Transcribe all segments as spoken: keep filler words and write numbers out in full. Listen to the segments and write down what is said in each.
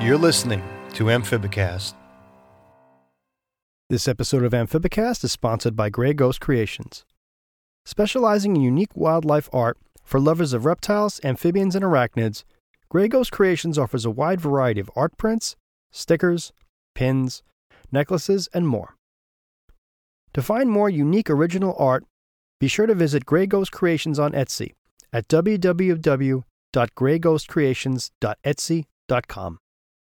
You're listening to Amphibicast. This episode of Amphibicast is sponsored by Grey Ghost Creations. Specializing in unique wildlife art for lovers of reptiles, amphibians, and arachnids, Grey Ghost Creations offers a wide variety of art prints, stickers, pins, necklaces, and more. To find more unique original art, be sure to visit Grey Ghost Creations on Etsy at w w w dot grey ghost creations dot etsy dot com.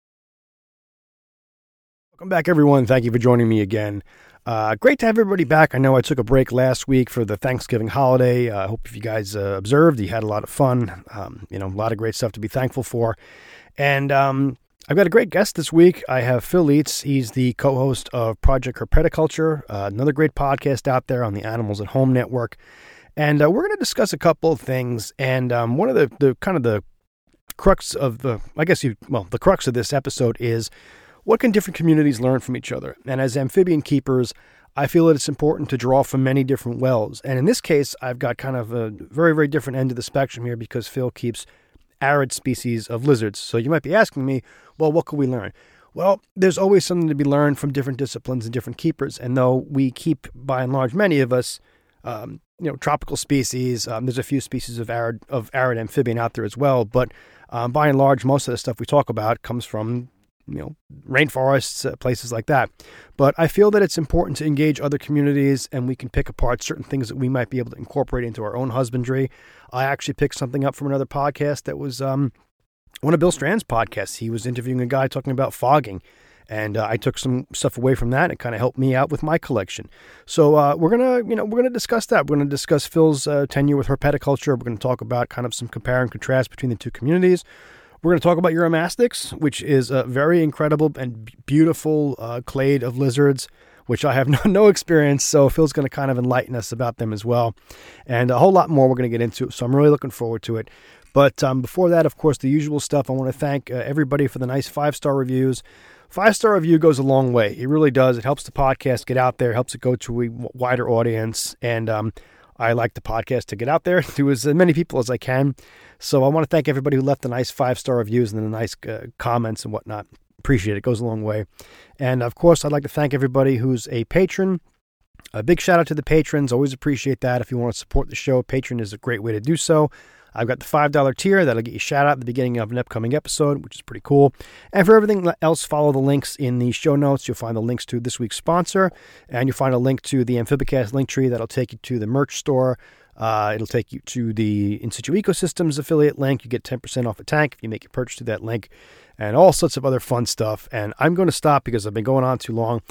Welcome back, everyone. Thank you for joining me again. Uh, great to have everybody back. I know I took a break last week for the Thanksgiving holiday. I uh, hope if you guys uh, observed, you had a lot of fun. Um, you know, a lot of great stuff to be thankful for. And um, I've got a great guest this week. I have Phil Eats. He's the co-host of Project Herpeticulture, uh, another great podcast out there on the Animals at Home Network. And uh, we're going to discuss a couple of things. And um, one of the, the kind of the crux of the, I guess you, well, the crux of this episode is, what can different communities learn from each other? And as amphibian keepers, I feel that it's important to draw from many different wells. And in this case, I've got kind of a very, very different end of the spectrum here because Phil keeps arid species of lizards. So you might be asking me, well, what can we learn? Well, there's always something to be learned from different disciplines and different keepers. And though we keep, by and large, many of us, um, you know, tropical species, um, there's a few species of arid of arid amphibian out there as well. But um, by and large, most of the stuff we talk about comes from you know, rainforests, uh, places like that. But I feel that it's important to engage other communities, and we can pick apart certain things that we might be able to incorporate into our own husbandry. I actually picked something up from another podcast that was um, one of Bill Strand's podcasts. He was interviewing a guy talking about fogging, and uh, I took some stuff away from that. And it kind of helped me out with my collection. So uh, we're gonna, you know, we're gonna discuss that. We're gonna discuss Phil's uh, tenure with herpeticulture. We're gonna talk about kind of some compare and contrast between the two communities. We're going to talk about Uromastyx, which is a very incredible and beautiful uh, clade of lizards, which I have no, no experience, so Phil's going to kind of enlighten us about them as well. And a whole lot more we're going to get into, so I'm really looking forward to it. But um, before that, of course, the usual stuff. I want to thank uh, everybody for the nice five-star reviews. Five-star review goes a long way. It really does. It helps the podcast get out there, helps it go to a wider audience, and um, I like the podcast to get out there to as many people as I can. So I want to thank everybody who left the nice five-star reviews and the nice uh, comments and whatnot. Appreciate it. It goes a long way. And, of course, I'd like to thank everybody who's a patron. A big shout-out to the patrons. Always appreciate that. If you want to support the show, Patreon is a great way to do so. I've got the five dollar tier. That'll get you a shout-out at the beginning of an upcoming episode, which is pretty cool. And for everything else, follow the links in the show notes. You'll find the links to this week's sponsor, and you'll find a link to the Amphibicast link tree that'll take you to the merch store. Uh, it'll take you to the In Situ Ecosystems affiliate link. You get ten percent off a tank if you make your purchase to that link, and all sorts of other fun stuff. And I'm going to stop because I've been going on too long.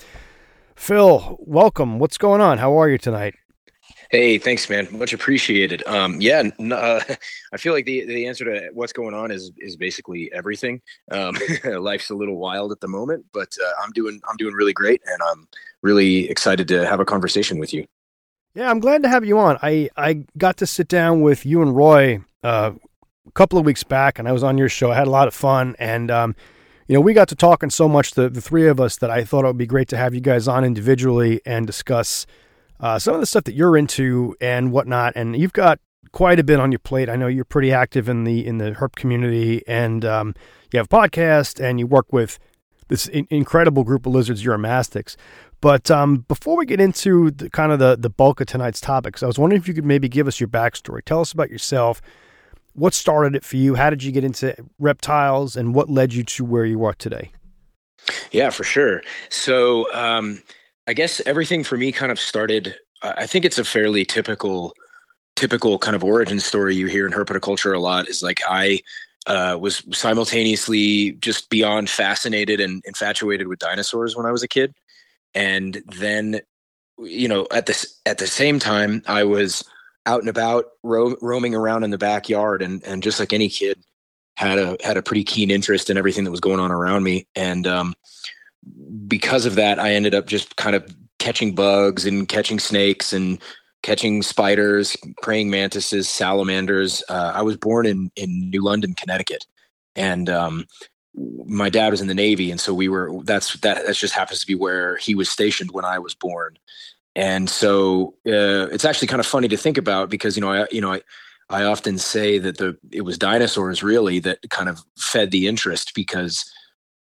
Phil, welcome. What's going on? How are you tonight? Hey, thanks, man. Much appreciated. Um, yeah, n- uh, I feel like the the answer to what's going on is is basically everything. Um, life's a little wild at the moment, but uh, I'm doing I'm doing really great, and I'm really excited to have a conversation with you. Yeah, I'm glad to have you on. I, I got to sit down with you and Roy uh, a couple of weeks back, and I was on your show. I had a lot of fun, and um, you know, we got to talking so much, the the three of us, that I thought it would be great to have you guys on individually and discuss Uh, some of the stuff that you're into and whatnot. And you've got quite a bit on your plate. I know you're pretty active in the in the herp community, and um, you have a podcast, and you work with this in- incredible group of lizards, Uromastyx. But um, before we get into the, kind of the, the bulk of tonight's topics, I was wondering if you could maybe give us your backstory. Tell us about yourself. What started it for you? How did you get into reptiles, and what led you to where you are today? Yeah, for sure. So um, I guess everything for me kind of started, I think it's a fairly typical, typical kind of origin story you hear in herpeticulture a lot, is like I uh, was simultaneously just beyond fascinated and infatuated with dinosaurs when I was a kid. And then, you know, at this, at the same time, I was out and about ro- roaming around in the backyard, and, and just like any kid had a, had a pretty keen interest in everything that was going on around me. And, um, because of that, I ended up just kind of catching bugs and catching snakes and catching spiders, praying mantises, salamanders. Uh, I was born in, in New London, Connecticut, and um, my dad was in the Navy, and so we were. That's that. That just happens to be where he was stationed when I was born. And so uh, it's actually kind of funny to think about, because you know, I, you know, I, I often say that the it was dinosaurs really that kind of fed the interest, because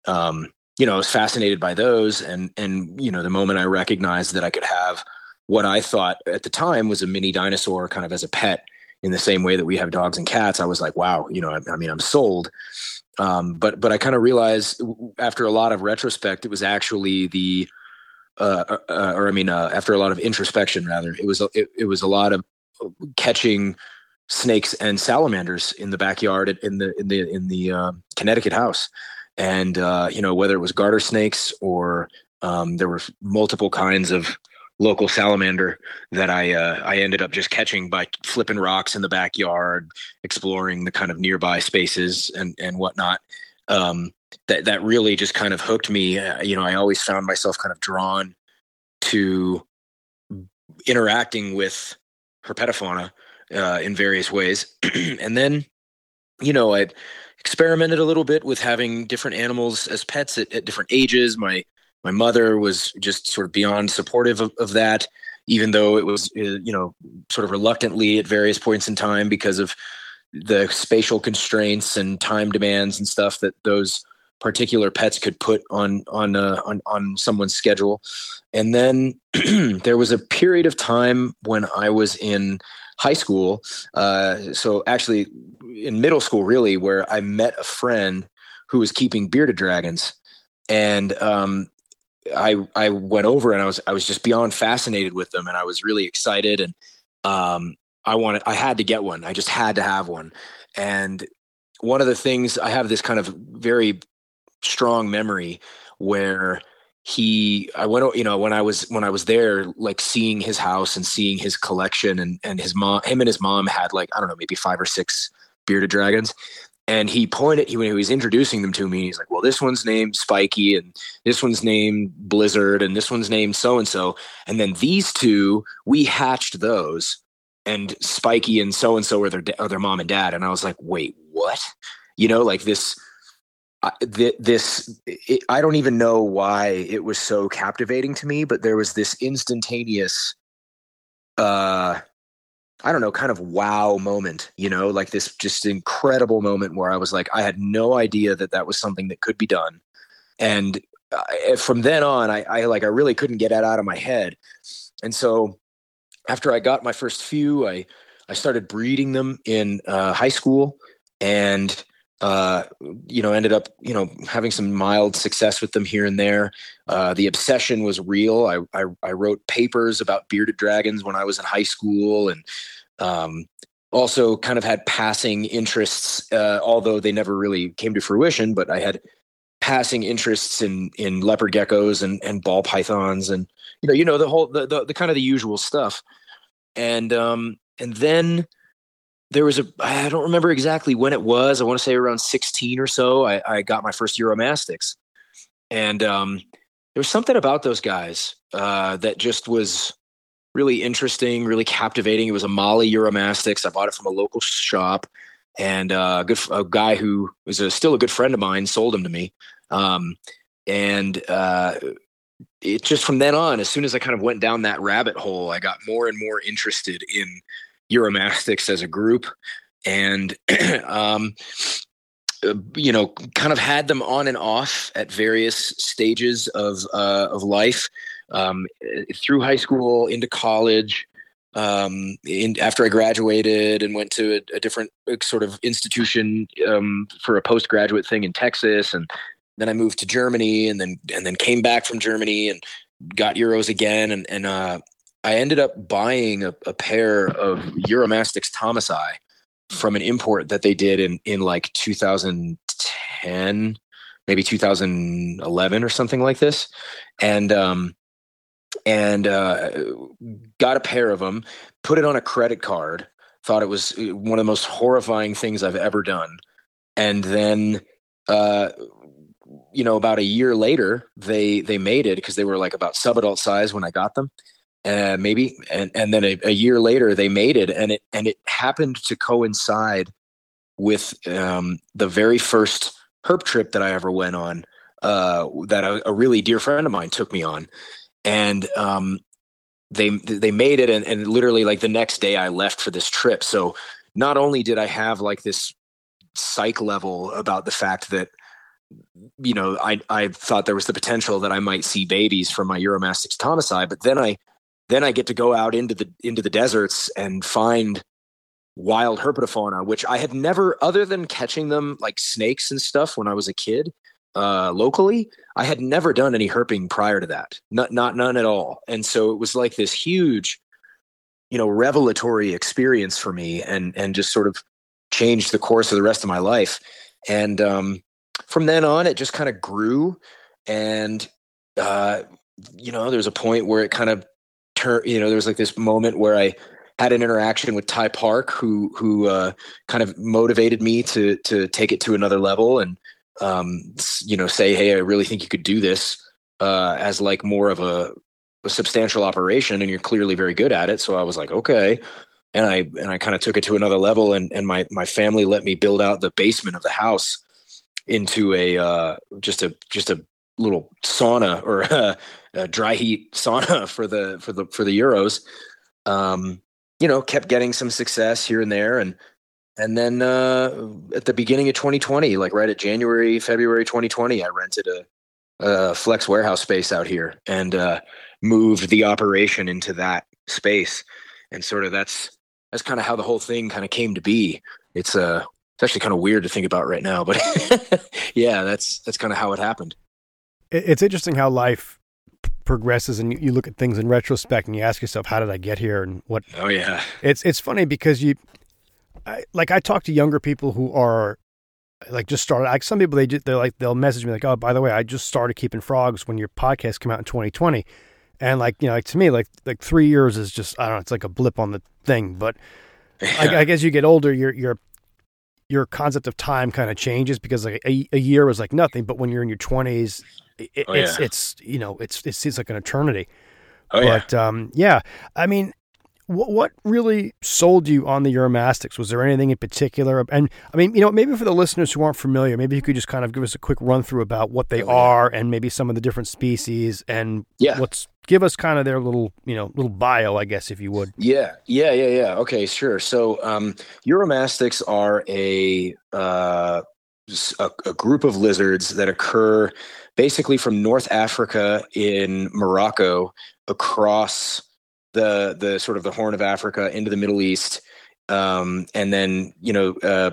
um, you know, I was fascinated by those. And, and, you know, the moment I recognized that I could have what I thought at the time was a mini dinosaur kind of as a pet in the same way that we have dogs and cats, I was like, wow, you know, I, I mean, I'm sold. Um, but, but I kind of realized after a lot of retrospect, it was actually the, uh, uh, or I mean, uh, after a lot of introspection, rather, it was, it, it was a lot of catching snakes and salamanders in the backyard in the, in the, in the, uh, Connecticut house. And, uh, you know, whether it was garter snakes or, um, there were multiple kinds of local salamander that I, uh, I ended up just catching by flipping rocks in the backyard, exploring the kind of nearby spaces and, and whatnot. Um, that, that really just kind of hooked me. Uh, you know, I always found myself kind of drawn to interacting with herpetofauna, uh, in various ways. And then, you know, I experimented a little bit with having different animals as pets at, at different ages. My, my mother was just sort of beyond supportive of, of that, even though it was, uh, you know, sort of reluctantly at various points in time because of the spatial constraints and time demands and stuff that those particular pets could put on, on, uh, on, on someone's schedule. And then there was a period of time when I was in high school. Uh, so actually in middle school, really, where I met a friend who was keeping bearded dragons. And, um, I, I went over and I was, I was just beyond fascinated with them. And I was really excited. And, um, I wanted, I had to get one. I just had to have one. And one of the things, I have this kind of very strong memory where he, I went, you know, when I was, when I was there, like seeing his house and seeing his collection, and, and his mom, him and his mom had like, I don't know, maybe five or six bearded dragons. And he pointed, he, when he was introducing them to me, he's like, well, this one's named Spiky and this one's named Blizzard and this one's named so-and-so. And then these two, we hatched those, and Spiky and so-and-so are their, are their mom and dad. And I was like, wait, what? You know, like this, uh, th- this, it, I don't even know why it was so captivating to me, but there was this instantaneous, uh, I don't know, kind of wow moment, you know, like this just incredible moment where I was like, I had no idea that that was something that could be done. And uh, from then on, I, I like, I really couldn't get that out of my head. And so after I got my first few, I, I started breeding them in uh, high school and, uh, you know, ended up, you know, having some mild success with them here and there. Uh, the obsession was real. I, I, I wrote papers about bearded dragons when I was in high school, and um, also kind of had passing interests, uh, although they never really came to fruition, but I had passing interests in, in leopard geckos and, and ball pythons and, you know, you know, the whole, the, the, the kind of the usual stuff. And, um, and then there was a, I don't remember exactly when it was. I want to say around sixteen or so, I, I got my first Uromastyx. And um, there was something about those guys uh, that just was really interesting, really captivating. It was a Molly Uromastyx. I bought it from a local shop, and uh, a, good, a guy who was a, still a good friend of mine sold him to me. Um, and uh, it just from then on, as soon as I kind of went down that rabbit hole, I got more and more interested in Uromastyx as a group, and um, you know, kind of had them on and off at various stages of uh, of life, um, through high school, into college. Um, in, after I graduated and went to a, a different sort of institution um, for a postgraduate thing in Texas, and then I moved to Germany, and then and then came back from Germany and got Euros again, and and uh, I ended up buying a, a pair of Uromastyx Thomasi from an import that they did in, in like two thousand ten, maybe two thousand eleven or something like this. And, um, and, uh, got a pair of them, put it on a credit card, thought it was one of the most horrifying things I've ever done. And then, uh, you know, about a year later, they, they made it, because they were like about subadult size when I got them. Uh, maybe. And, and then a, a year later they made it, and it, and it happened to coincide with, um, the very first herp trip that I ever went on, uh, that a, a really dear friend of mine took me on. And, um, they, they made it. And, and literally like the next day I left for this trip. So not only did I have like this psych level about the fact that you know, I I thought there was the potential that I might see babies from my Euromastix thomasi, but then I then I get to go out into the into the deserts and find wild herpetofauna, which I had never, other than catching them like snakes and stuff when I was a kid, uh, locally, I had never done any herping prior to that. Not, not none at all. And so it was like this huge, you know, revelatory experience for me, and and just sort of changed the course of the rest of my life. And um, from then on, it just kind of grew. And uh, you know, there was a point where it kind of turned. You know, there was like this moment where I had an interaction with Ty Park, who who uh, kind of motivated me to to take it to another level, and um, you know, say, hey, I really think you could do this uh, as like more of a, a substantial operation, and you're clearly very good at it. So I was like, okay, and I and I kind of took it to another level, and and my my family let me build out the basement of the house into a uh, just a just a little sauna, or a, a dry heat sauna for the for the for the Euros. Um, you know, kept getting some success here and there. And, and then, uh, at the beginning of twenty twenty, like right at January, February, twenty twenty, I rented a, a flex warehouse space out here, and, uh, moved the operation into that space. And sort of that's, that's kind of how the whole thing kind of came to be. It's, uh, it's actually kind of weird to think about right now, but yeah, that's, that's kind of how it happened. It's interesting how life progresses, and you, you look at things in retrospect and you ask yourself, how did I get here? And what, oh yeah, it's, it's funny because you, I, like I talk to younger people who are like just started, like some people, they just, they're like, they'll message me like, oh, by the way, I just started keeping frogs when your podcast came out in twenty twenty. And like, you know, like to me, like, like three years is just, I don't know, it's like a blip on the thing, but yeah. I, I guess you get older, your, your, your concept of time kind of changes, because like a, a year was like nothing, but when you're in your twenties, It, oh, it's, yeah. it's, you know, it's, it seems like an eternity. Oh, but, yeah. um, yeah, I mean, what, what really sold you on the Euromastix? Was there anything in particular? And I mean, you know, maybe for the listeners who aren't familiar, maybe you could just kind of give us a quick run through about what they oh, are, yeah. and maybe some of the different species, and yeah. what's, give us kind of their little, you know, little bio, I guess, if you would. Yeah. Yeah. Yeah. Yeah. Okay. Sure. So, um, Euromastix are a, uh, a, a group of lizards that occur basically from North Africa in Morocco across the the sort of the Horn of Africa into the Middle East, um, and then you know uh,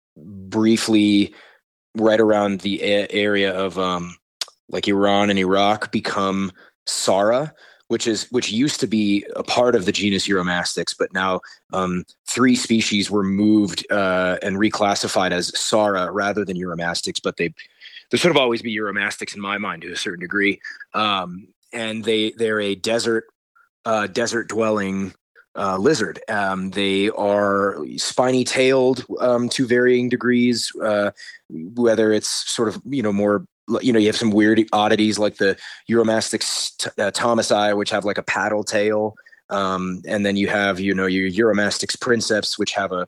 briefly right around the a- area of um, like Iran and Iraq become Sara, which is which used to be a part of the genus Euromastix, but now um, three species were moved uh, and reclassified as Sara rather than Euromastix, but they there sort of always be Euromastix in my mind to a certain degree. Um, and they, they're a desert, uh, desert dwelling, uh, lizard. Um, they are spiny tailed, um, to varying degrees, uh, whether it's sort of, you know, more, you know, you have some weird oddities like the Euromastix t- uh, thomasi, which have like a paddle tail. Um, and then you have, you know, your Euromastix princeps, which have a,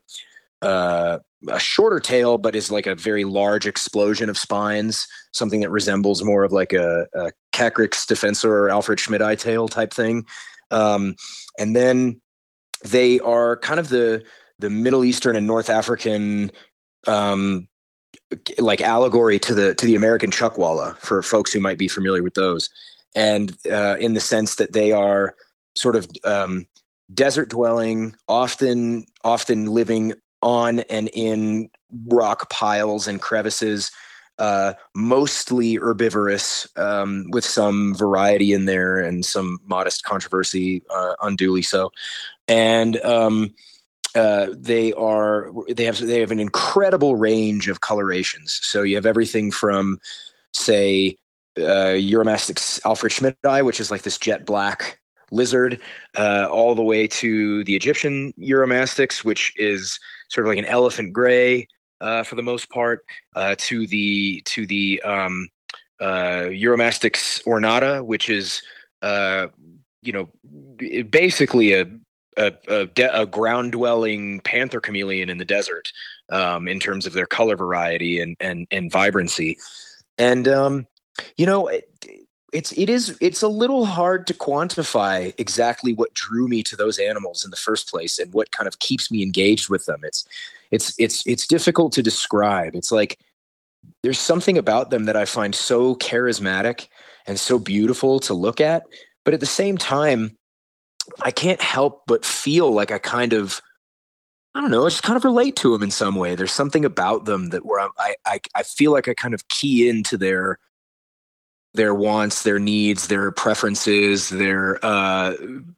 uh, a shorter tail, but is like a very large explosion of spines, something that resembles more of like a, a Cacrix defensor or Alfred Schmidti tail type thing. Um, and then they are kind of the, the Middle Eastern and North African, um, like allegory to the, to the American chuckwalla, for folks who might be familiar with those. And, uh, in the sense that they are sort of, um, desert dwelling, often, often living on and in rock piles and crevices, uh, mostly herbivorous, um, with some variety in there and some modest controversy, uh, unduly so. And um, uh, they are they have they have an incredible range of colorations. So you have everything from, say, uh, Euromastix Alfred Schmidti, which is like this jet black lizard, uh, all the way to the Egyptian Euromastix, which is sort of like an elephant gray, uh, for the most part, uh, to the to the um, uh, Euromastix ornata, which is uh, you know basically a a, a, de- a ground dwelling panther chameleon in the desert, um, in terms of their color variety and and and vibrancy, and um, you know. It, It's it is it's a little hard to quantify exactly what drew me to those animals in the first place and what kind of keeps me engaged with them. It's it's it's it's difficult to describe. It's like there's something about them that I find so charismatic and so beautiful to look at. But at the same time, I can't help but feel like I kind of, I don't know, I just kind of relate to them in some way. There's something about them that where I, I, I feel like I kind of key into their, their wants, their needs, their preferences, their, uh,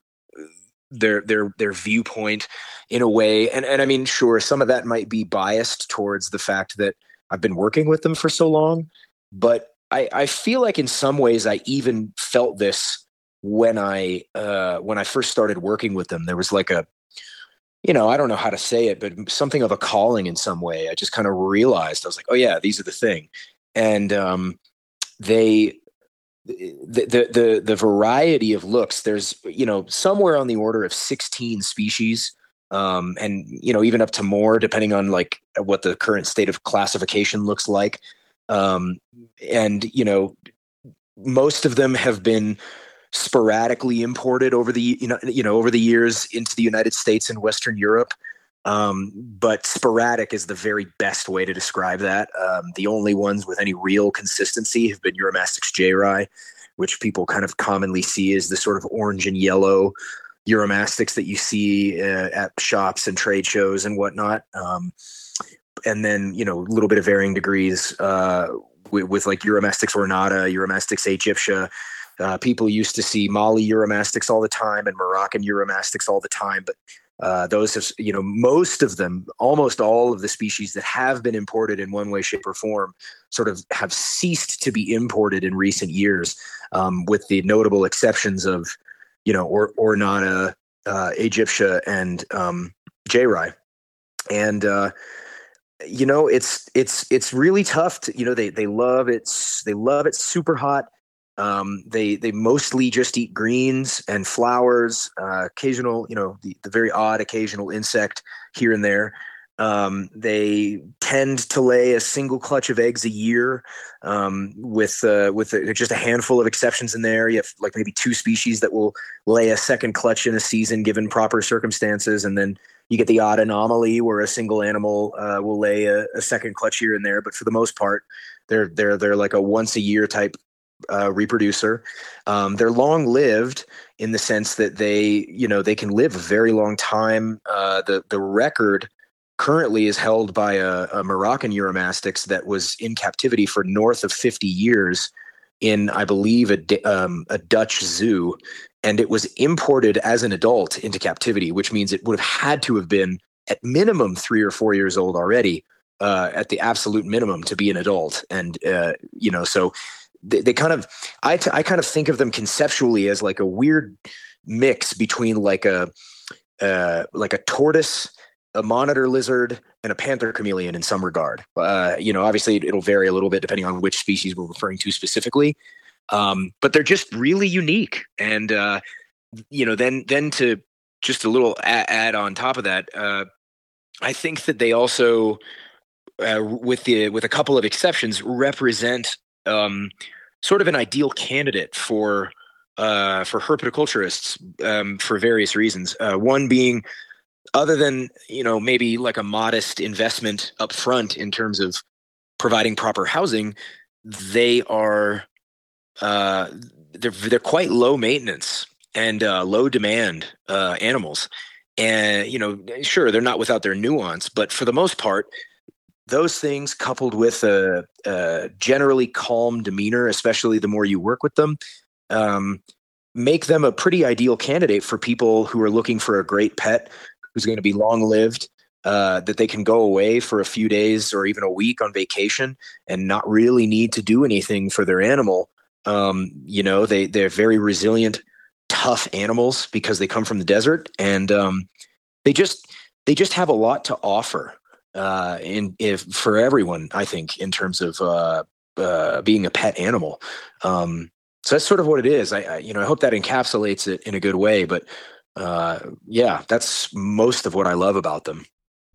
their, their, their viewpoint in a way. And, and I mean, sure, some of that might be biased towards the fact that I've been working with them for so long, but I, I feel like in some ways I even felt this when I, uh, when I first started working with them. There was like a, you know, I don't know how to say it, but something of a calling in some way. I just kind of realized, I was like, oh yeah, these are the thing. And, um, they, the, the, the, the variety of looks, there's, you know, somewhere on the order of sixteen species. Um, and, you know, even up to more, depending on like what the current state of classification looks like. Um, and, you know, most of them have been sporadically imported over the, you know, you know, over the years into the United States and Western Europe. Um, but sporadic is the very best way to describe that. Um, the only ones with any real consistency have been Uromastyx jayeri, which people kind of commonly see as the sort of orange and yellow Uromastyx that you see uh, at shops and trade shows and whatnot. Um, and then, you know, a little bit of varying degrees uh, with, with like Uromastyx ornata, Uromastyx aegyptia. Uh, people used to see Mali Uromastyx all the time and Moroccan Uromastyx all the time, but uh, those have, you know, most of them, almost all of the species that have been imported in one way, shape, or form sort of have ceased to be imported in recent years, um, with the notable exceptions of, you know, or ornata, uh, aegyptia, and um, jayeri. And uh, you know, it's it's it's really tough to, you know, they they love it. They love it super hot. Um, they they mostly just eat greens and flowers, uh, occasional, you know, the, the very odd occasional insect here and there. Um, they tend to lay a single clutch of eggs a year, um, with uh, with a, just a handful of exceptions in there. You have like maybe two species that will lay a second clutch in a season given proper circumstances, and then you get the odd anomaly where a single animal uh, will lay a, a second clutch here and there. But for the most part, they're they're they're like a once a year type Uh, reproducer. Um, they're long lived in the sense that they, you know, they can live a very long time. Uh, the the record currently is held by a, a Moroccan Uromastyx that was in captivity for north of fifty years in, I believe, a, um, a Dutch zoo, and it was imported as an adult into captivity, which means it would have had to have been at minimum three or four years old already, uh, at the absolute minimum to be an adult, and uh, you know, so. They, they kind of, I, t- I kind of think of them conceptually as like a weird mix between like a, uh, like a tortoise, a monitor lizard, and a panther chameleon in some regard. Uh, you know, obviously it'll vary a little bit depending on which species we're referring to specifically. Um, but they're just really unique. And, uh, you know, then, then to just a little add, add on top of that, uh, I think that they also, uh, with the, with a couple of exceptions, represent um, sort of an ideal candidate for uh, for herpetoculturists, um, for various reasons. Uh, one being, other than, you know, maybe like a modest investment up front in terms of providing proper housing, they are uh, they're they're quite low maintenance and uh, low demand uh, animals. And, you know, sure, they're not without their nuance, but for the most part, those things, coupled with a, a generally calm demeanor, especially the more you work with them, um, make them a pretty ideal candidate for people who are looking for a great pet who's going to be long-lived, uh, that they can go away for a few days or even a week on vacation and not really need to do anything for their animal. Um, you know, they, they're very resilient, tough animals because they come from the desert, and um, they just they just have a lot to offer. Uh, in if for everyone, I think, in terms of uh, uh, being a pet animal. Um, so that's sort of what it is. I, I, you know, I hope that encapsulates it in a good way. But uh, yeah, that's most of what I love about them.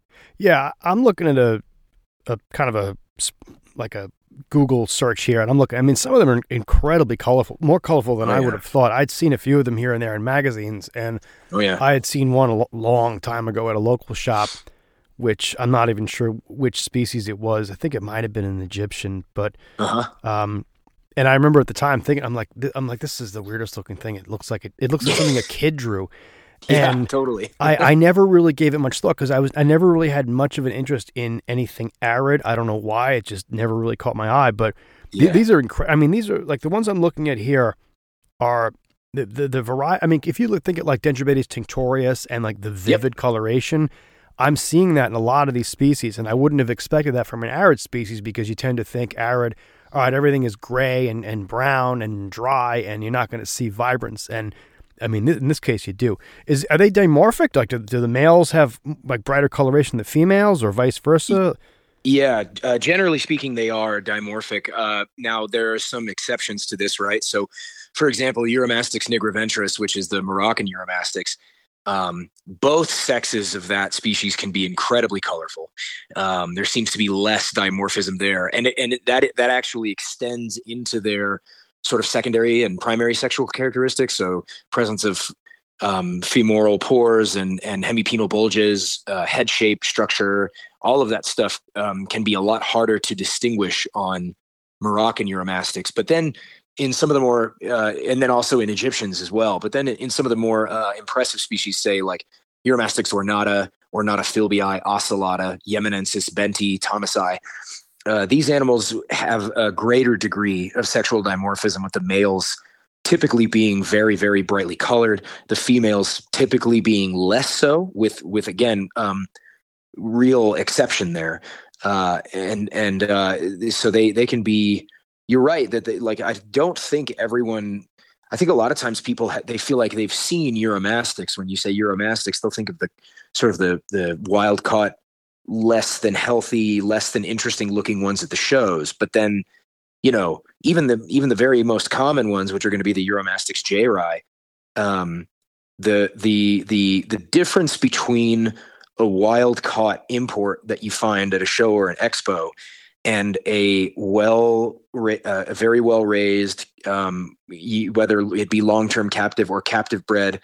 Yeah, I'm looking at a, a kind of a like a Google search here, and I'm looking. I mean, some of them are incredibly colorful, more colorful than oh, I yeah. would have thought. I'd seen a few of them here and there in magazines, and oh, yeah. I had seen one a lo- long time ago at a local shop which I'm not even sure which species it was. I think it might have been an Egyptian, but Uh-huh. um, and I remember at the time thinking, I'm like, th- I'm like, this is the weirdest looking thing. It looks like it. It looks like something a kid drew. Yeah, And totally. I, I never really gave it much thought because I was I never really had much of an interest in anything arid. I don't know why. It just never really caught my eye. But th- Yeah. these are incredible. I mean, these are like the ones I'm looking at here are the the, the variety. I mean, if you look, think at like Dendrobates tinctorius and like the vivid yep. coloration, I'm seeing that in a lot of these species, and I wouldn't have expected that from an arid species because you tend to think arid, all right, everything is gray and, and brown and dry, and you're not going to see vibrance. And I mean, in this case, you do. Is are they dimorphic? Like, do, do the males have like brighter coloration than females, or vice versa? Yeah, uh, generally speaking, they are dimorphic. Uh, now, there are some exceptions to this, right? So, for example, Uromastix nigroventris, which is the Moroccan Uromastix, um, both sexes of that species can be incredibly colorful. Um, there seems to be less dimorphism there, and it, and it, that that actually extends into their sort of secondary and primary sexual characteristics. So presence of um, femoral pores and, and hemipenal bulges, uh, head shape, structure, all of that stuff um, can be a lot harder to distinguish on Moroccan Uromastix. But then in some of the more, uh, and then also in Egyptians as well, but then in some of the more uh, impressive species, say like Uromastix ornata, Ornata filbii, ocellata, Yemenensis, benti, thomasi, Uh, these animals have a greater degree of sexual dimorphism, with the males typically being very, very brightly colored, the females typically being less so, with, with again, um, real exception there. Uh, and and uh, so they, they can be, you're right, that they, like, I don't think everyone, I think a lot of times people, ha- they feel like they've seen Uromastix. When you say Uromastix, they'll think of the sort of the, the wild caught, less than healthy, less than interesting looking ones at the shows. But then, you know, even the even the very most common ones, which are going to be the Uromastix jayeri, um, the the the the difference between a wild caught import that you find at a show or an expo and a well uh, a very well raised, um, whether it be long term captive or captive bred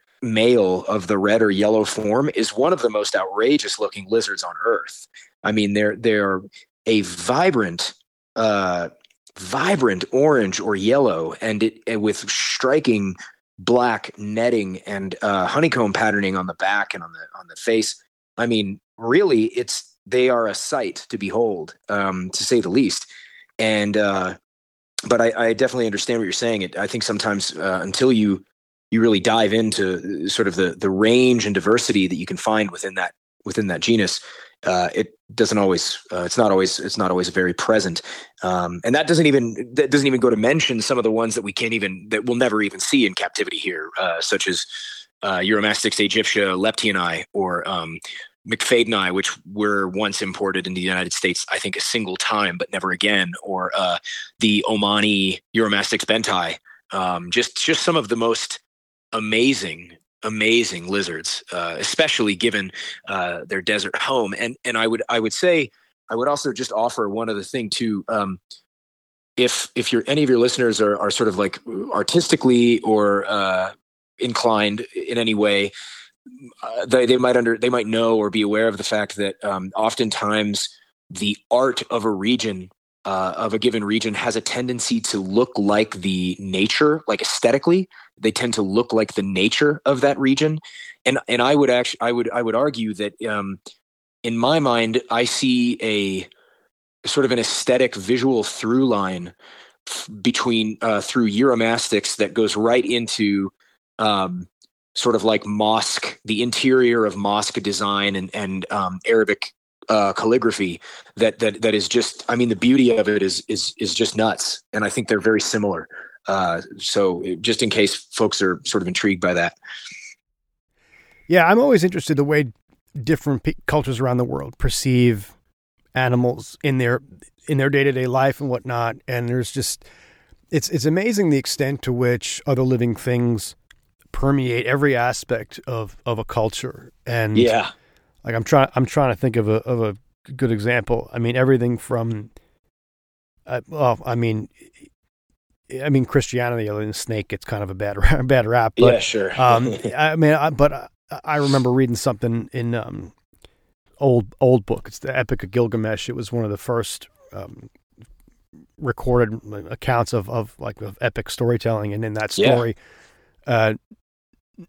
male of the red or yellow form, is one of the most outrageous looking lizards on Earth. I mean, they're they're a vibrant, uh, vibrant orange or yellow, and it and with striking black netting and uh, honeycomb patterning on the back and on the on the face. I mean, really, it's they are a sight to behold, um, to say the least. And uh, but I, I definitely understand what you're saying. It, I think sometimes uh, until you you really dive into sort of the the range and diversity that you can find within that within that genus, uh, it doesn't always uh, it's not always it's not always very present, um, and that doesn't even that doesn't even go to mention some of the ones that we can't even that we'll never even see in captivity here, uh, such as uh, Uromastix aegyptia leptiani or um, McFadeni, which were once imported in the United States, I think a single time, but never again, or uh, the Omani Uromastix benti, um, just just some of the most amazing, amazing lizards, uh, especially given uh, their desert home. And and I would I would say I would also just offer one other thing too. Um, if if you're any of your listeners are are sort of like artistically or uh, inclined in any way, uh, they they might under they might know or be aware of the fact that um, oftentimes the art of a region. Uh, of a given region has a tendency to look like the nature, like aesthetically, they tend to look like the nature of that region. And, and I would actually, I would, I would argue that, um, in my mind, I see a sort of an aesthetic visual through line f- between, uh, through Uromastix that goes right into, um, sort of like mosque, the interior of mosque design and, and, um, Arabic Uh, calligraphy that that that is just, I mean, the beauty of it is is is just nuts, and I think they're very similar. Uh, so just in case folks are sort of intrigued by that. Yeah, I'm always interested the way different p- cultures around the world perceive animals in their in their day to day life and whatnot. And there's just it's it's amazing the extent to which other living things permeate every aspect of of a culture. And yeah. Like I'm trying, I'm trying to think of a of a good example. I mean, everything from, uh, well, I mean, I mean Christianity, other than snake, gets kind of a bad bad rap. But, yeah, sure. um, I mean, I, but I, I remember reading something in um, old old book. It's the Epic of Gilgamesh. It was one of the first um, recorded accounts of, of like of epic storytelling, and in that story, yeah. uh,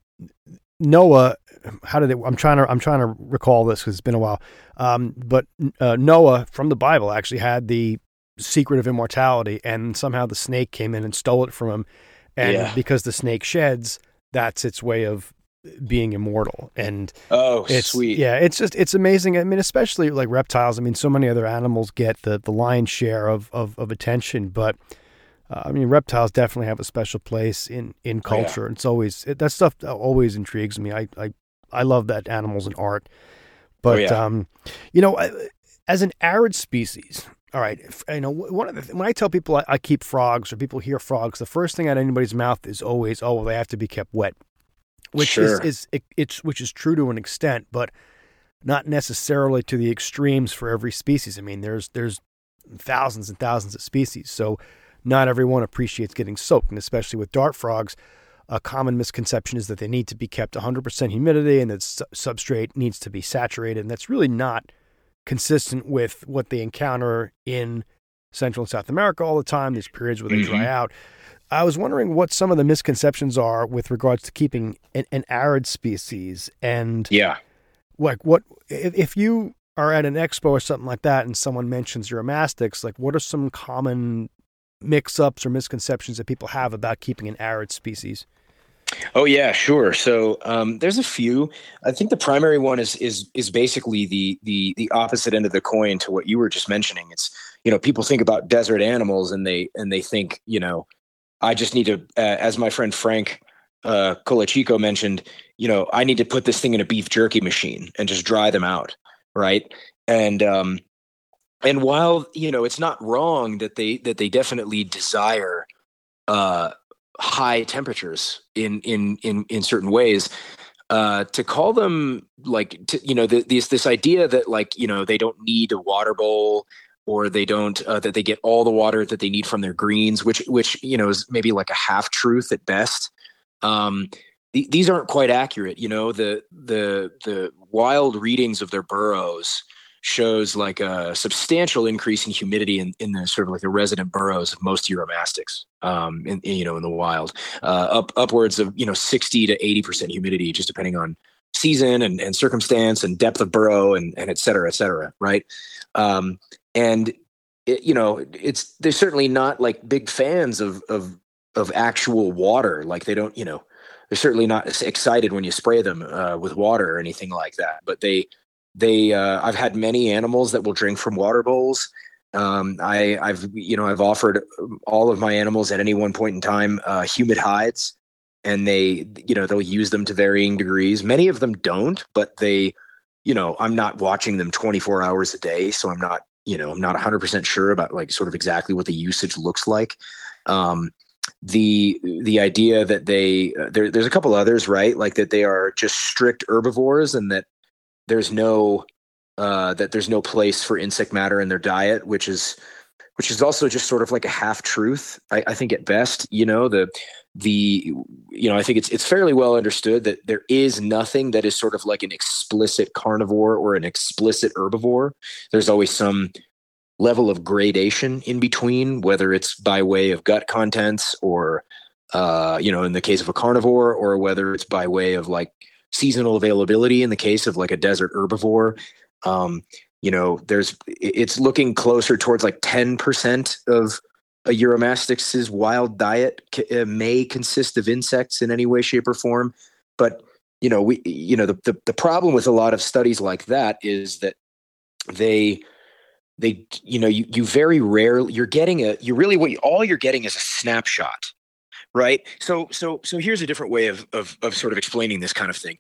Noah. How did it? I'm trying to I'm trying to recall this because it's been a while. Um, but uh, Noah from the Bible actually had the secret of immortality, and somehow the snake came in and stole it from him. And yeah. because the snake sheds, that's its way of being immortal. And oh, it's, sweet. Yeah, it's just it's amazing. I mean, especially like reptiles. I mean, so many other animals get the the lion's share of of, of attention, but. Uh, I mean, reptiles definitely have a special place in, in culture. Oh, yeah. It's always it, that stuff always intrigues me. I, I I love that animals and art, but oh, yeah. um, you know, as an arid species, all right. If, you know, one of the th- when I tell people I, I keep frogs or people hear frogs, the first thing out of anybody's mouth is always, oh, well, they have to be kept wet, which sure. is is it, it's which is true to an extent, but not necessarily to the extremes for every species. I mean, there's there's thousands and thousands of species, so. Not everyone appreciates getting soaked, and especially with dart frogs, a common misconception is that they need to be kept one hundred percent humidity and that su- substrate needs to be saturated, and that's really not consistent with what they encounter in Central and South America all the time. There's periods where they mm-hmm. dry out. I was wondering what some of the misconceptions are with regards to keeping an, an arid species, and yeah, like what if, if you are at an expo or something like that and someone mentions uromastyx, like what are some common mix-ups or misconceptions that people have about keeping an arid species? Oh yeah, sure. So um, there's a few. I think the primary one is is is basically the the the opposite end of the coin to what you were just mentioning. It's you know people think about desert animals and they and they think you know I just need to, uh, as my friend Frank uh, Colachico mentioned, you know I need to put this thing in a beef jerky machine and just dry them out, right? And um, And while, you know, it's not wrong that they that they definitely desire uh, high temperatures in in in in certain ways, uh, to call them like, to, you know, the, this this idea that like, you know, they don't need a water bowl or they don't uh, that they get all the water that they need from their greens, which which, you know, is maybe like a half truth at best. Um, th- these aren't quite accurate. You know, the the the wild readings of their burrows shows like a substantial increase in humidity in, in the sort of like the resident burrows of most uromastyx, um, in, in, you know, in the wild, uh, up upwards of, you know, sixty to eighty percent humidity, just depending on season and, and circumstance and depth of burrow and, and et cetera, et cetera. Right. Um, and it, you know, it's, they're certainly not like big fans of, of, of actual water. Like they don't, you know, they're certainly not excited when you spray them uh, with water or anything like that, but they, They, uh, I've had many animals that will drink from water bowls. Um, I, I've, you know, I've offered all of my animals at any one point in time uh, humid hides, and they, you know, they'll use them to varying degrees. Many of them don't, but they, you know, I'm not watching them twenty-four hours a day, so I'm not, you know, I'm not one hundred percent sure about like sort of exactly what the usage looks like. Um, the the idea that they uh, there, there's a couple others, right? Like that they are just strict herbivores, and that there's no uh, that there's no place for insect matter in their diet, which is which is also just sort of like a half truth. I, I think at best, you know, the the you know, I think it's it's fairly well understood that there is nothing that is sort of like an explicit carnivore or an explicit herbivore. There's always some level of gradation in between, whether it's by way of gut contents or uh, you know, in the case of a carnivore, or whether it's by way of like seasonal availability in the case of like a desert herbivore. Um, you know, there's, it's looking closer towards like ten percent of a Uromastyx's wild diet c- uh, may consist of insects in any way, shape or form. But, you know, we, you know, the, the, the problem with a lot of studies like that is that they, they, you know, you, you very rarely, you're getting a, you really, what you, all you're getting is a snapshot. Right. So so so here's a different way of, of of sort of explaining this kind of thing.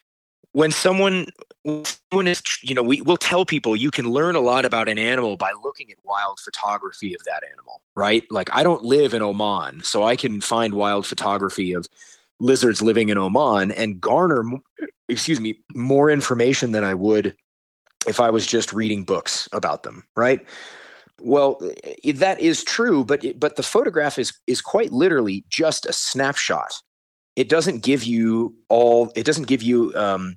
When someone when someone is, you know, we will tell people you can learn a lot about an animal by looking at wild photography of that animal. Right. Like I don't live in Oman, so I can find wild photography of lizards living in Oman and garner, excuse me, more information than I would if I was just reading books about them. Right. Well, that is true, but but the photograph is is quite literally just a snapshot. It doesn't give you all. It doesn't give you um,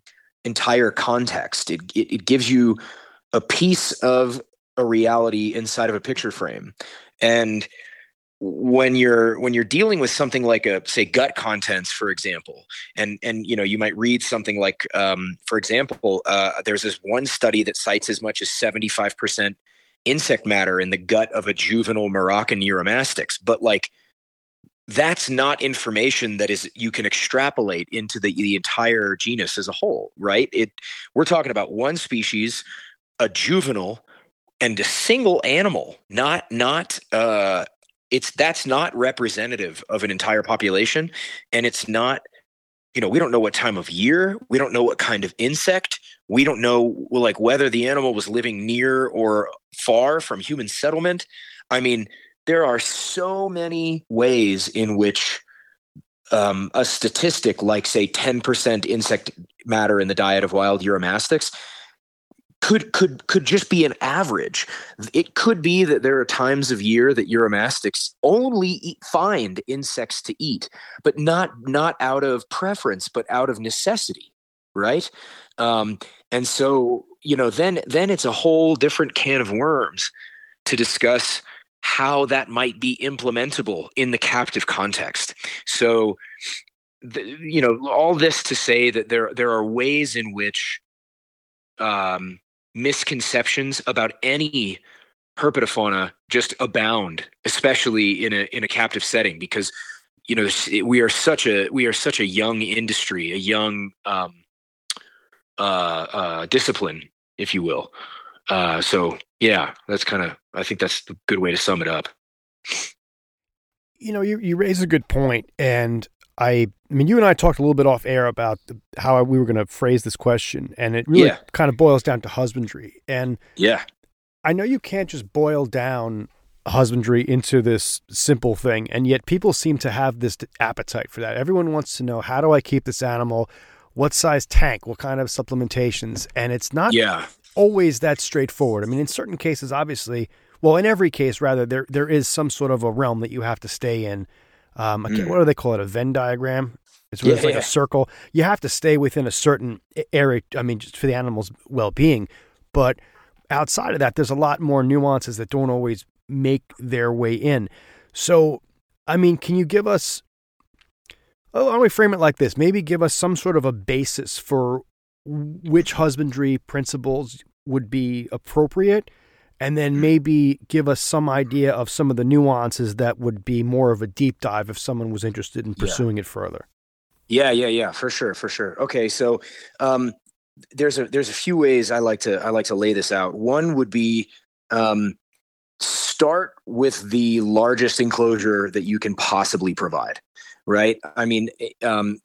entire context. It, it it gives you a piece of a reality inside of a picture frame. And when you're when you're dealing with something like a, say, gut contents, for example, and and you know, you might read something like, um, for example, uh, there's this one study that cites as much as seventy-five percent insect matter in the gut of a juvenile Moroccan Eurymastix, but like, that's not information that is you can extrapolate into the the entire genus as a whole, right? It we're talking about one species, a juvenile, and a single animal, not not uh it's that's not representative of an entire population. And it's not, you know, we don't know what time of year, we don't know what kind of insect, we don't know, like, whether the animal was living near or far from human settlement. I mean, there are so many ways in which um, a statistic like, say, ten percent insect matter in the diet of wild Eurymastix could could could just be an average. It could be that there are times of year that Eurymastix only eat, find insects to eat, but not not out of preference, but out of necessity, right? Um, and so, you know, then then it's a whole different can of worms to discuss how that might be implementable in the captive context. So, the, you know, all this to say that there there are ways in which um, misconceptions about any herpetofauna just abound, especially in a in a captive setting, because, you know, we are such a we are such a young industry, a young um, uh, uh, discipline, if you will. Uh, so yeah, that's kind of, I think that's a good way to sum it up. You know, you, you raise a good point. And I, I mean, you and I talked a little bit off air about the, how we were going to phrase this question, and it really yeah. kind of boils down to husbandry. And yeah, I know you can't just boil down husbandry into this simple thing. And yet people seem to have this appetite for that. Everyone wants to know, how do I keep this animal? What size tank? What kind of supplementations? And it's not yeah. always that straightforward. I mean, in certain cases, obviously, well, in every case, rather, there there is some sort of a realm that you have to stay in. Um, I can't, mm. What do they call it? A Venn diagram? It's, yeah, it's like yeah. a circle. You have to stay within a certain area, I mean, just for the animal's well-being. But outside of that, there's a lot more nuances that don't always make their way in. So, I mean, can you give us, oh, why don't we frame it like this? Maybe give us some sort of a basis for which husbandry principles would be appropriate, and then maybe give us some idea of some of the nuances that would be more of a deep dive if someone was interested in pursuing yeah. it further. Yeah, yeah, yeah, for sure, for sure. Okay, so um, there's a there's a few ways I like to I like to lay this out. One would be um, start with the largest enclosure that you can possibly provide, right? I mean, um,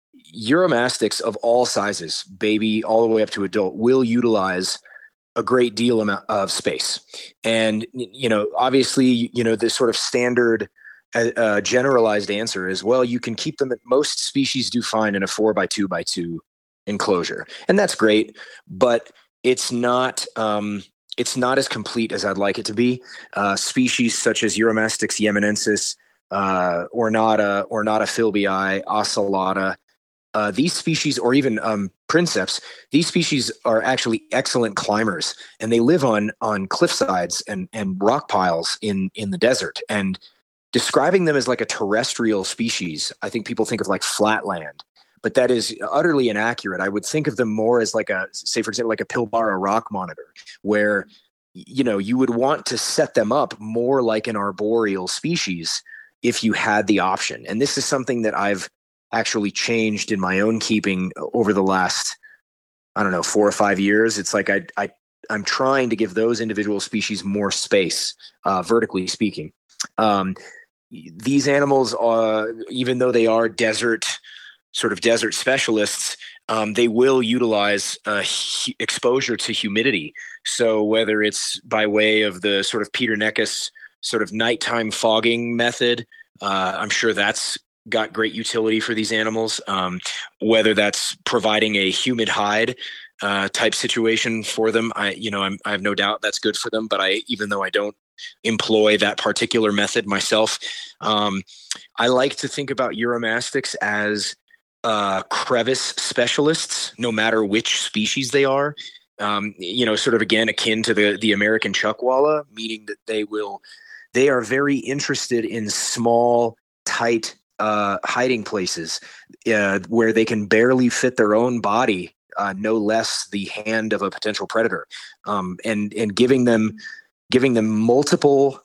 Eurymastix of all sizes, baby all the way up to adult, will utilize a great deal amount of space. And, you know, obviously, you know, the sort of standard uh, generalized answer is, well, you can keep them at, most species do fine in a four by two by two enclosure. And that's great, but it's not, um, it's not as complete as I'd like it to be. Uh, species such as Eurymastix yemenensis, uh, Ornata, Ornata filbii, Ocellata, Uh, these species, or even um, princeps, these species are actually excellent climbers, and they live on on cliff sides and and rock piles in in the desert. And describing them as like a terrestrial species, I think people think of like flatland, but that is utterly inaccurate. I would think of them more as like a, say, for example, like a Pilbara rock monitor, where, you know, you would want to set them up more like an arboreal species if you had the option. And this is something that I've actually changed in my own keeping over the last, I don't know, four or five years. It's like I, I, I'm trying to give those individual species more space, uh, vertically speaking. Um, these animals, are, even though they are desert, sort of desert specialists, um, they will utilize uh, hu- exposure to humidity. So whether it's by way of the sort of Peter Neckes sort of nighttime fogging method, uh, I'm sure that's got great utility for these animals, um, whether that's providing a humid hide uh, type situation for them. I, you know, I'm, I have no doubt that's good for them, but I, even though I don't employ that particular method myself, um, I like to think about Eurymastix as uh, crevice specialists, no matter which species they are. Um, you know, sort of again akin to the the American chuckwalla, meaning that they will they are very interested in small, tight uh, hiding places uh, where they can barely fit their own body, uh, no less the hand of a potential predator, um, and and giving them giving them multiple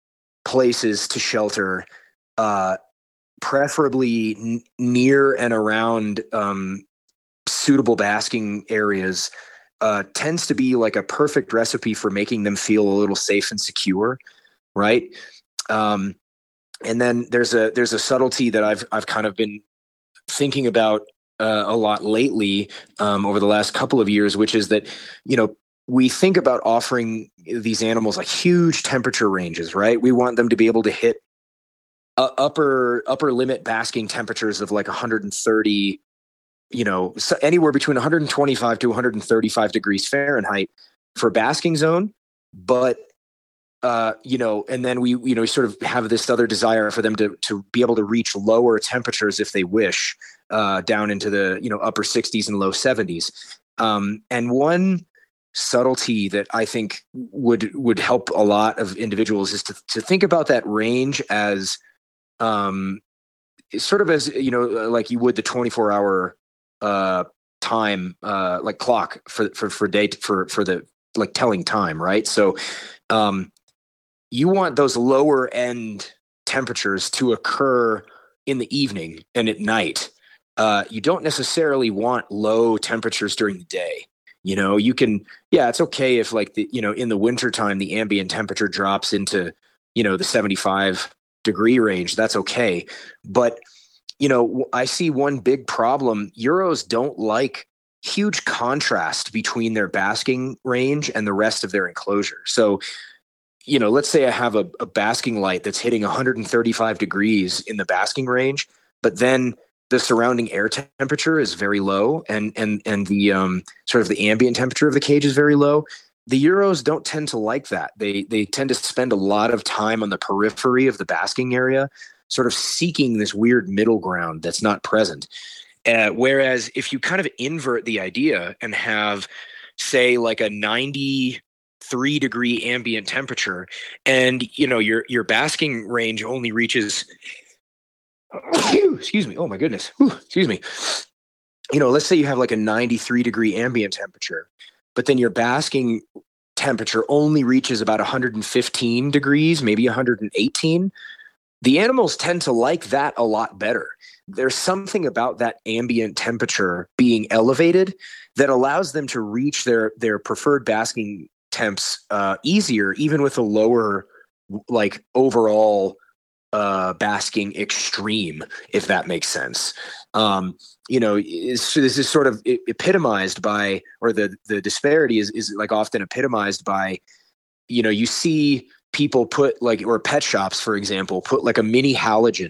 places to shelter, uh, preferably n- near and around um, suitable basking areas, uh, tends to be like a perfect recipe for making them feel a little safe and secure, right? Um, and then there's a there's a subtlety that I've I've kind of been thinking about uh, a lot lately um, over the last couple of years, which is that, you know, we think about offering these animals like huge temperature ranges, right? We want them to be able to hit uh, upper upper limit basking temperatures of like one hundred thirty, you know, so anywhere between one hundred twenty-five to one hundred thirty-five degrees Fahrenheit for basking zone. But Uh, you know, and then we, you know, we sort of have this other desire for them to to be able to reach lower temperatures if they wish, uh, down into the, you know, upper sixties and low seventies. Um, and one subtlety that I think would would help a lot of individuals is to to think about that range as, um, sort of as, you know, like you would the twenty-four hour uh, time, uh, like clock for for for date for for the like telling time, right? So. Um, You want those lower end temperatures to occur in the evening and at night. Uh, you don't necessarily want low temperatures during the day. You know, you can, yeah, it's okay if like the, you know, in the wintertime, the ambient temperature drops into, you know, the seventy-five degree range. That's okay. But, you know, I see one big problem. Euros don't like huge contrast between their basking range and the rest of their enclosure. So, you know, let's say I have a, a basking light that's hitting one hundred thirty-five degrees in the basking range, but then the surrounding air te- temperature is very low, and and and the um, sort of the ambient temperature of the cage is very low. The Euros don't tend to like that. They they tend to spend a lot of time on the periphery of the basking area, sort of seeking this weird middle ground that's not present. Uh, whereas if you kind of invert the idea and have, say, like a ninety three degree ambient temperature, and you know your your basking range only reaches excuse me, oh my goodness, Whew, excuse me, you know, let's say you have like a ninety-three degree ambient temperature, but then your basking temperature only reaches about one hundred fifteen degrees, maybe one hundred eighteen. The animals tend to like that a lot better. There's something about that ambient temperature being elevated that allows them to reach their their preferred basking temps uh, easier, even with a lower, like overall uh, basking extreme, if that makes sense. Um, you know, this is sort of epitomized by, or the the disparity is is like often epitomized by, you know, you see people put like, or pet shops, for example, put like a mini halogen,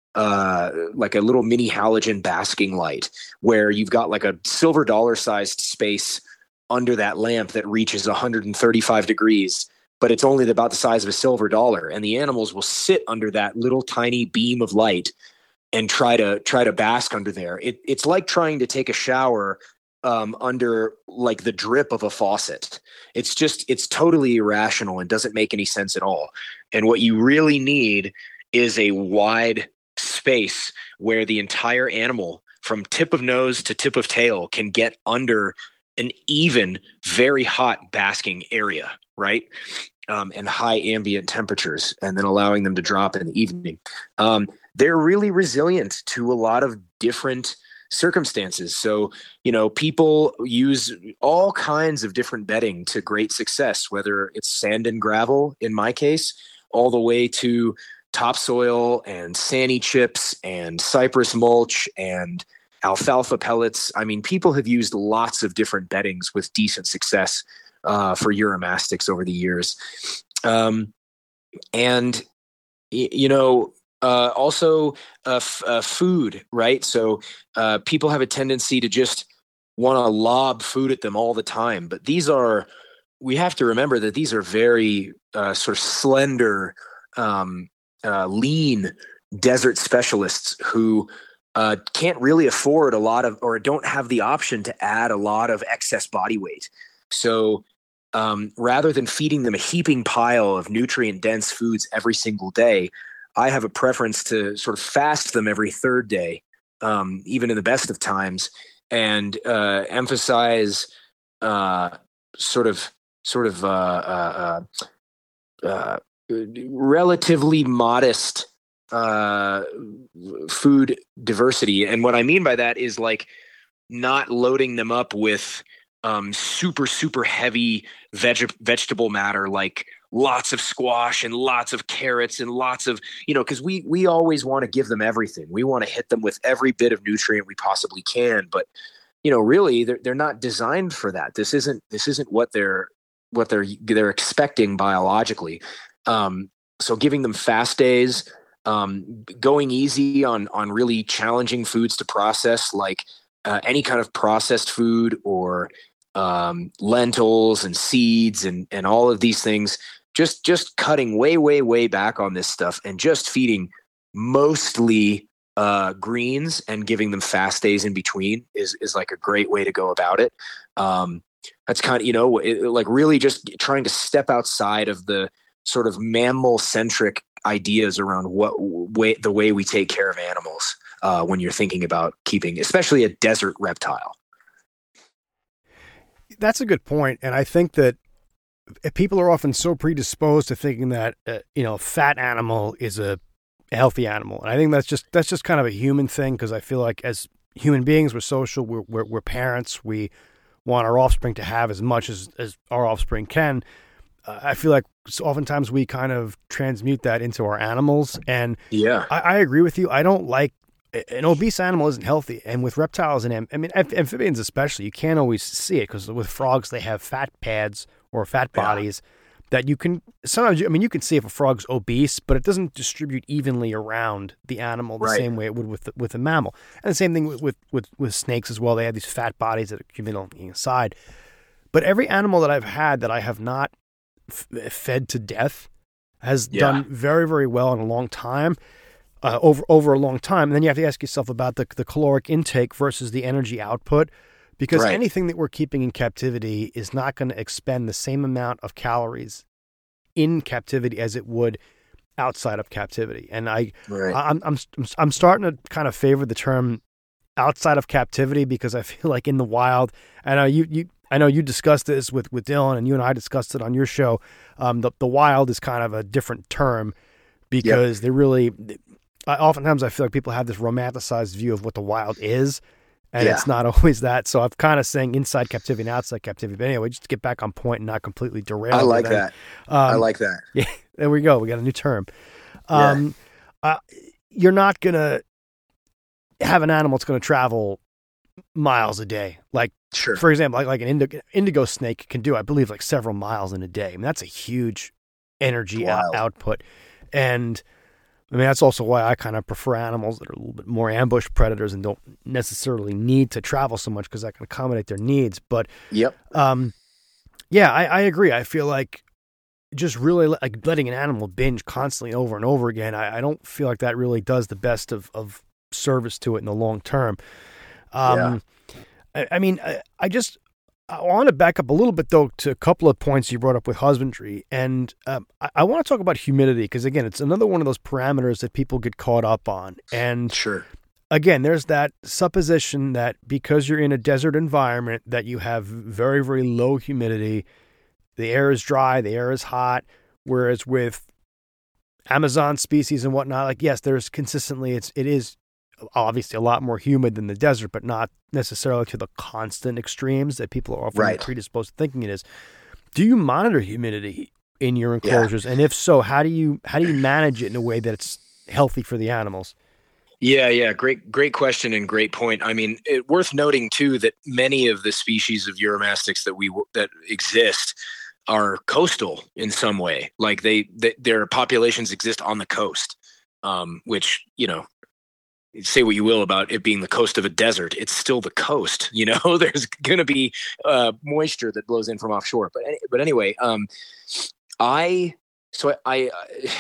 uh, like a little mini halogen basking light, where you've got like a silver dollar sized space under that lamp that reaches one hundred thirty-five degrees, but it's only about the size of a silver dollar. And the animals will sit under that little tiny beam of light and try to try to bask under there. It, it's like trying to take a shower um, under like the drip of a faucet. It's just, it's totally irrational and doesn't make any sense at all. And what you really need is a wide space where the entire animal from tip of nose to tip of tail can get under an even very hot basking area, right? Um, and high ambient temperatures, and then allowing them to drop in the evening. Um, they're really resilient to a lot of different circumstances. So, you know, people use all kinds of different bedding to great success, whether it's sand and gravel, in my case, all the way to topsoil and sani chips and cypress mulch and alfalfa pellets. I mean, people have used lots of different beddings with decent success uh, for Uromastyx over the years. Um, and, y- you know, uh, also uh, f- uh, food, right? So uh, people have a tendency to just want to lob food at them all the time. But these are, we have to remember that these are very uh, sort of slender, um, uh, lean desert specialists who uh, can't really afford a lot of, or don't have the option to add a lot of excess body weight. So um, rather than feeding them a heaping pile of nutrient dense foods every single day, I have a preference to sort of fast them every third day, um, even in the best of times, and uh, emphasize uh, sort of sort of uh, uh, uh, uh, relatively modest uh, food diversity. And what I mean by that is like not loading them up with um, super, super heavy veg- vegetable matter, like lots of squash and lots of carrots and lots of, you know, because we we always want to give them everything. We want to hit them with every bit of nutrient we possibly can. But, you know, really, they're, they're not designed for that. This isn't this isn't what they're what they're they're expecting biologically. Um, so giving them fast days, um, going easy on on really challenging foods to process, like uh, any kind of processed food or um, lentils and seeds and and all of these things. Just just cutting way, way, way back on this stuff and just feeding mostly uh, greens and giving them fast days in between is is like a great way to go about it. Um, that's kind of, you know, it, like really just trying to step outside of the sort of mammal-centric ideas around what way the way we take care of animals uh, when you're thinking about keeping, especially a desert reptile. That's a good point, and I think that people are often so predisposed to thinking that uh, you know, a fat animal is a healthy animal, and I think that's just that's just kind of a human thing, because I feel like as human beings, we're social, we're, we're we're parents, we want our offspring to have as much as as our offspring can. Uh, I feel like oftentimes we kind of transmute that into our animals, and yeah, I, I agree with you. I don't like an obese animal isn't healthy, and with reptiles and I mean amphibians especially, you can't always see it because with frogs they have fat pads or fat bodies yeah. that you can sometimes. I mean, you can see if a frog's obese, but it doesn't distribute evenly around the animal the right. same way it would with the, with a mammal. And the same thing with, with with with snakes as well. They have these fat bodies that accumulate on the inside. But every animal that I've had that I have not f- fed to death has yeah. done very, very well in a long time. Uh, over over a long time, and then you have to ask yourself about the the caloric intake versus the energy output, because right. anything that we're keeping in captivity is not going to expend the same amount of calories in captivity as it would outside of captivity. And I, right. I'm I'm I'm starting to kind of favor the term outside of captivity, because I feel like in the wild, I know you you I know you discussed this with, with Dylan, and you and I discussed it on your show. Um, the the wild is kind of a different term because yep. they really. I, oftentimes I feel like people have this romanticized view of what the wild is, and yeah. it's not always that. So I'm kind of saying inside captivity and outside captivity. But anyway, just to get back on point and not completely derail. I like that. Um, I like that. Yeah, there we go. We got a new term. Um, yeah. uh, you're not going to have an animal that's going to travel miles a day. Like, sure. for example, like, like an indigo, indigo snake can do, I believe, like several miles in a day. I mean, that's a huge energy out, output. And I mean, that's also why I kind of prefer animals that are a little bit more ambush predators and don't necessarily need to travel so much, because I can accommodate their needs. But yep. um, yeah, I, I agree. I feel like just really like letting an animal binge constantly over and over again, I, I don't feel like that really does the best of, of service to it in the long term. Um, yeah. I, I mean, I, I just, I want to back up a little bit, though, to a couple of points you brought up with husbandry. And um, I, I want to talk about humidity, because, again, it's another one of those parameters that people get caught up on. And sure. Again, there's that supposition that because you're in a desert environment that you have very, very low humidity, the air is dry, the air is hot, whereas with Amazon species and whatnot, like, yes, there's consistently, it's, it is obviously a lot more humid than the desert, but not necessarily to the constant extremes that people are often right. predisposed to thinking it is. Do you monitor humidity in your enclosures? Yeah. And if so, how do you, how do you manage it in a way that it's healthy for the animals? Yeah, yeah, great, great question and great point. I mean, it, worth noting too that many of the species of Uromastyx that we that exist are coastal in some way. Like they, they their populations exist on the coast, um, which, you know, say what you will about it being the coast of a desert, it's still the coast. You know, there's going to be uh, moisture that blows in from offshore. But but anyway, um, I so I, I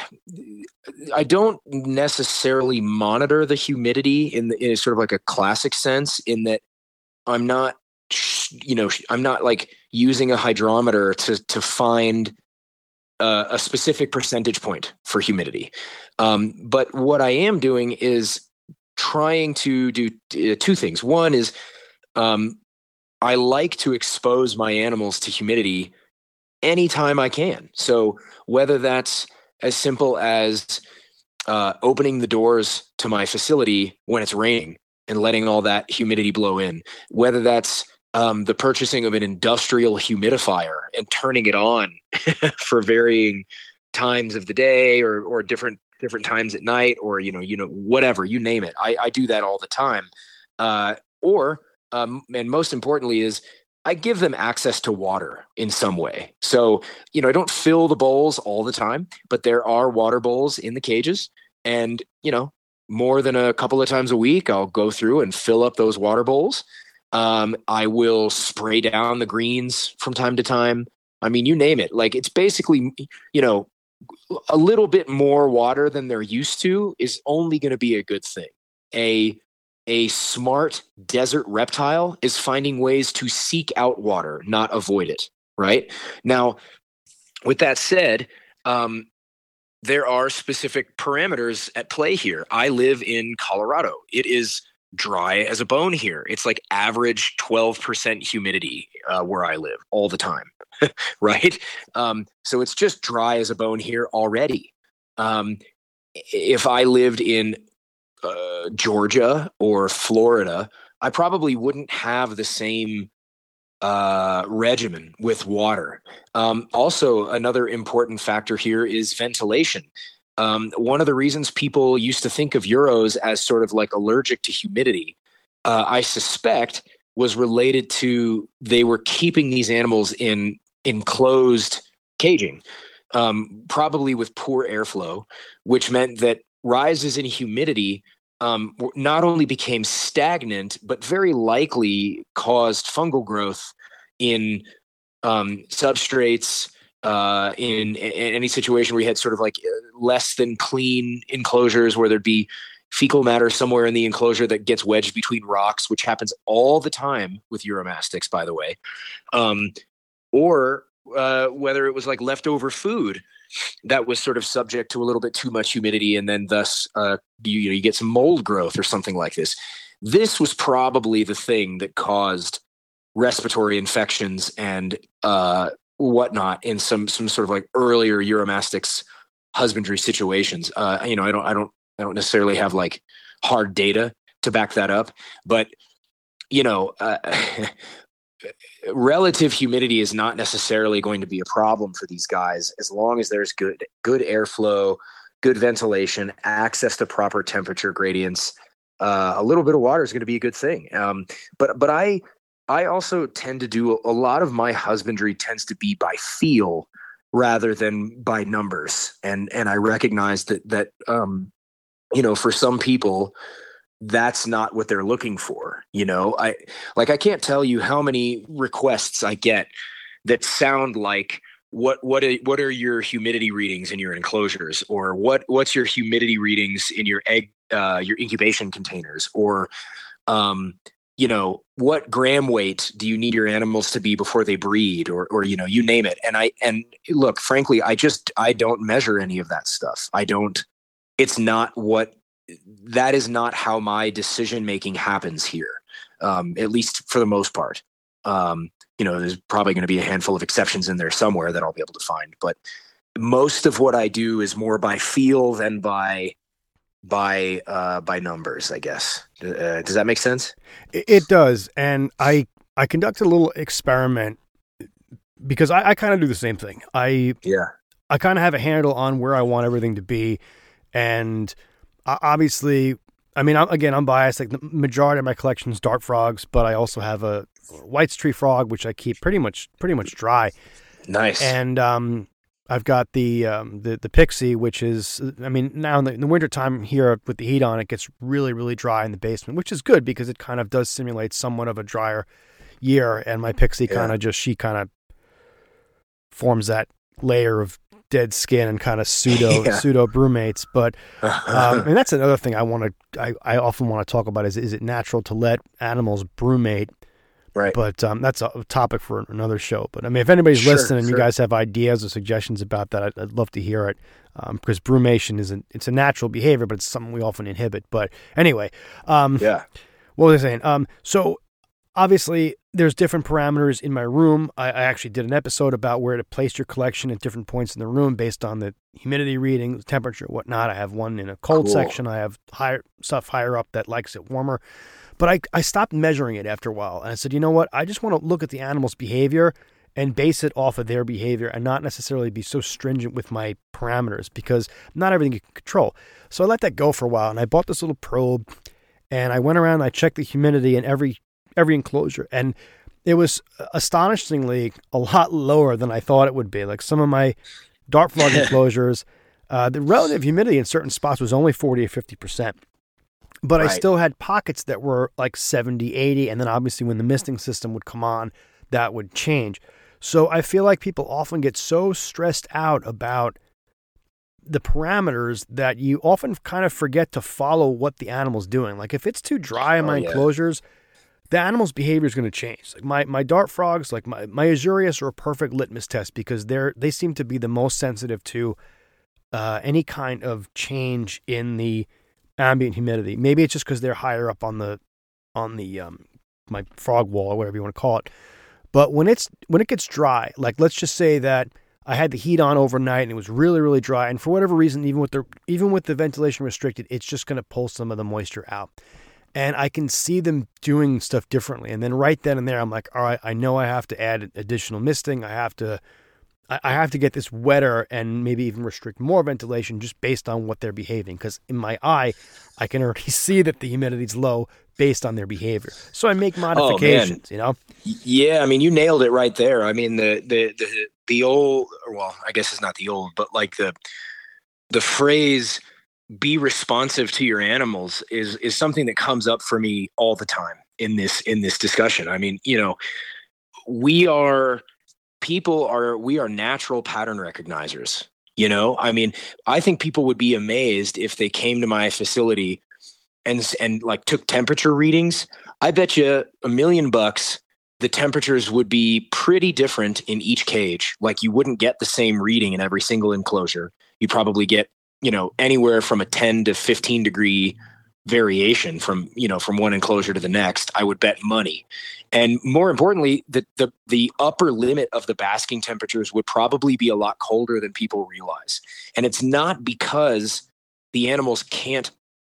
I don't necessarily monitor the humidity in the in sort of like a classic sense, in that I'm not, you know, I'm not like using a hydrometer to to find uh, a specific percentage point for humidity. Um, but what I am doing is trying to do uh, two things. One is um, I like to expose my animals to humidity anytime I can. So whether that's as simple as uh, opening the doors to my facility when it's raining and letting all that humidity blow in, whether that's um, the purchasing of an industrial humidifier and turning it on for varying times of the day, or or different different times at night, or you know you know whatever, you name it. I, I do that all the time. Uh, or um, and most importantly is I give them access to water in some way. So, you know, I don't fill the bowls all the time, but there are water bowls in the cages. And, you know, more than a couple of times a week, I'll go through and fill up those water bowls. Um, I will spray down the greens from time to time. I mean, you name it. Like, it's basically, you know, a little bit more water than they're used to is only going to be a good thing. A A smart desert reptile is finding ways to seek out water, not avoid it, right? Now, with that said, um, there are specific parameters at play here. I live in Colorado. It is dry as a bone here. It's like average twelve percent humidity uh, where I live all the time, right? Um, so it's just dry as a bone here already. Um, if I lived in Uh, Georgia or Florida, I probably wouldn't have the same uh, regimen with water. Um, also, another important factor here is ventilation. Um, one of the reasons people used to think of Euros as sort of like allergic to humidity, uh, I suspect, was related to they were keeping these animals in enclosed caging, um, probably with poor airflow, which meant that rises in humidity um, not only became stagnant, but very likely caused fungal growth in um, substrates, uh, in, in any situation where you had sort of like less than clean enclosures where there'd be fecal matter somewhere in the enclosure that gets wedged between rocks, which happens all the time with Uromastyx, by the way, um, or uh, whether it was like leftover food that was sort of subject to a little bit too much humidity, and then thus uh, you, you know, you get some mold growth or something like this. This was probably the thing that caused respiratory infections and uh, whatnot in some some sort of like earlier Uromastyx husbandry situations. Uh, you know, I don't, I don't, I don't necessarily have like hard data to back that up, but you know. Uh, relative humidity is not necessarily going to be a problem for these guys as long as there's good good airflow, good ventilation, access to proper temperature gradients. Uh, a little bit of water is going to be a good thing. Um, but but I I also tend to do a, a lot of my husbandry tends to be by feel rather than by numbers, and and I recognize that that um, you know, for some people, that's not what they're looking for. You know, I like, I can't tell you how many requests I get that sound like, what, what, are, what are your humidity readings in your enclosures, or what, what's your humidity readings in your egg, uh, your incubation containers, or, um, you know, what gram weight do you need your animals to be before they breed, or, or, you know, you name it. And I, and look, frankly, I just, I don't measure any of that stuff. I don't, it's not what, that is not how my decision making happens here, um, at least for the most part. Um, you know, there's probably going to be a handful of exceptions in there somewhere that I'll be able to find, but most of what I do is more by feel than by by uh, by numbers, I guess. Uh, does that make sense? It does, and I I conduct a little experiment because I, I kind of do the same thing. I yeah I kind of have a handle on where I want everything to be, and obviously, I mean, I'm, again, I'm biased. Like, the majority of my collection is dart frogs, but I also have a White's tree frog, which I keep pretty much pretty much dry. Nice. And um, I've got the um, the the pixie, which is, I mean, now in the, in the wintertime here with the heat on, it gets really, really dry in the basement, which is good because it kind of does simulate somewhat of a drier year. And my pixie yeah. kind of just, she kind of forms that layer of dead skin and kind of pseudo Yeah. pseudo brumates. But um, and that's another thing I want to I, I often want to talk about is is it natural to let animals brumate? Right. But um, that's a topic for another show. But I mean, if anybody's Sure, listening and sure. you guys have ideas or suggestions about that, I'd, I'd love to hear it. Um, because brumation isn't, it's a natural behavior, but it's something we often inhibit. But anyway, um, Yeah. what was I saying? Um, so obviously there's different parameters in my room. I, I actually did an episode about where to place your collection at different points in the room based on the humidity reading, temperature, whatnot. I have one in a cold Cool. section. I have higher stuff higher up that likes it warmer. But I, I stopped measuring it after a while. And I said, you know what? I just want to look at the animal's behavior and base it off of their behavior and not necessarily be so stringent with my parameters because not everything you can control. So I let that go for a while. And I bought this little probe and I went around and I checked the humidity in every every enclosure. And it was astonishingly a lot lower than I thought it would be. Like some of my dart frog enclosures, uh, the relative humidity in certain spots was only forty or fifty percent. But Right. I still had pockets that were like seventy, eighty. And then obviously when the misting system would come on, that would change. So I feel like people often get so stressed out about the parameters that you often kind of forget to follow what the animal's doing. Like if it's too dry in Oh, my yeah. enclosures, the animal's behavior is going to change. Like my, my dart frogs, like my, my Azurias are a perfect litmus test because they're, they seem to be the most sensitive to uh, any kind of change in the ambient humidity. Maybe it's just because they're higher up on the, on the, um, my frog wall or whatever you want to call it. But when it's, when it gets dry, like let's just say that I had the heat on overnight and it was really, really dry. And for whatever reason, even with the, even with the ventilation restricted, it's just going to pull some of the moisture out. And I can see them doing stuff differently. And then right then and there, I'm like, all right, I know I have to add additional misting. I have to, I have to get this wetter and maybe even restrict more ventilation just based on what they're behaving. Because in my eye, I can already see that the humidity's low based on their behavior. So I make modifications, oh, you know? Yeah. I mean, you nailed it right there. I mean, the, the, the, the old, well, I guess it's not the old, but like the, the phrase, be responsive to your animals is, is something that comes up for me all the time in this, in this discussion. I mean, you know, we are, people are, we are natural pattern recognizers, you know? I mean, I think people would be amazed if they came to my facility and, and like took temperature readings. I bet you a million bucks the temperatures would be pretty different in each cage. Like you wouldn't get the same reading in every single enclosure. You probably get, you know, anywhere from a ten to fifteen degree variation from, you know, from one enclosure to the next. I would bet money. And more importantly, the, the, the upper limit of the basking temperatures would probably be a lot colder than people realize. And it's not because the animals can't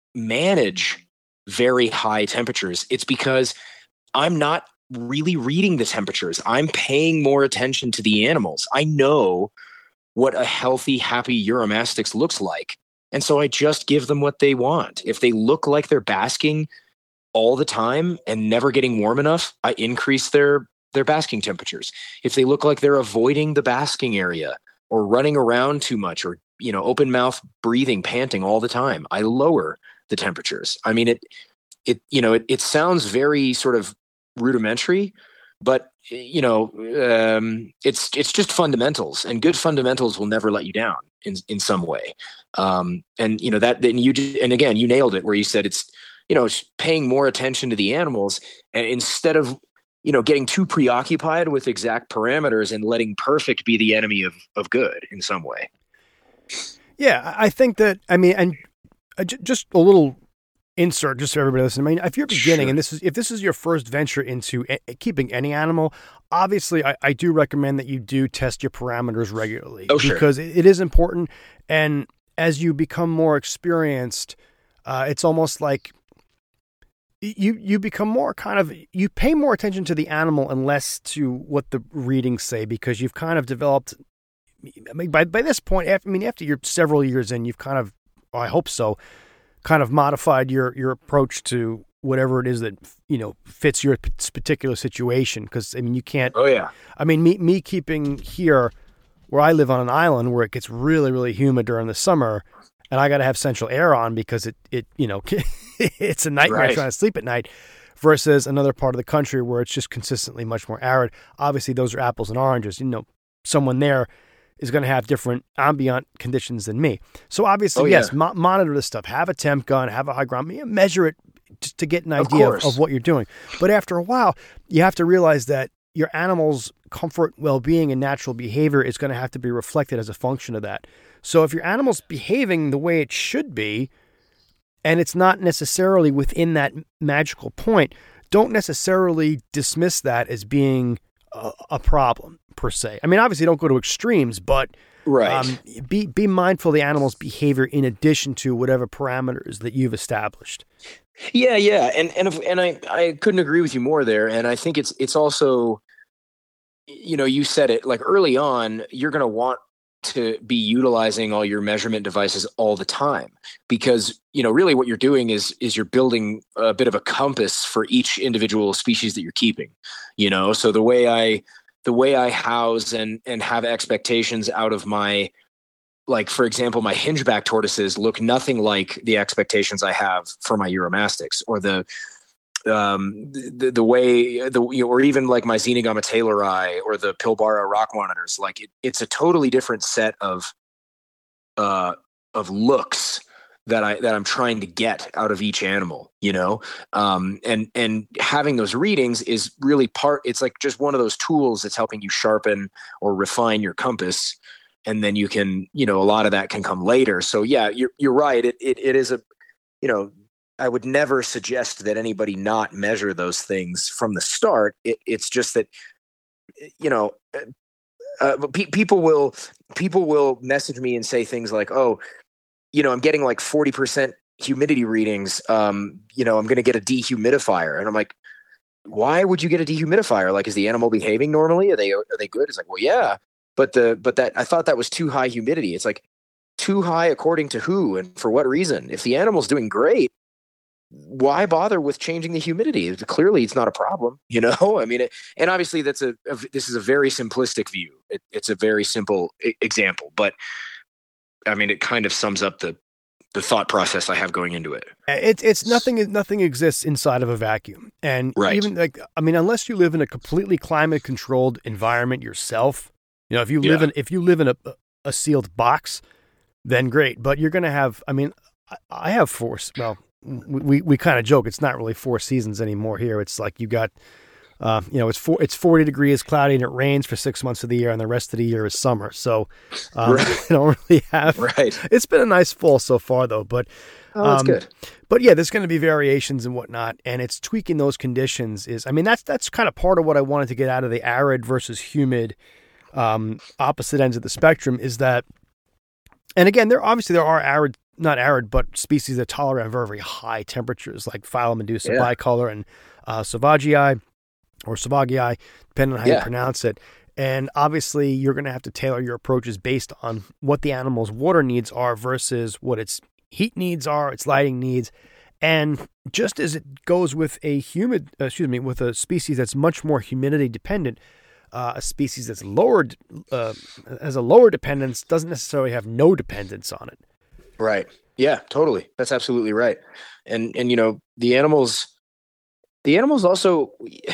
manage very high temperatures. It's because I'm not really reading the temperatures. I'm paying more attention to the animals. I know what a healthy, happy uromastix looks like. And so I just give them what they want. If they look like they're basking all the time and never getting warm enough, I increase their, their basking temperatures. If they look like they're avoiding the basking area or running around too much or, you know, open mouth breathing, panting all the time, I lower the temperatures. I mean, it, it, you know, it, it sounds very sort of rudimentary, but you know, um, it's, it's just fundamentals, and good fundamentals will never let you down in, in some way. Um, and you know, that, then you, and again, you nailed it where you said it's, you know, paying more attention to the animals, and instead of, you know, getting too preoccupied with exact parameters and letting perfect be the enemy of, of good in some way. Yeah, I think that, I mean, and just a little insert just for everybody listening. I mean, if you're beginning, Sure. and this is, if this is your first venture into a, keeping any animal, obviously I, I do recommend that you do test your parameters regularly. Oh, sure. Because it, it is important. And as you become more experienced, uh, it's almost like you, you become more kind of, you pay more attention to the animal and less to what the readings say, because you've kind of developed, I mean, by, by this point, after, I mean, after you're several years in, you've kind of, well, I hope so, kind of modified your, your approach to whatever it is that, you know, fits your particular situation. Cause I mean, you can't, Oh yeah. I mean, me, me keeping here where I live on an island where it gets really, really humid during the summer, and I got to have central air on because it, it, you know, it's a nightmare Right. trying to sleep at night, versus another part of the country where it's just consistently much more arid. Obviously those are apples and oranges. You know, someone there is going to have different ambient conditions than me. So obviously, Oh, yeah. yes, mo- monitor this stuff. Have a temp gun, have a hygrometer, measure it just to get an Of idea of, course. of what you're doing. But after a while, you have to realize that your animal's comfort, well-being, and natural behavior is going to have to be reflected as a function of that. So if your animal's behaving the way it should be, and it's not necessarily within that magical point, don't necessarily dismiss that as being a, a problem per se. I mean, obviously don't go to extremes, but Right. um, be be mindful of the animal's behavior in addition to whatever parameters that you've established. Yeah, yeah, and and if, and I I couldn't agree with you more there. And I think it's it's also, you know, you said it, like early on, you're going to want to be utilizing all your measurement devices all the time, because, you know, really what you're doing is is you're building a bit of a compass for each individual species that you're keeping. You know, so the way I the way I house and and have expectations out of my, like, for example, my hingeback tortoises look nothing like the expectations I have for my Uromastyx, or the um the, the way the you know, or even like my Xenogomma taylori or the Pilbara rock monitors. Like it, it's a totally different set of uh of looks that I that I'm trying to get out of each animal, you know. Um and and having those readings is really part, it's like just one of those tools that's helping you sharpen or refine your compass. And then you can, you know, a lot of that can come later. So yeah, you're you're right. It it it is a, you know, I would never suggest that anybody not measure those things from the start. It, it's just that, you know, uh, pe- people will people will message me and say things like, "Oh, you know, I'm getting like forty percent humidity readings. Um, you know, I'm going to get a dehumidifier," and I'm like, "Why would you get a dehumidifier? Like, is the animal behaving normally? Are they are they good?" It's like, "Well, yeah." But the but that I thought that was too high humidity. It's like, too high according to who and for what reason? If the animal's doing great, why bother with changing the humidity? Clearly, it's not a problem, you know. I mean, it, and obviously, that's a, a this is a very simplistic view. It, it's a very simple I- example, but I mean, it kind of sums up the the thought process I have going into it. It's it's nothing nothing exists inside of a vacuum, and Right. even like I mean, unless you live in a completely climate controlled environment yourself. You know, if you live Yeah. in if you live in a a sealed box, then great. But you're going to have. I mean, I, I have four. Well, we we, we kind of joke it's not really four seasons anymore here. It's like you got, uh, you know, it's four, it's forty degrees, cloudy, and it rains for six months of the year, and the rest of the year is summer. So, um, Right. I don't really have. Right. It's been a nice fall so far, though. But Oh, that's um, good. But yeah, there's going to be variations and whatnot, and it's tweaking those conditions. Is I mean, that's that's kind of part of what I wanted to get out of the arid versus humid. Um, opposite ends of the spectrum is that, and again, there obviously there are arid, not arid, but species that tolerate very, very high temperatures, like Phylomedusa Yeah. bicolor and uh, Sauvagii or Sauvagii, depending on how you Yeah. pronounce it. And obviously, you're going to have to tailor your approaches based on what the animal's water needs are versus what its heat needs are, its lighting needs. And just as it goes with a humid, uh, excuse me, with a species that's much more humidity dependent, Uh, a species that's lowered, uh, has a lower dependence, doesn't necessarily have no dependence on it. Right. Yeah, totally. That's absolutely right. And, and, you know, the animals, the animals also,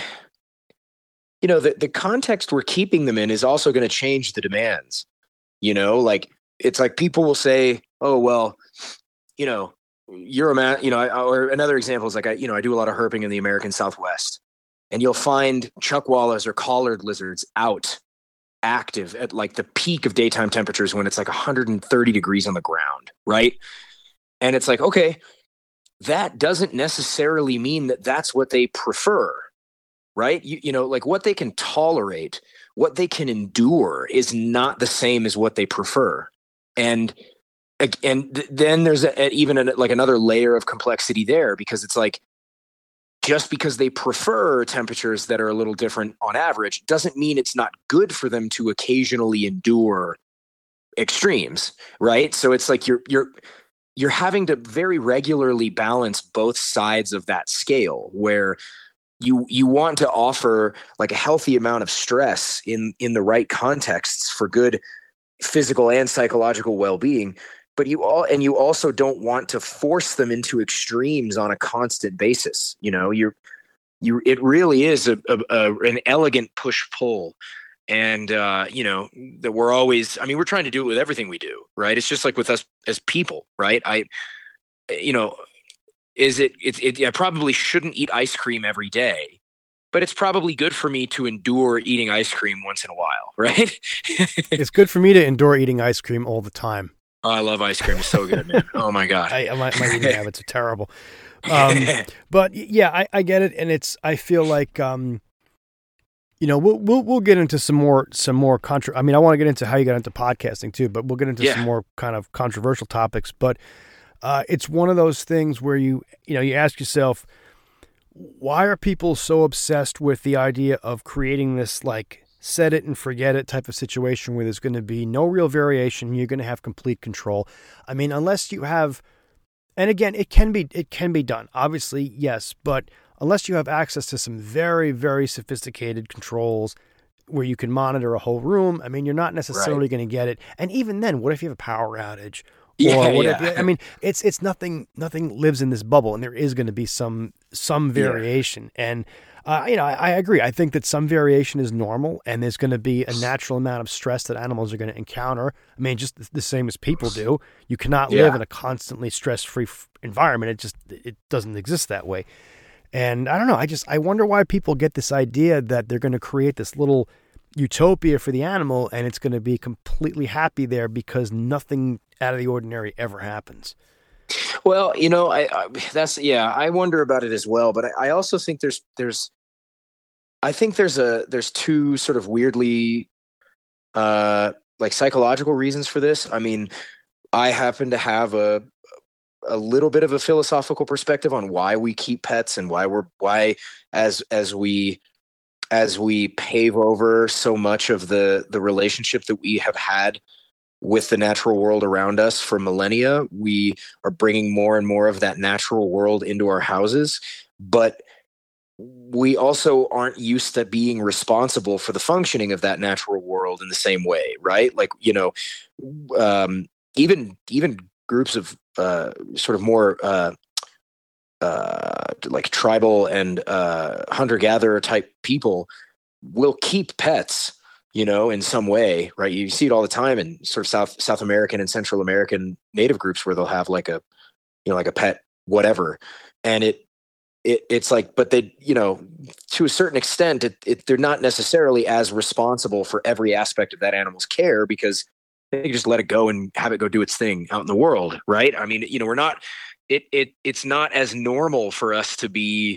you know, the, the context we're keeping them in is also going to change the demands, you know, like, it's like people will say, oh, well, you know, you're a man, you know, I, or another example is like, I, you know, I do a lot of herping in the American Southwest, and you'll find chuckwallas or collared lizards out active at like the peak of daytime temperatures when it's like one hundred thirty degrees on the ground, right? And it's like, okay, that doesn't necessarily mean that that's what they prefer, right? You, you know, like what they can tolerate, what they can endure is not the same as what they prefer. And and th- then there's a, even a, like another layer of complexity there, because it's like, just because they prefer temperatures that are a little different on average doesn't mean it's not good for them to occasionally endure extremes, right? So it's like you're you're you're having to very regularly balance both sides of that scale, where you you want to offer like a healthy amount of stress in in the right contexts for good physical and psychological well-being. But you all, and you also don't want to force them into extremes on a constant basis. You know, you're, you, it really is a, a, a an elegant push pull, And, uh, you know, that we're always, I mean, we're trying to do it with everything we do, right? It's just like with us as people, right? I, you know, is it, it, it I probably shouldn't eat ice cream every day, but it's probably good for me to endure eating ice cream once in a while, right? It's good for me to endure eating ice cream all the time. Oh, I love ice cream. It's so good, man. Oh my God. I, my, my eating habits are terrible. Um, but yeah, I, I get it. And it's, I feel like, um, you know, we'll, we'll, we'll get into some more, some more contra, I mean, I want to get into how you got into podcasting too, but we'll get into yeah. some more kind of controversial topics, but, uh, it's one of those things where you, you know, you ask yourself, why are people so obsessed with the idea of creating this like set it and forget it type of situation where there's going to be no real variation? You're going to have complete control. I mean, unless you have, and again, it can be, it can be done, obviously, yes, but unless you have access to some very, very sophisticated controls where you can monitor a whole room, I mean, you're not necessarily right. going to get it. And even then, what if you have a power outage? Or yeah, what yeah. if, I mean, it's it's nothing. Nothing lives in this bubble, and there is going to be some some variation. Yeah. And uh, you know, I, I agree. I think that some variation is normal, and there's going to be a natural amount of stress that animals are going to encounter. I mean, just the same as people do. You cannot yeah. live in a constantly stress-free f- environment. It just it doesn't exist that way. And I don't know. I just I wonder why people get this idea that they're going to create this little utopia for the animal, and it's going to be completely happy there because nothing out of the ordinary ever happens. Well, you know, I, I that's yeah, I wonder about it as well. But I, I also think there's there's I think there's a there's two sort of weirdly uh like psychological reasons for this. I mean, I happen to have a a little bit of a philosophical perspective on why we keep pets and why we're why as as we as we pave over so much of the the relationship that we have had with the natural world around us for millennia, we are bringing more and more of that natural world into our houses. But we also aren't used to being responsible for the functioning of that natural world in the same way, right? Like, you know, um, even even groups of uh, sort of more uh, uh, like tribal and uh, hunter-gatherer type people will keep pets, you know, in some way, right? You see it all the time in sort of South South American and Central American native groups where they'll have like a, you know, like a pet, whatever. And it, it it's like, but they, you know, to a certain extent, it, it they're not necessarily as responsible for every aspect of that animal's care because they just let it go and have it go do its thing out in the world, right? I mean, you know, we're not, it it it's not as normal for us to be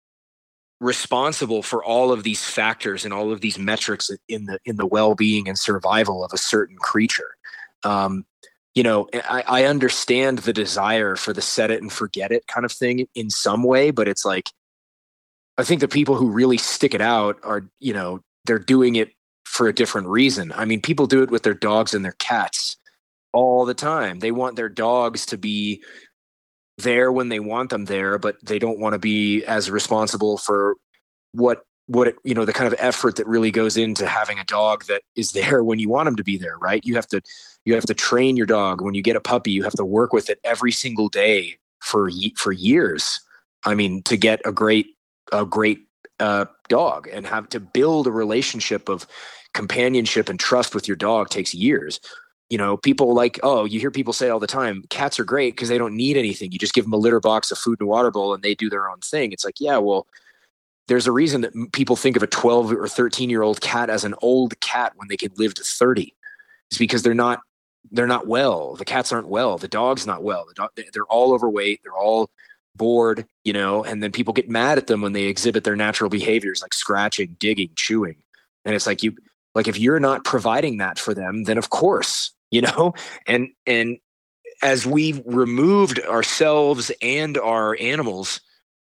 responsible for all of these factors and all of these metrics in the in the well-being and survival of a certain creature. Um, you know, I, I understand the desire for the set it and forget it kind of thing in some way, but it's like, I think the people who really stick it out are, you know, they're doing it for a different reason. I mean, people do it with their dogs and their cats all the time. They want their dogs to be there when they want them there, but they don't want to be as responsible for what what it, you know, the kind of effort that really goes into having a dog that is there when you want them to be there, right? You have to you have to train your dog. When you get a puppy, you have to work with it every single day for for years. I mean, to get a great a great uh, dog and have to build a relationship of companionship and trust with your dog takes years. You know, people like, oh, you hear people say all the time, cats are great because they don't need anything. You just give them a litter box, a food and a water bowl, and they do their own thing. It's like, yeah, well, there's a reason that people think of a twelve or thirteen year old cat as an old cat when they could live to thirty. It's because they're not, they're not well. The cats aren't well. The dog's not well. The dog, they're all overweight. They're all bored, you know, and then people get mad at them when they exhibit their natural behaviors like scratching, digging, chewing. And it's like, you, like, if you're not providing that for them, then of course, you know, and, and as we've removed ourselves and our animals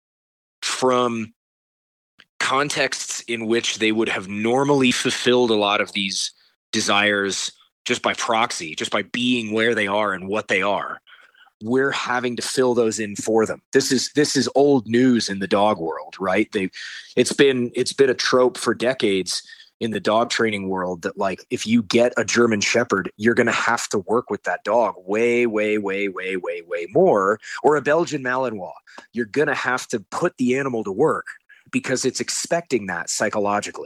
from contexts in which they would have normally fulfilled a lot of these desires just by proxy, just by being where they are and what they are, we're having to fill those in for them. This is, this is old news in the dog world, right? They, it's been, it's been a trope for decades in the dog training world that, like, if you get a German Shepherd, you're going to have to work with that dog way, way, way, way, way, way more. Or a Belgian Malinois, you're going to have to put the animal to work because it's expecting that psychologically.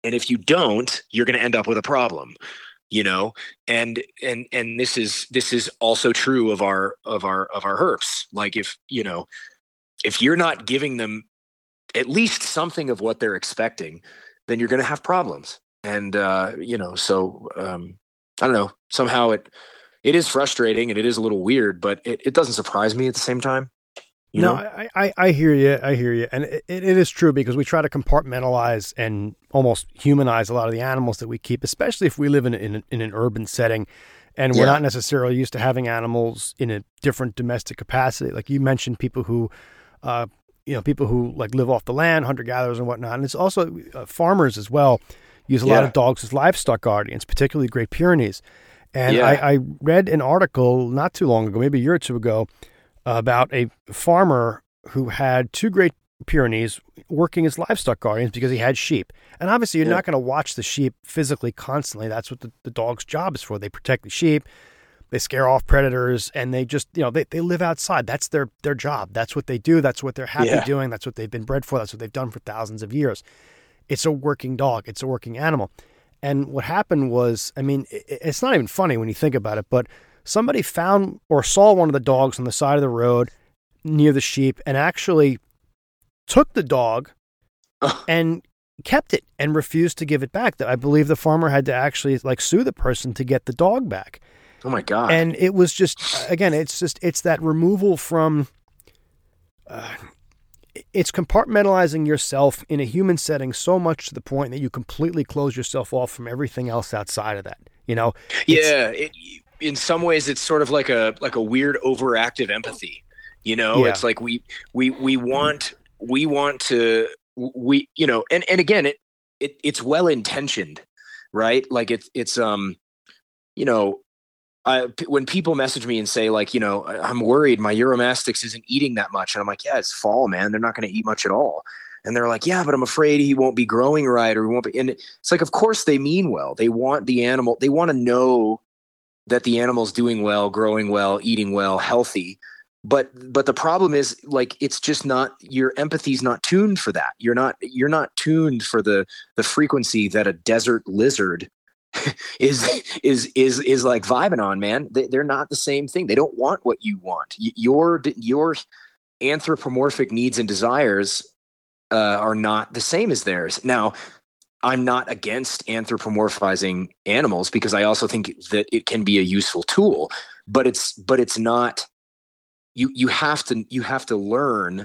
And if you don't, you're going to end up with a problem, you know? And, and, and this is, this is also true of our, of our, of our herps. Like if, you know, if you're not giving them at least something of what they're expecting, then you're going to have problems. And, uh, you know, so, um, I don't know, somehow it, it is frustrating and it is a little weird, but it, it doesn't surprise me at the same time. You no, know? I, I, I hear you. I hear you. And it, it is true because we try to compartmentalize and almost humanize a lot of the animals that we keep, especially if we live in, in, in an urban setting and we're yeah. not necessarily used to having animals in a different domestic capacity. Like you mentioned, people who, uh, you know, people who like live off the land, hunter-gatherers and whatnot. And it's also uh, farmers as well use a yeah. lot of dogs as livestock guardians, particularly Great Pyrenees. And yeah. I, I read an article not too long ago, maybe a year or two ago, uh, about a farmer who had two Great Pyrenees working as livestock guardians because he had sheep. And obviously you're yeah. not going to watch the sheep physically constantly. That's what the, the dog's job is for. They protect the sheep, they scare off predators, and they just, you know, they, they live outside. That's their, their job. That's what they do. That's what they're happy yeah. doing. That's what they've been bred for. That's what they've done for thousands of years. It's a working dog. It's a working animal. And what happened was, I mean, it's not even funny when you think about it, but somebody found or saw one of the dogs on the side of the road near the sheep and actually took the dog and kept it and refused to give it back. I believe the farmer had to actually like sue the person to get the dog back. Oh my God. And it was just, again, it's just, it's that removal from, uh, it's compartmentalizing yourself in a human setting so much to the point that you completely close yourself off from everything else outside of that, you know? Yeah. It, in some ways it's sort of like a, like a weird overactive empathy, you know, yeah. It's like we, we, we want, we want to, we, you know, and, and again, it, it, it's well-intentioned, right? Like it's, it's, um, you know, I, when people message me and say like, you know, I'm worried my Euromastix isn't eating that much. And I'm like, yeah, it's fall, man. They're not going to eat much at all. And they're like, yeah, but I'm afraid he won't be growing right or he won't be. And it's like, of course they mean well. They want the animal. They want to know that the animal's doing well, growing well, eating well, healthy. But, but the problem is like, it's just not, your empathy's not tuned for that. You're not, you're not tuned for the, the frequency that a desert lizard is is is is like vibing on, man. They, they're not the same thing. They don't want what you want. Your your anthropomorphic needs and desires uh, are not the same as theirs. Now, I'm not against anthropomorphizing animals because I also think that it can be a useful tool. But it's but it's not. You you have to you have to learn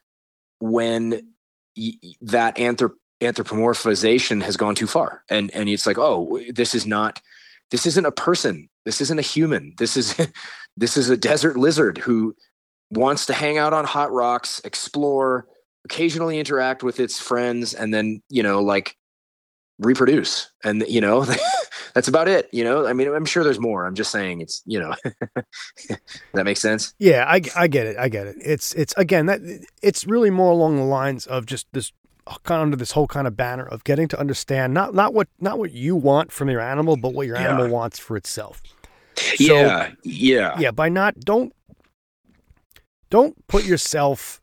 when y- that anthrop. anthropomorphization has gone too far. And, and it's like, oh, this is not, this isn't a person. This isn't a human. This is, this is a desert lizard who wants to hang out on hot rocks, explore, occasionally interact with its friends, and then, you know, like reproduce. And, you know, that's about it. You know, I mean, I'm sure there's more. I'm just saying it's, you know, that makes sense. Yeah, I, I get it. I get it. It's, it's again, that it's really more along the lines of just this, kind of under this whole kind of banner of getting to understand not not what not what you want from your animal, but what your yeah. animal wants for itself. So, yeah, yeah, yeah. By not don't don't put yourself,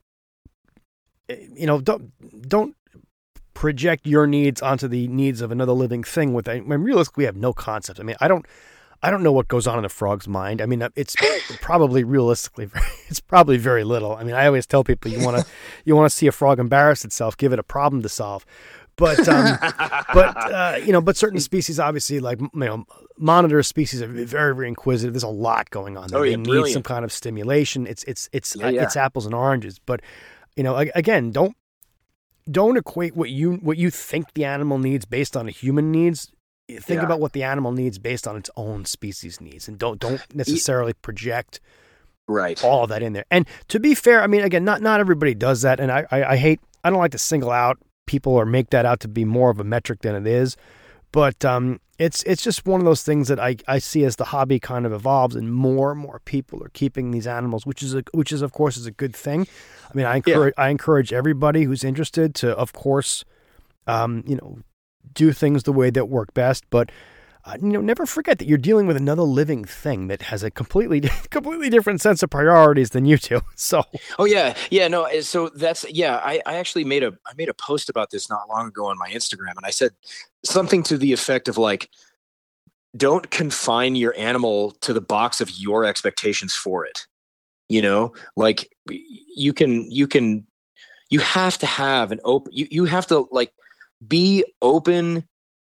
you know, don't don't project your needs onto the needs of another living thing. With I mean, realistically, we have no concept. I mean, I don't. I don't know what goes on in a frog's mind. I mean, it's probably realistically, it's probably very little. I mean, I always tell people you want to, you want to see a frog embarrass itself, give it a problem to solve. But, um, but uh, you know, but certain species, obviously, like you know, monitor species are very, very inquisitive. There's a lot going on there. Oh, yeah, they need brilliant. some kind of stimulation. It's, it's, it's, yeah, uh, yeah. it's apples and oranges. But you know, again, don't, don't equate what you what you think the animal needs based on a human needs. Think yeah. about what the animal needs based on its own species needs, and don't don't necessarily project right all of that in there. And to be fair, I mean, again, not not everybody does that, and I, I I hate I don't like to single out people or make that out to be more of a metric than it is. But um, it's it's just one of those things that I, I see as the hobby kind of evolves, and more and more people are keeping these animals, which is a, which is of course is a good thing. I mean, I encourage yeah. I encourage everybody who's interested to, of course, um, you know. do things the way that work best. But uh, you know, never forget that you're dealing with another living thing that has a completely, completely different sense of priorities than you do. So, oh yeah, yeah, no. eh, So that's yeah. I, I actually made a I made a post about this not long ago on my Instagram, and I said something to the effect of like, don't confine your animal to the box of your expectations for it. You know, like you can you can you have to have an open. You you have to like be open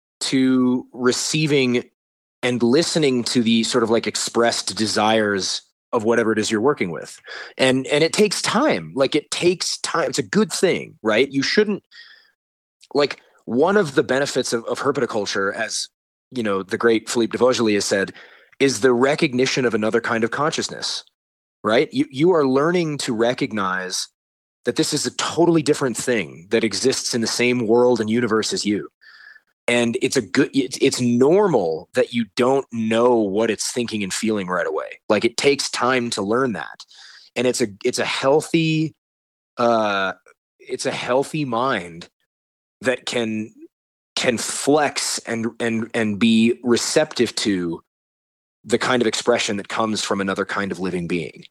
to receiving and listening to the sort of like expressed desires of whatever it is you're working with. And and it takes time. Like it takes time. It's a good thing, right? You shouldn't like one of the benefits of, of herpetoculture, as you know, the great Philippe de Vosgely has said, is the recognition of another kind of consciousness, right? You you are learning to recognize that this is a totally different thing that exists in the same world and universe as you. And it's a good it's, it's normal that you don't know what it's thinking and feeling right away. Like it takes time to learn that. And it's a it's a healthy uh it's a healthy mind that can can flex and and and be receptive to the kind of expression that comes from another kind of living being.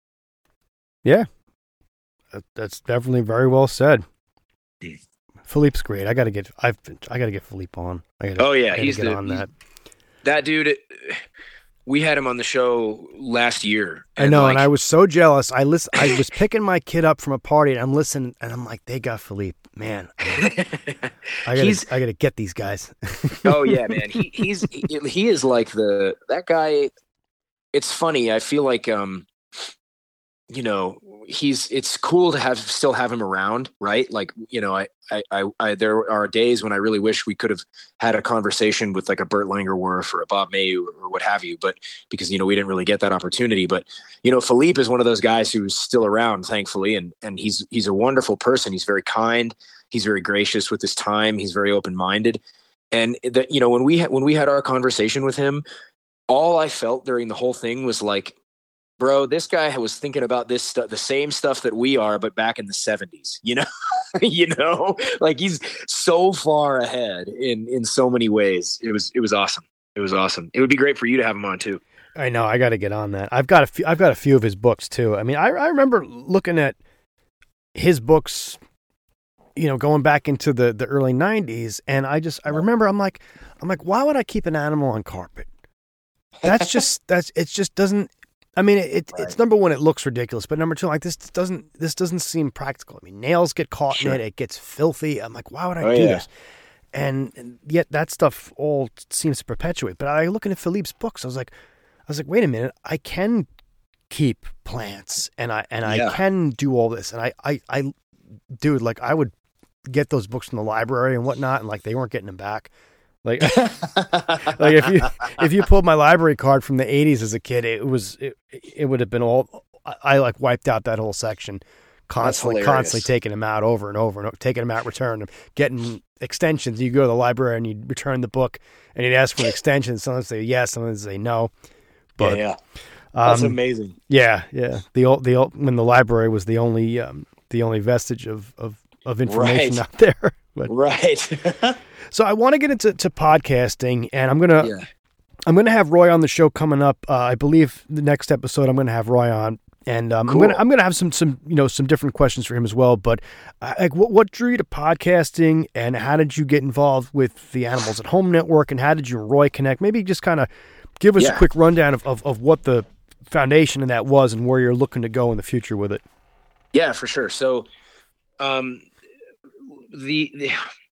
Yeah. That's definitely very well said. Mm. Philippe's great. I gotta get. I've. I gotta get Philippe on. I gotta, oh yeah, I gotta he's get the, on that. That dude. We had him on the show last year. I know, like, and I was so jealous. I listen. I was picking my kid up from a party, and I'm listening, and I'm like, they got Philippe. Man, I gotta. He's, I gotta get these guys. oh yeah, man. He he's he, he is like the that guy. It's funny. I feel like um. you know, he's, it's cool to have, still have him around, right? Like, you know, I, I, I, I there are days when I really wish we could have had a conversation with like a Burt Langerwerf or a Bob Mayu or what have you, but because, you know, we didn't really get that opportunity, but, you know, Philippe is one of those guys who's still around, thankfully. And, and he's, he's a wonderful person. He's very kind. He's very gracious with his time. He's very open-minded. And that, you know, when we had, when we had our conversation with him, all I felt during the whole thing was like, bro, this guy was thinking about this stuff, the same stuff that we are, but back in the seventies, you know, you know, like he's so far ahead in, in so many ways. It was, it was awesome. It was awesome. It would be great for you to have him on too. I know. I got to get on that. I've got a few, I've got a few of his books too. I mean, I, I remember looking at his books, you know, going back into the, the early nineties. And I just, I remember I'm like, I'm like, why would I keep an animal on carpet? That's just, that's, it just doesn't, I mean, it, right. It's number one, it looks ridiculous, but number two, like this doesn't this doesn't seem practical. I mean, nails get caught sure. in it, it gets filthy. I'm like, why would I oh, do yeah. this? And, and yet that stuff all seems to perpetuate. But I looking at Philippe's books, I was like, I was like, wait a minute, I can keep plants, and I and yeah. I can do all this, and I, I, I, dude, like I would get those books from the library and whatnot, and like they weren't getting them back. Like, like if you if you pulled my library card from the eighties as a kid, it was it, it would have been all. I, I like wiped out that whole section, constantly constantly taking them out over and over and over, taking them out, returning them, getting extensions. You go to the library and you return the book, and you'd ask for an extension. Someone would say yes, someone would say no. But yeah, yeah. That's um, amazing. Yeah, yeah. The old the old when the library was the only um, the only vestige of of, of information right. out there. But, right. So I want to get into to podcasting, and I'm gonna yeah. I'm gonna have Roy on the show coming up. Uh, I believe the next episode I'm gonna have Roy on, and um, cool. I'm gonna I'm gonna have some some you know some different questions for him as well. But uh, like, what what drew you to podcasting, and how did you get involved with the Animals at Home Network, and how did you and Roy connect? Maybe just kind of give us yeah. a quick rundown of, of of what the foundation of that was and where you're looking to go in the future with it. Yeah, for sure. So, um, the the.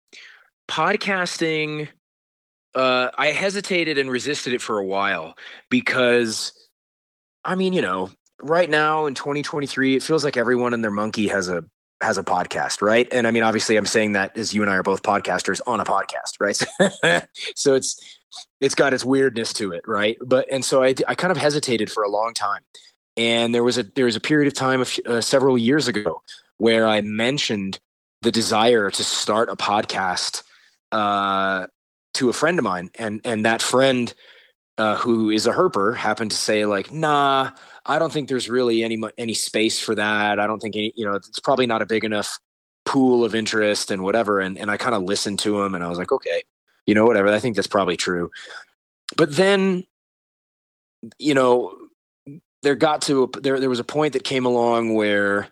Podcasting, uh, I hesitated and resisted it for a while because, I mean, you know, right now in twenty twenty-three, it feels like everyone and their monkey has a has a podcast, right? And I mean, obviously, I'm saying that as you and I are both podcasters on a podcast, right? So it's it's got its weirdness to it, right? But and so I I kind of hesitated for a long time, and there was a there was a period of time of, uh, several years ago where I mentioned the desire to start a podcast uh, to a friend of mine. And, and that friend, uh, who is a herper, happened to say like, nah, I don't think there's really any, any space for that. I don't think any, you know, it's probably not a big enough pool of interest and whatever. And, and I kind of listened to him and I was like, okay, you know, whatever. I think that's probably true. but then, you know, there got to a, there there was a point that came along where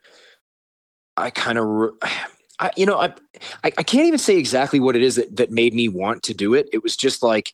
I kind of, I, you know, I, I I can't even say exactly what it is that that made me want to do it. It was just like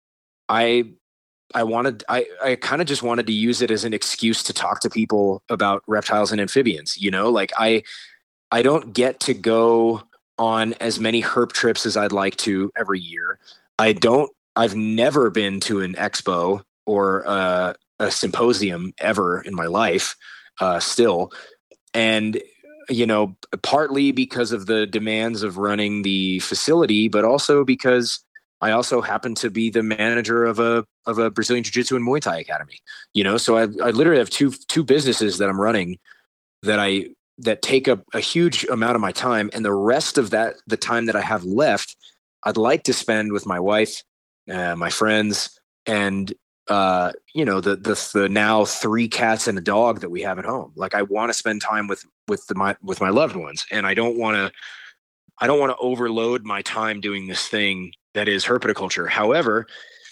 I I wanted I I kind of just wanted to use it as an excuse to talk to people about reptiles and amphibians. You know, like I I don't get to go on as many herp trips as I'd like to every year. I don't. I've never been to an expo or uh, a symposium ever in my life. Uh, still, and you know, partly because of the demands of running the facility, but also because I also happen to be the manager of a of a Brazilian Jiu-Jitsu and Muay Thai academy. You know, so I, I literally have two two businesses that I'm running that I that take up a huge amount of my time, and the rest of that the time that I have left, I'd like to spend with my wife, uh, my friends, and uh, you know the, the the now three cats and a dog that we have at home. Like I want to spend time with with the, my with my loved ones, and I don't want to I don't want to overload my time doing this thing that is herpetoculture. However,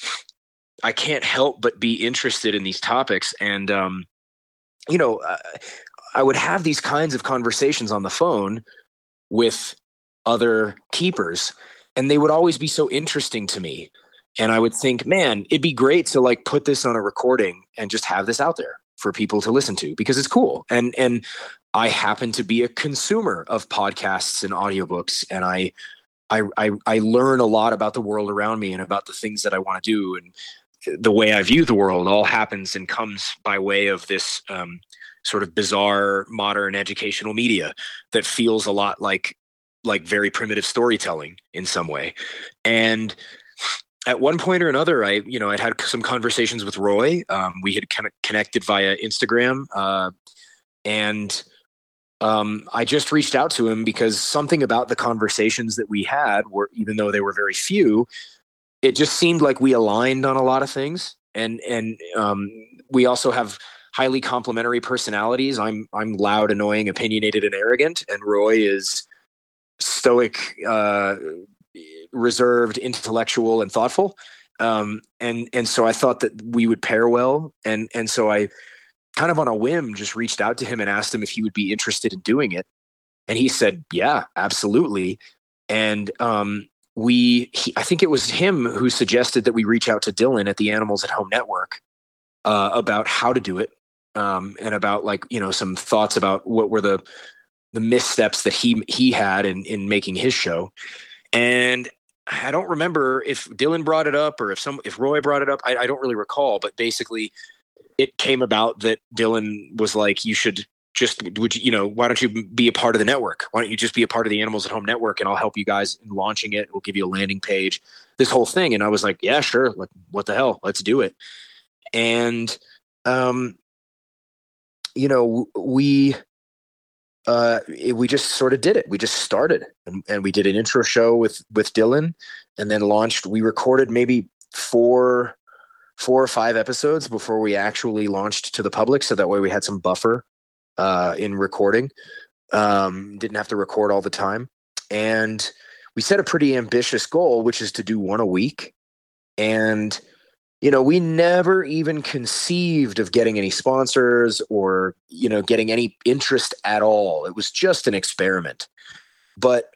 I can't help but be interested in these topics, and um, you know. Uh, I would have these kinds of conversations on the phone with other keepers, and they would always be so interesting to me. And I would think, man, it'd be great to like put this on a recording and just have this out there for people to listen to because it's cool. And, and I happen to be a consumer of podcasts and audiobooks. And I, I, I, I learn a lot about the world around me and about the things that I want to do. And the way I view the world all happens and comes by way of this, um, sort of bizarre modern educational media that feels a lot like like very primitive storytelling in some way. And at one point or another, I you know I'd had some conversations with Roy. Um, we had kind of connected via Instagram, uh, and um, I just reached out to him because something about the conversations that we had were, even though they were very few, it just seemed like we aligned on a lot of things. And and um, we also have highly complementary personalities. I'm I'm loud, annoying, opinionated, and arrogant, and Roy is stoic, uh, reserved, intellectual, and thoughtful. Um, and and so I thought that we would pair well, and and so I kind of on a whim just reached out to him and asked him if he would be interested in doing it, and he said, "Yeah, absolutely." And um, we, he, I think it was him who suggested that we reach out to Dylan at the Animals at Home Network uh, about how to do it. Um, and about like, you know, some thoughts about what were the the missteps that he he had in, in making his show. And I don't remember if Dylan brought it up or if some if Roy brought it up. I, I don't really recall, but basically it came about that Dylan was like, you should just, would you, you know, why don't you be a part of the network? Why don't you just be a part of the Animals at Home Network and I'll help you guys in launching it. We'll give you a landing page, this whole thing. And I was like, yeah, sure. Like, what the hell? Let's do it. And, um, you know, we, uh, we just sort of did it. We just started and, and we did an intro show with, with Dylan and then launched. We recorded maybe four, four or five episodes before we actually launched to the public. So that way we had some buffer, uh, in recording, um, didn't have to record all the time. And we set a pretty ambitious goal, which is to do one a week. And, you know, we never even conceived of getting any sponsors or, you know, getting any interest at all. It was just an experiment. But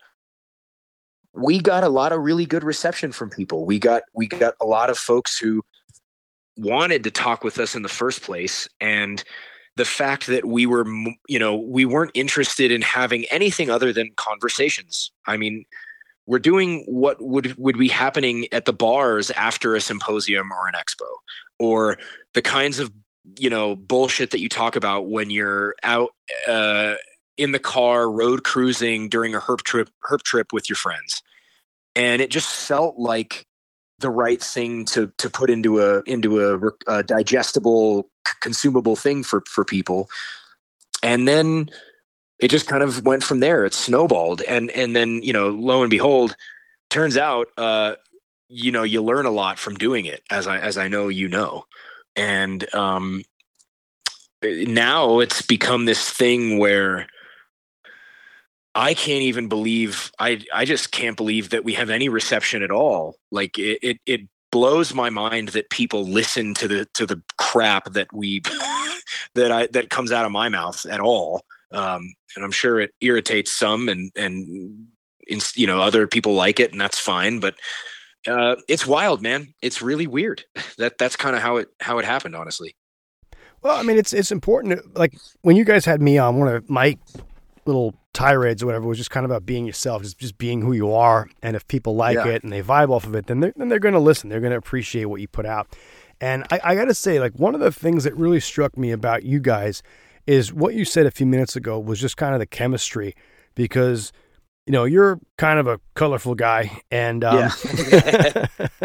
we got a lot of really good reception from people. We got we got a lot of folks who wanted to talk with us in the first place. And the fact that we were, you know, we weren't interested in having anything other than conversations. I mean, we're doing what would, would be happening at the bars after a symposium or an expo, or the kinds of, you know, bullshit that you talk about when you're out uh, in the car road cruising during a herp trip, herp trip with your friends. And it just felt like the right thing to to put into a into a, a digestible, consumable thing for for people. And then it just kind of went from there. It snowballed. And, and then, you know, lo and behold, turns out, uh, you know, you learn a lot from doing it, as I, as I know, you know, and, um, now it's become this thing where I can't even believe, I, I just can't believe that we have any reception at all. Like it, it, it blows my mind that people listen to the to the crap that we that I that comes out of my mouth at all. Um, and I'm sure it irritates some, and and you know, other people like it, and that's fine. But uh, it's wild, man. It's really weird. That that's kind of how it how it happened, honestly. Well, I mean, it's it's important to, like, when you guys had me on, one of my little tirades or whatever was just kind of about being yourself, just just being who you are. And if people like yeah. it and they vibe off of it, then they're, then they're going to listen. They're going to appreciate what you put out. And I, I got to say, like, one of the things that really struck me about you guys is what you said a few minutes ago was just kind of the chemistry, because, you know, you're kind of a colorful guy, and um, yeah.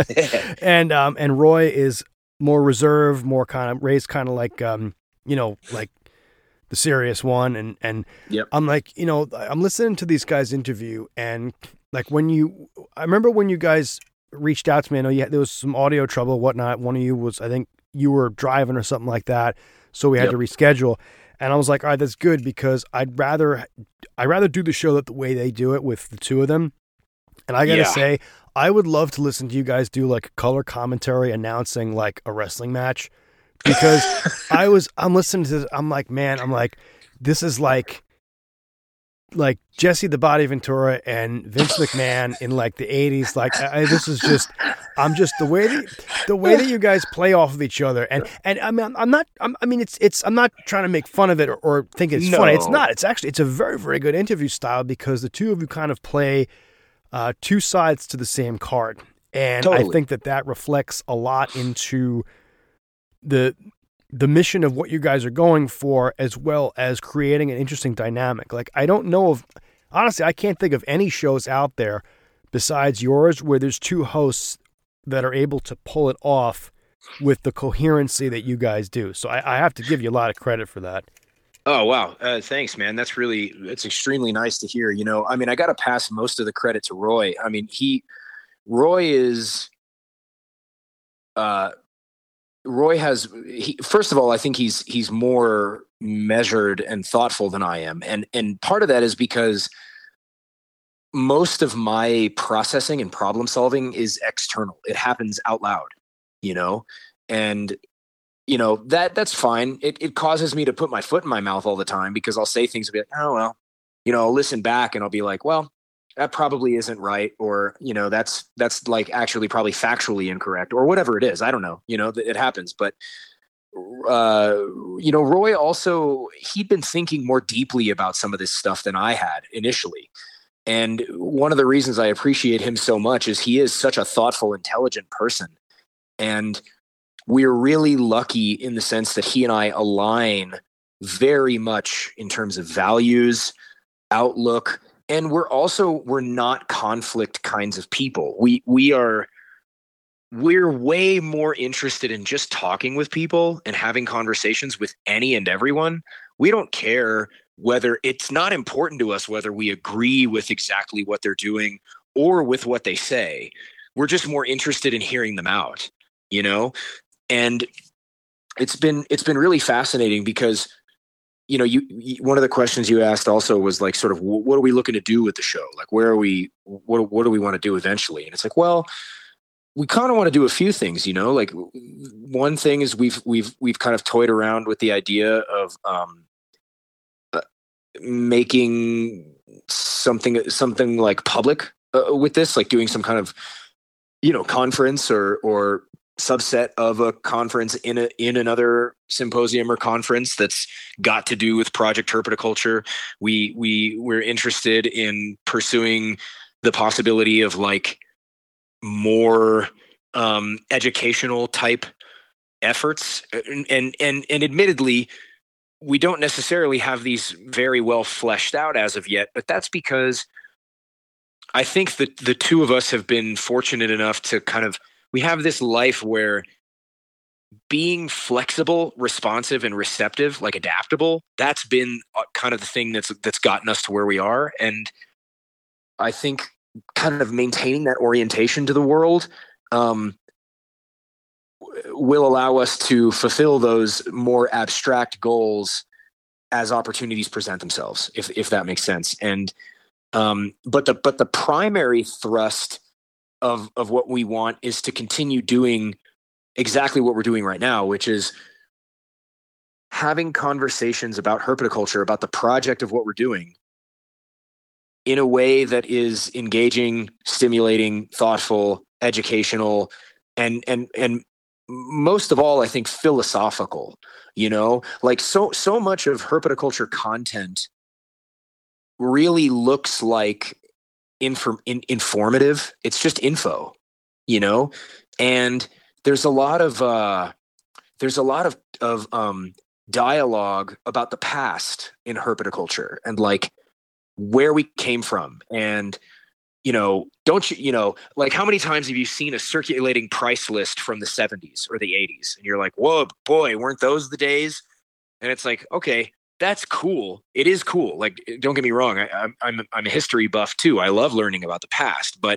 and um, and Roy is more reserved, more kind of raised, kind of like um, you know, like the serious one, and and yep. I'm like, you know, I'm listening to these guys interview, and like when you, I remember when you guys reached out to me, I know you had, there was some audio trouble, whatnot. One of you was, I think you were driving or something like that, so we had yep. to reschedule. And I was like, all right, that's good, because I'd rather I'd rather do the show that the way they do it with the two of them. And I gotta yeah. say, I would love to listen to you guys do like color commentary announcing like a wrestling match, because I was I'm listening to this, I'm like, man, I'm like, this is like like Jesse the Body Ventura and Vince McMahon in like the eighties. Like I, this is just, I'm just the way that, the way that you guys play off of each other. And, and I mean, I'm not, I'm, I mean, it's, it's, I'm not trying to make fun of it or, or think it's no. funny. It's not, it's actually, it's a very, very good interview style, because the two of you kind of play uh, two sides to the same card. And totally. I think that that reflects a lot into the, the mission of what you guys are going for, as well as creating an interesting dynamic. Like, I don't know of, honestly, I can't think of any shows out there besides yours where there's two hosts that are able to pull it off with the coherency that you guys do. So I, I have to give you a lot of credit for that. Oh, wow. Uh, thanks, man. That's really, it's extremely nice to hear. You know, I mean, I got to pass most of the credit to Roy. I mean, he, Roy is, uh, Roy has, he, first of all, I think he's he's more measured and thoughtful than I am. And and part of that is because most of my processing and problem solving is external. It happens out loud, you know? And, you know, that that's fine. It it causes me to put my foot in my mouth all the time, because I'll say things a bit, oh, well, you know, I'll listen back and I'll be like, well, that probably isn't right. Or, you know, that's, that's like actually probably factually incorrect, or whatever it is. I don't know, you know, it happens. But, uh, you know, Roy also, he'd been thinking more deeply about some of this stuff than I had initially. And one of the reasons I appreciate him so much is he is such a thoughtful, intelligent person. And we're really lucky in the sense that he and I align very much in terms of values, outlook. And we're also, we're not conflict kinds of people. We, we are, we're way more interested in just talking with people and having conversations with any and everyone. We don't care whether, it's not important to us whether we agree with exactly what they're doing or with what they say. We're just more interested in hearing them out, you know? And it's been, it's been really fascinating, because you know, you, you, one of the questions you asked also was like, sort of, what are we looking to do with the show? Like, where are we, what, what do we want to do eventually? And it's like, well, we kind of want to do a few things, you know, like one thing is we've, we've, we've kind of toyed around with the idea of, um, uh, making something, something like public uh, with this, like doing some kind of, you know, conference or, or, subset of a conference in a in another symposium or conference that's got to do with Project Herpetoculture. We we we're interested in pursuing the possibility of like more um, educational type efforts, and, and and and admittedly, we don't necessarily have these very well fleshed out as of yet. But that's because I think that the two of us have been fortunate enough to kind of, we have this life where being flexible, responsive, and receptive, like adaptable, that's been kind of the thing that's that's gotten us to where we are. And I think kind of maintaining that orientation to the world um, will allow us to fulfill those more abstract goals as opportunities present themselves, if if that makes sense. And um, but the but the primary thrust of of what we want is to continue doing exactly what we're doing right now, which is having conversations about herpetoculture, about the project of what we're doing, in a way that is engaging, stimulating, thoughtful, educational, and and and most of all, I think philosophical. You know, like so so much of herpetoculture content really looks like inform in, informative. It's just info, you know, and there's a lot of uh, there's a lot of of um, dialogue about the past in herpetoculture and like where we came from. And, you know, don't you, you know, like how many times have you seen a circulating price list from the seventies or the eighties? And you're like, whoa, boy, weren't those the days? And it's like, okay, that's cool. It is cool. Like, don't get me wrong. I, I'm, I'm, I'm a history buff too. I love learning about the past, but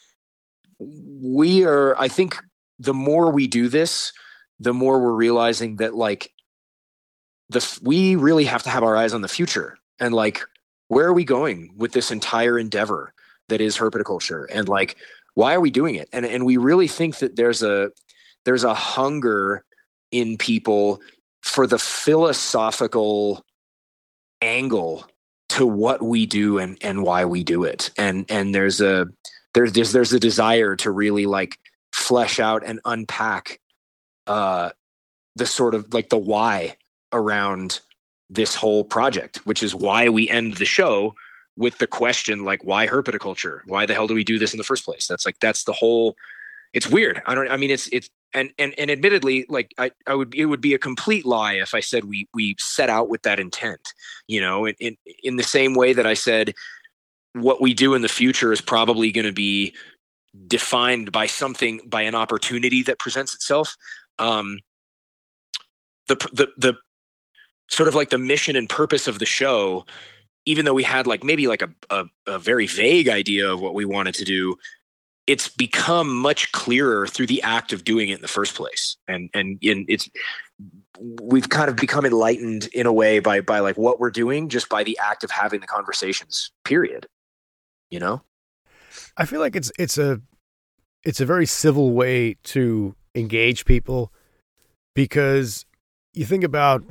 we are, I think the more we do this, the more we're realizing that like the, we really have to have our eyes on the future and like, where are we going with this entire endeavor that is herpetoculture? And like, why are we doing it? And, and we really think that there's a, there's a hunger in people for the philosophical angle to what we do and, and why we do it. And, and there's a, there's, there's, there's a desire to really like flesh out and unpack uh, the sort of like the why around this whole project, which is why we end the show with the question, like, why herpetoculture? Why the hell do we do this in the first place? That's like, that's the whole, it's weird. I don't, I mean, it's, it's, and, and, and admittedly, like I, I would, it would be a complete lie if I said we, we set out with that intent, you know, in, in, in the same way that I said, what we do in the future is probably going to be defined by something, by an opportunity that presents itself. Um, the, the, the sort of like the mission and purpose of the show, even though we had like maybe like a, a, a very vague idea of what we wanted to do, it's become much clearer through the act of doing it in the first place. And, and, and it's, we've kind of become enlightened in a way by, by like what we're doing just by the act of having the conversations, period. You know? I feel like it's, it's a, it's a very civil way to engage people, because you think about,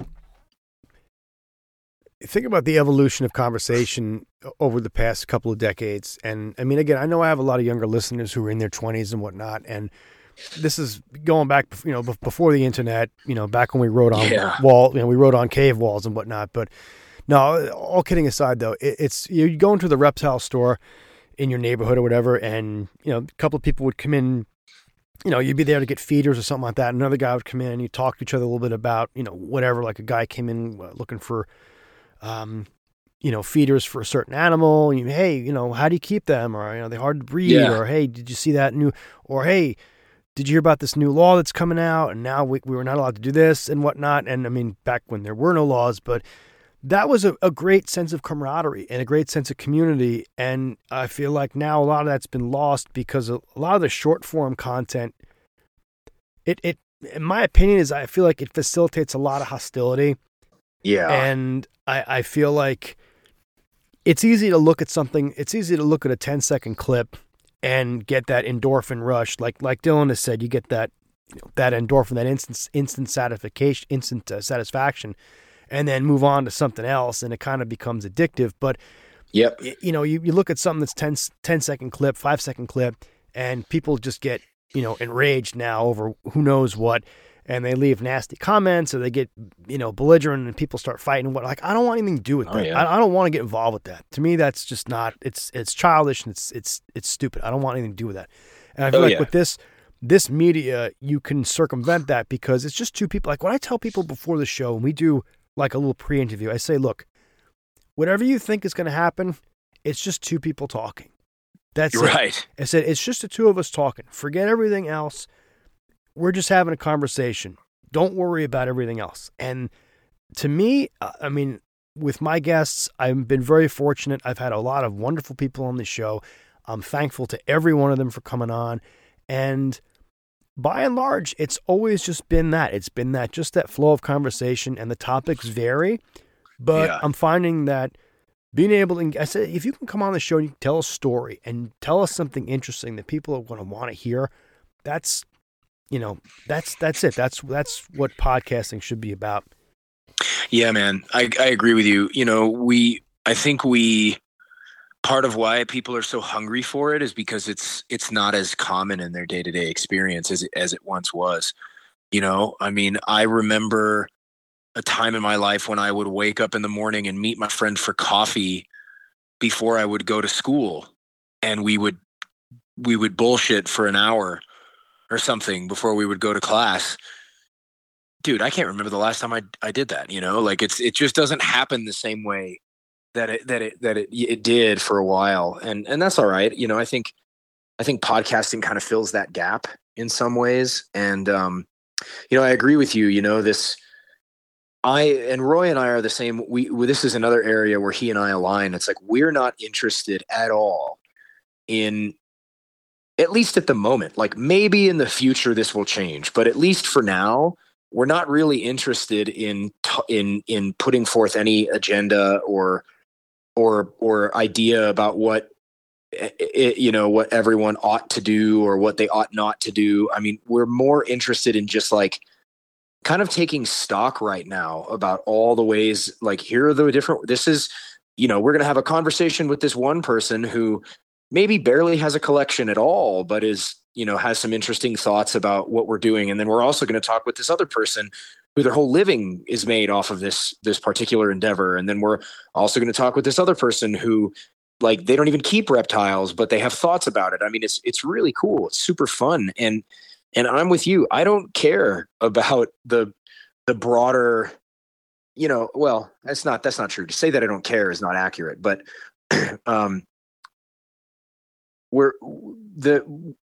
think about the evolution of conversation over the past couple of decades. And I mean, again, I know I have a lot of younger listeners who are in their twenties and whatnot. And this is going back, you know, before the internet, you know, back when we wrote on yeah. wall, you know, we wrote on cave walls and whatnot. But no, all kidding aside though, it, it's, you go into the reptile store in your neighborhood or whatever, and, you know, a couple of people would come in, you know, you'd be there to get feeders or something like that. Another guy would come in and you talk to each other a little bit about, you know, whatever, like a guy came in looking for, um, you know, feeders for a certain animal. You, hey, you know, how do you keep them? Or, you know, they're hard to breed. Yeah. Or, hey, did you see that new? Or, hey, did you hear about this new law that's coming out? And now we, we were not allowed to do this and whatnot. And I mean, back when there were no laws, but that was a, a great sense of camaraderie and a great sense of community. And I feel like now a lot of that's been lost because a, a lot of the short form content, it, it, in my opinion, is I feel like it facilitates a lot of hostility. Yeah. And I, I feel like it's easy to look at something, it's easy to look at a ten second clip and get that endorphin rush. Like, like Dylan has said, you get that, you know, that endorphin, that instant, instant satisfaction, instant uh, satisfaction, and then move on to something else. And it kind of becomes addictive. But, yep. y- you know, you, you look at something that's ten, ten second clip, five second clip, and people just get, you know, enraged now over who knows what. And they leave nasty comments, or they get, you know, belligerent, and people start fighting. What, like, I don't want anything to do with that. Oh, yeah. I, I don't want to get involved with that. To me, that's just not. It's it's childish and it's it's it's stupid. I don't want anything to do with that. And I feel Oh, like yeah. with this this media, you can circumvent that because it's just two people. Like when I tell people before the show, and we do like a little pre-interview, I say, look, whatever you think is going to happen, it's just two people talking. That's right. It. I said it's just the two of us talking. Forget everything else. We're just having a conversation. Don't worry about everything else. And to me, I mean, with my guests, I've been very fortunate. I've had a lot of wonderful people on the show. I'm thankful to every one of them for coming on. And by and large, it's always just been that. It's been that, just that flow of conversation, and the topics vary. But Yeah. I'm finding that being able to, I said, if you can come on the show and you can tell a story and tell us something interesting that people are going to want to hear, that's, you know, that's, that's it. That's, that's what podcasting should be about. Yeah, man, I, I agree with you. You know, we, I think we, part of why people are so hungry for it is because it's, it's not as common in their day-to-day experience as it, as it once was. You know, I mean, I remember a time in my life when I would wake up in the morning and meet my friend for coffee before I would go to school, and we would we would bullshit for an hour or something before we would go to class. Dude, I can't remember the last time I I did that, you know? Like it's it just doesn't happen the same way that it that it that it it did for a while. And and that's all right. You know, I think I think podcasting kind of fills that gap in some ways. And um you know, I agree with you, you know, this I and Roy and I are the same. We, we this is another area where he and I align. It's like we're not interested at all in, at least at the moment. Like maybe in the future this will change, but at least for now, we're not really interested in in in putting forth any agenda or or or idea about what it, you know what everyone ought to do or what they ought not to do. I mean, we're more interested in just like kind of taking stock right now about all the ways, like, here are the different, this is, you know, we're going to have a conversation with this one person who maybe barely has a collection at all, but is, you know, has some interesting thoughts about what we're doing. And then we're also going to talk with this other person who their whole living is made off of this, this particular endeavor. And then we're also going to talk with this other person who, like, they don't even keep reptiles, but they have thoughts about it. I mean, it's, it's really cool. It's super fun. And, And I'm with you. I don't care about the the broader, you know, well, that's not that's not true. To say that I don't care is not accurate, but um we're the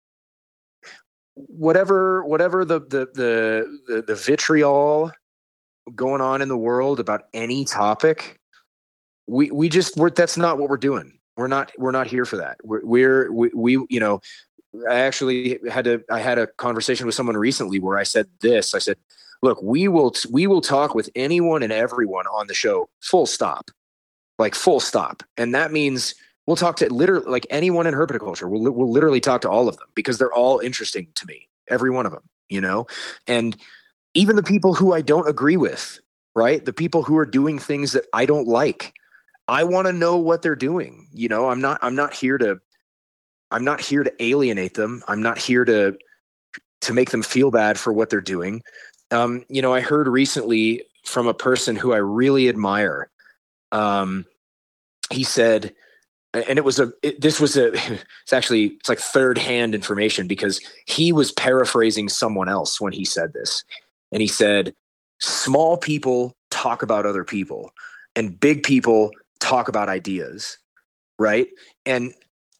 whatever whatever the the the the, the vitriol going on in the world about any topic, we we just we're that's not what we're doing. We're not we're not here for that. We're we're we, we you know I actually had to, I had a conversation with someone recently where I said this, I said, look, we will, we will talk with anyone and everyone on the show, full stop, like full stop. And that means we'll talk to literally like anyone in herpetoculture. We'll, we'll literally talk to all of them because they're all interesting to me, every one of them, you know, and even the people who I don't agree with, right? The people who are doing things that I don't like, I want to know what they're doing. You know, I'm not, I'm not here to, I'm not here to alienate them. I'm not here to to make them feel bad for what they're doing. Um, you know, I heard recently from a person who I really admire. Um, he said, and it was a, it, this was a, it's actually, it's like third hand information because he was paraphrasing someone else when he said this. And he said, small people talk about other people and big people talk about ideas. Right. And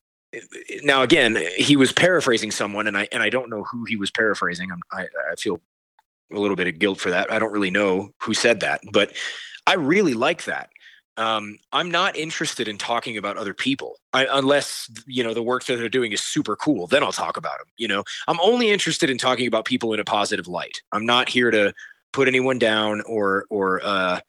now, again, he was paraphrasing someone, and I and I don't know who he was paraphrasing. I'm, I I feel a little bit of guilt for that. I don't really know who said that, but I really like that. Um, I'm not interested in talking about other people I, unless you know the work that they're doing is super cool. Then I'll talk about them. You know, I'm only interested in talking about people in a positive light. I'm not here to put anyone down or or uh,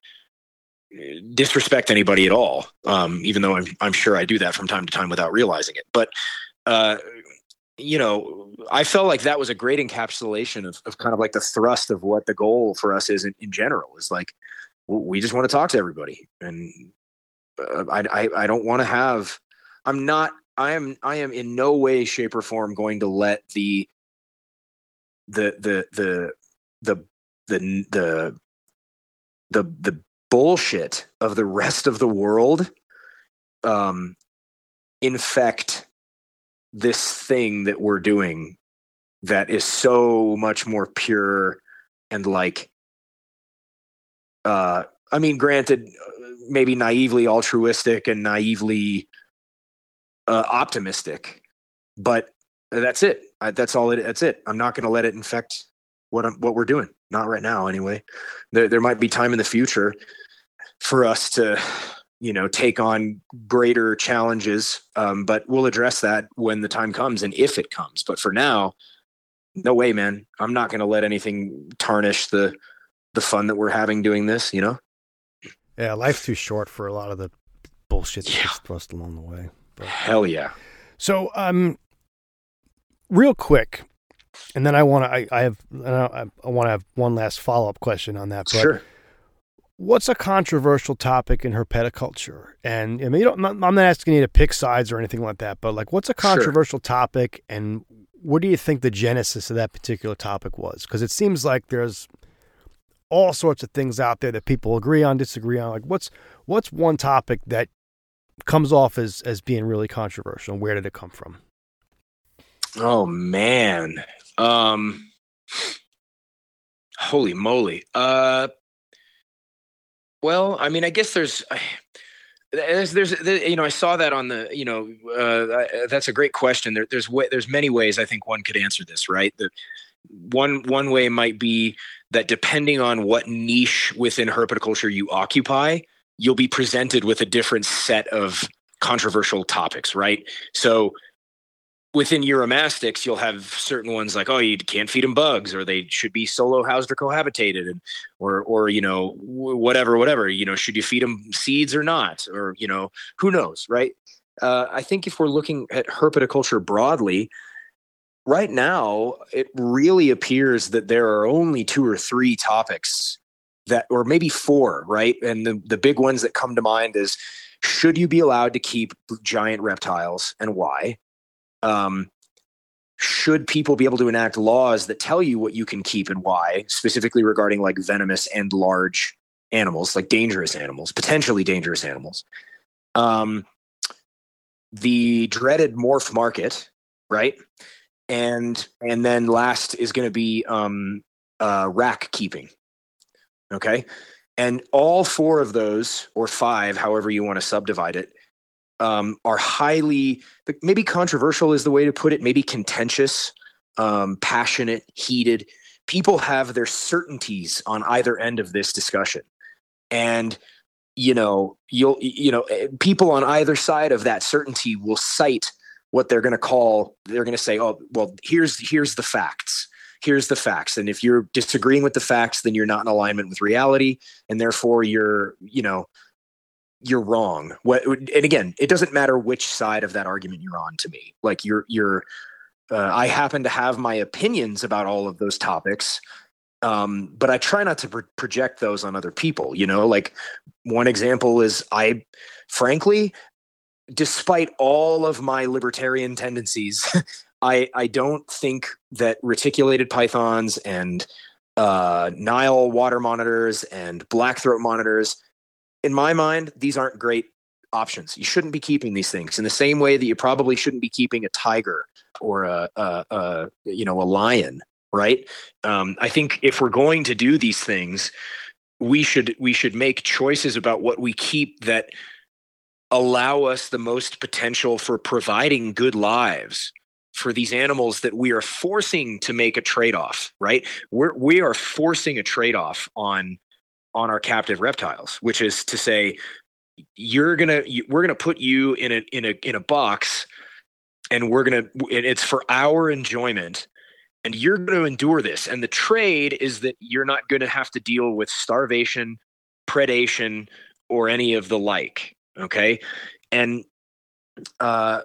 disrespect anybody at all, um, even though I'm, I'm sure I do that from time to time without realizing it. But, uh, you know, I felt like that was a great encapsulation of, of kind of like the thrust of what the goal for us is in, in general is like, we just want to talk to everybody. And uh, I, I, I don't want to have, I'm not, I am, I am in no way, shape or form going to let the, the, the, the, the, the, the, the, the, bullshit of the rest of the world um, infect this thing that we're doing that is so much more pure and like, uh, I mean, granted, maybe naively altruistic and naively uh, optimistic, but that's it. I, that's all it, that's it. I'm not going to let it infect what I'm, what we're doing. Not right now, anyway. There, there might be time in the future for us to, you know, take on greater challenges, um, but we'll address that when the time comes and if it comes. But for now, no way, man. I'm not going to let anything tarnish the the fun that we're having doing this. You know. Yeah, life's too short for a lot of the bullshit that Yeah. gets thrust along the way. But. Hell yeah. So, um, real quick, and then I want to, I, I have, I, I want to have one last follow up question on that. But Sure. what's a controversial topic in herpetoculture? And I mean, you don't, I'm not asking you to pick sides or anything like that, but like, what's a controversial sure. topic, and what do you think the genesis of that particular topic was? Because it seems like there's all sorts of things out there that people agree on, disagree on. Like, what's what's one topic that comes off as as being really controversial, and where did it come from? Oh man, um, holy moly! Uh, well, I mean, I guess there's. I, There's, there's, you know, I saw that on the, you know, uh, that's a great question. There, there's, way, there's many ways I think one could answer this, right? The one, one way might be that depending on what niche within herpetoculture you occupy, you'll be presented with a different set of controversial topics, right? So within uromastics, you'll have certain ones like, oh, you can't feed them bugs, or they should be solo housed or cohabitated, and or or you know whatever, whatever. You know, should you feed them seeds or not, or you know, who knows, right? Uh, I think if we're looking at herpetoculture broadly, right now it really appears that there are only two or three topics that, or maybe four, right? And the the big ones that come to mind is, should you be allowed to keep giant reptiles, and why? Um, should people be able to enact laws that tell you what you can keep and why, specifically regarding like venomous and large animals, like dangerous animals, potentially dangerous animals? Um, the dreaded morph market, right? And and then last is going to be um, uh, rack keeping. Okay, and all four of those, or five, however you want to subdivide it, Um, are highly, maybe controversial is the way to put it, maybe contentious, um, passionate, heated. People have their certainties on either end of this discussion. And, you know, you'll, you know, people on either side of that certainty will cite what they're going to call, they're going to say, oh, well, here's, here's the facts. Here's the facts. And if you're disagreeing with the facts, then you're not in alignment with reality. And therefore you're, you know, you're wrong. What, and again, it doesn't matter which side of that argument you're on to me. Like you're, you're, uh, I happen to have my opinions about all of those topics. Um, but I try not to pro- project those on other people, you know, like one example is I, frankly, despite all of my libertarian tendencies, I, I don't think that reticulated pythons and, uh, Nile water monitors and black throat monitors, in my mind, these aren't great options. You shouldn't be keeping these things in the same way that you probably shouldn't be keeping a tiger or a, a, a you know, a lion, right? Um, I think if we're going to do these things, we should we should make choices about what we keep that allow us the most potential for providing good lives for these animals that we are forcing to make a trade-off, right? We're we are forcing a trade-off on. on our captive reptiles, which is to say, you're gonna, you, we're gonna put you in a in a in a box, and we're gonna, and it's for our enjoyment, and you're gonna endure this. And the trade is that you're not gonna have to deal with starvation, predation, or any of the like. Okay, and uh,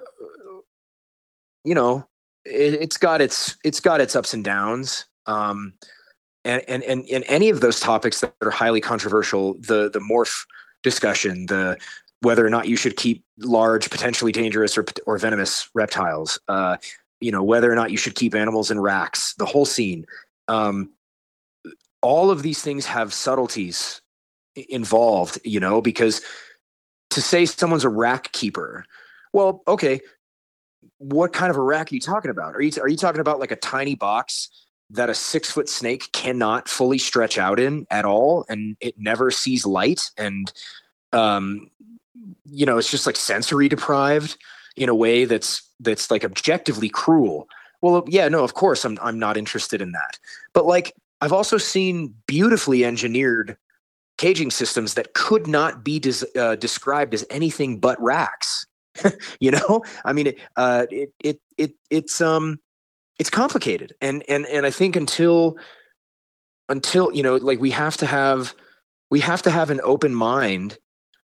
you know, it, it's got its it's got its ups and downs. Um, And, and and and any of those topics that are highly controversial, the the morph discussion, the whether or not you should keep large, potentially dangerous or or venomous reptiles, uh, you know, whether or not you should keep animals in racks, the whole scene, um, all of these things have subtleties involved, you know, because to say someone's a rack keeper, well, okay, what kind of a rack are you talking about? Are you are you talking about like a tiny box that a six foot snake cannot fully stretch out in at all, and it never sees light, and um, you know, it's just like sensory deprived in a way that's that's like objectively cruel? Well, yeah, no, of course I'm I'm not interested in that. But like I've also seen beautifully engineered caging systems that could not be des- uh, described as anything but racks. You know, I mean, it, uh, it it it it's um. It's complicated. And, and, and I think until, until, you know, like we have to have, we have to have an open mind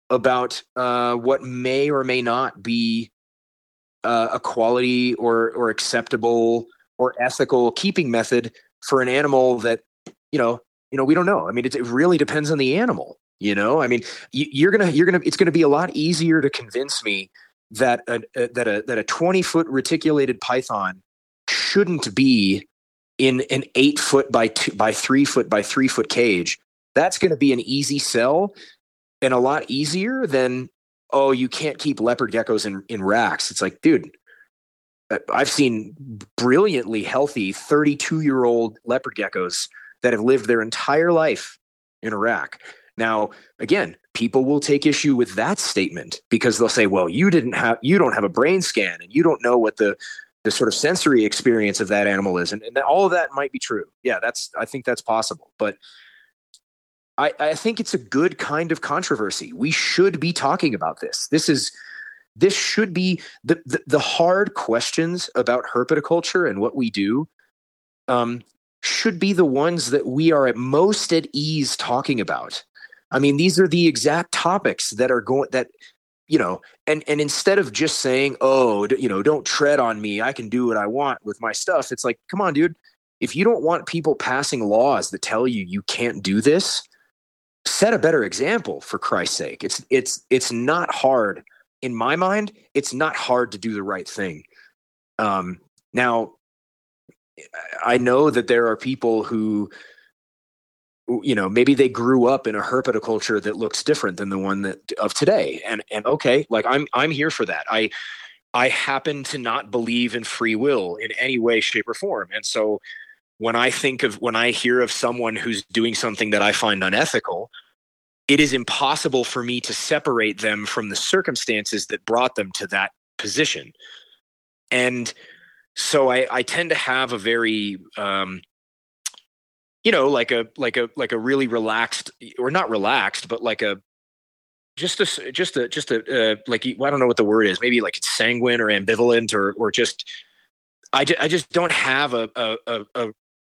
about uh, what may or may not be uh, a quality or or acceptable or ethical keeping method for an animal that, you know, you know, we don't know. I mean, it, it really depends on the animal. You know, I mean, you, you're gonna, you're gonna, it's gonna be a lot easier to convince me that a, a that a that a twenty foot reticulated python shouldn't be in an eight foot by two by three foot by three foot cage. That's going to be an easy sell and a lot easier than, oh, you can't keep leopard geckos in in racks. It's like, dude, I've seen brilliantly healthy thirty-two year old leopard geckos that have lived their entire life in a rack. Now, again, people will take issue with that statement because they'll say, well, you didn't have, you don't have a brain scan and you don't know what the, the sort of sensory experience of that animal is. And, and all of that might be true. Yeah, that's, I think that's possible. But I, I think it's a good kind of controversy. We should be talking about this. This is, this should be the, the, the hard questions about herpetoculture and what we do. Um, should be the ones that we are at most at ease talking about. I mean, these are the exact topics that are going that, you know, and, and instead of just saying, oh, you know, don't tread on me, I can do what I want with my stuff. It's like, come on, dude, if you don't want people passing laws that tell you you can't do this, set a better example, for Christ's sake. It's, it's, it's not hard in my mind. It's not hard to do the right thing. Um, now I know that there are people who, you know, maybe they grew up in a herpetoculture that looks different than the one that of today. And, and okay, like I'm, I'm here for that. I, I happen to not believe in free will in any way, shape or form. And so when I think of, when I hear of someone who's doing something that I find unethical, it is impossible for me to separate them from the circumstances that brought them to that position. And so I, I tend to have a very, um, you know, like a like a like a really relaxed, or not relaxed, but like a just a just a just a uh, like I don't know what the word is. Maybe like it's sanguine or ambivalent or or just I, ju- I just don't have a a, a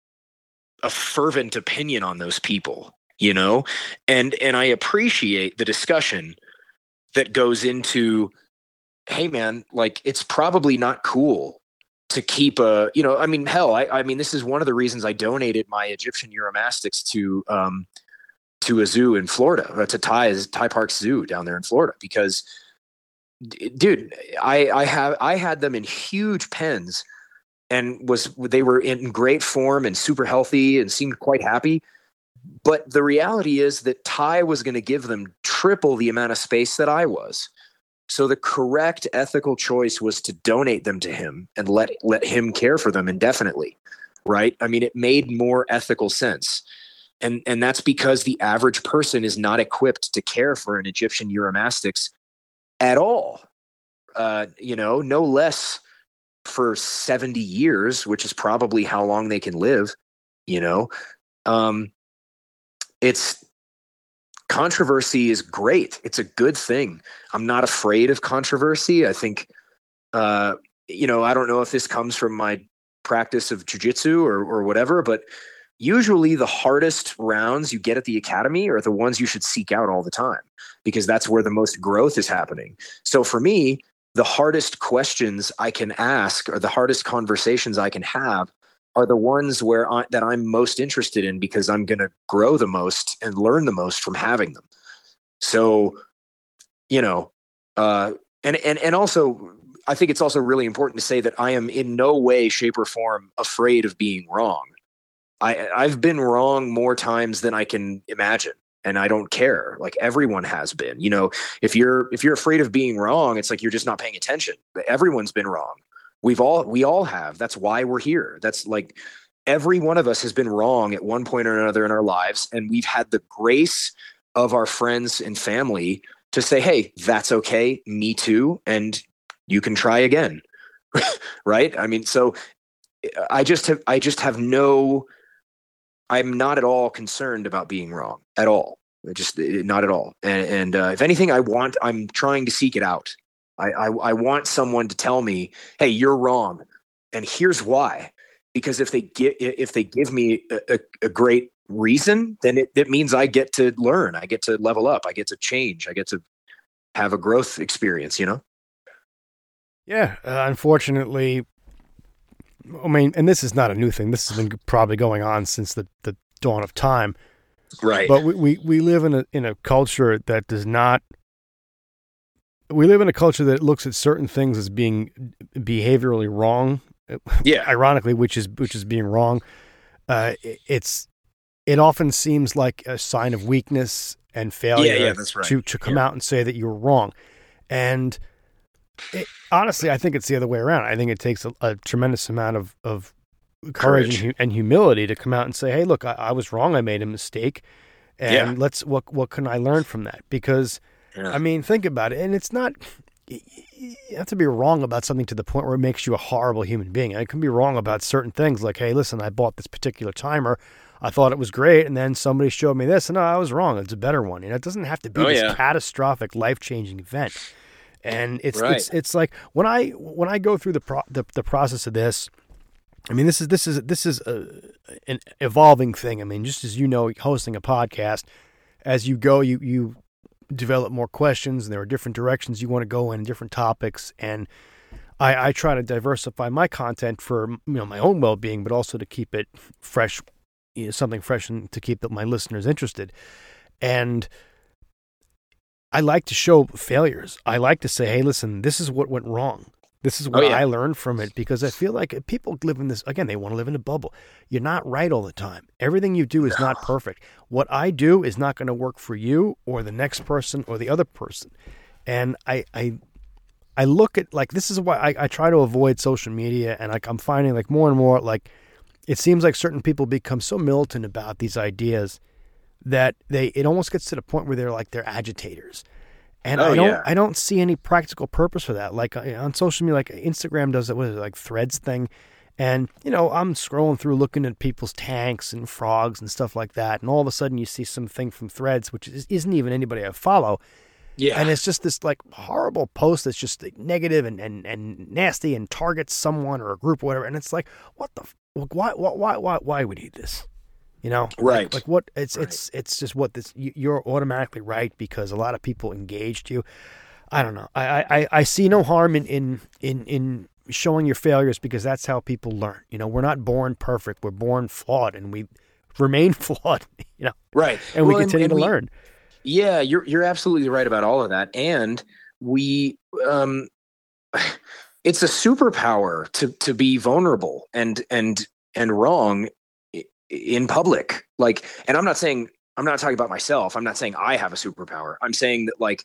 a fervent opinion on those people, you know, and and I appreciate the discussion that goes into, hey man, like it's probably not cool to keep a, you know, I mean, hell, I, I mean, this is one of the reasons I donated my Egyptian Uromastyx to, um, to a zoo in Florida, uh, to Ty, Ty Park Zoo down there in Florida, because d- dude, I, I have, I had them in huge pens and was, they were in great form and super healthy and seemed quite happy. But the reality is that Ty was going to give them triple the amount of space that I was. So the correct ethical choice was to donate them to him and let let him care for them indefinitely, right? I mean, it made more ethical sense. And and that's because the average person is not equipped to care for an Egyptian Uromastyx at all. Uh, you know, no less for seventy years, which is probably how long they can live, you know. Um, it's controversy is great. It's a good thing. I'm not afraid of controversy. I think, uh, you know, I don't know if this comes from my practice of jujitsu or, or whatever, but usually the hardest rounds you get at the academy are the ones you should seek out all the time, because that's where the most growth is happening. So for me, the hardest questions I can ask or the hardest conversations I can have are the ones where I, that I'm most interested in, because I'm going to grow the most and learn the most from having them. So, you know, uh, and, and, and also I think it's also really important to say that I am in no way, shape or form afraid of being wrong. I I've been wrong more times than I can imagine. And I don't care. Like everyone has been, you know, if you're, if you're afraid of being wrong, it's like, you're just not paying attention. Everyone's been wrong. We've all, we all have. That's why we're here. That's like every one of us has been wrong at one point or another in our lives. And we've had the grace of our friends and family to say, hey, that's okay. Me too. And you can try again. Right. I mean, so I just have, I just have no, I'm not at all concerned about being wrong at all. Just not at all. And, and uh, if anything, I want, I'm trying to seek it out. I, I, I want someone to tell me, hey, you're wrong. And here's why. Because if they get, if they give me a, a, a great reason, then it, it means I get to learn. I get to level up. I get to change. I get to have a growth experience, you know? Yeah. Uh, unfortunately, I mean, and this is not a new thing. This has been probably going on since the, the dawn of time. Right. But we, we, we live in a in a culture that does not. We live in a culture that looks at certain things as being behaviorally wrong. Yeah. Ironically, which is which is being wrong. Uh, it, it's it often seems like a sign of weakness and failure. Yeah, yeah, that's right. To to come yeah. out and say that you're wrong, and it, honestly, I think it's the other way around. I think it takes a, a tremendous amount of of courage, Courage. And, and humility to come out and say, "Hey, look, I, I was wrong. I made a mistake, and Yeah. let's what what can I learn from that?" Because, Yeah. I mean, think about it, and it's not. You have to be wrong about something to the point where it makes you a horrible human being. I can be wrong about certain things, like, "Hey, listen, I bought this particular timer. I thought it was great, and then somebody showed me this, and no, I was wrong. It's a better one." You know, it doesn't have to be Oh, this yeah. catastrophic, life-changing event. And it's Right. it's it's like when I when I go through the pro, the, the process of this. I mean, this is this is this is a, an evolving thing. I mean, just as you know, hosting a podcast, as you go, you you develop more questions, and there are different directions you want to go in, different topics, and I, I try to diversify my content for you know my own well being, but also to keep it fresh, you know, something fresh, and to keep my listeners interested. And I like to show failures. I like to say, "Hey, listen, this is what went wrong. This is what Oh, yeah. I learned from it," because I feel like people live in this, again, they want to live in a bubble. You're not right all the time. Everything you do is No. not perfect. What I do is not going to work for you or the next person or the other person. And I, I, I look at, like, this is why I, I try to avoid social media. And like, I'm finding like more and more, like, it seems like certain people become so militant about these ideas that they, it almost gets to the point where they're like, they're agitators. And Oh, I don't, yeah. I don't see any practical purpose for that. Like on social media, like Instagram does it, what is it, like Threads thing. And, you know, I'm scrolling through looking at people's tanks and frogs and stuff like that. And all of a sudden you see something from Threads, which is, isn't even anybody I follow. Yeah. And it's just this like horrible post that's just like, negative and, and, and nasty and targets someone or a group or whatever. And it's like, what the, why, why, why, why would he do this? You know, Right. Like, like what it's Right. it's it's just what this you- you're automatically right because a lot of people engaged you. I don't know. I I, I see no harm in, in in in showing your failures because that's how people learn. You know, we're not born perfect. We're born flawed, and we remain flawed. You know, Right. and Well, we continue and to we- learn. Yeah, you're you're absolutely right about all of that. And we um it's a superpower to to be vulnerable and and and wrong i- in public. Like, and I'm not saying I'm not talking about myself. I'm not saying I have a superpower. I'm saying that, like,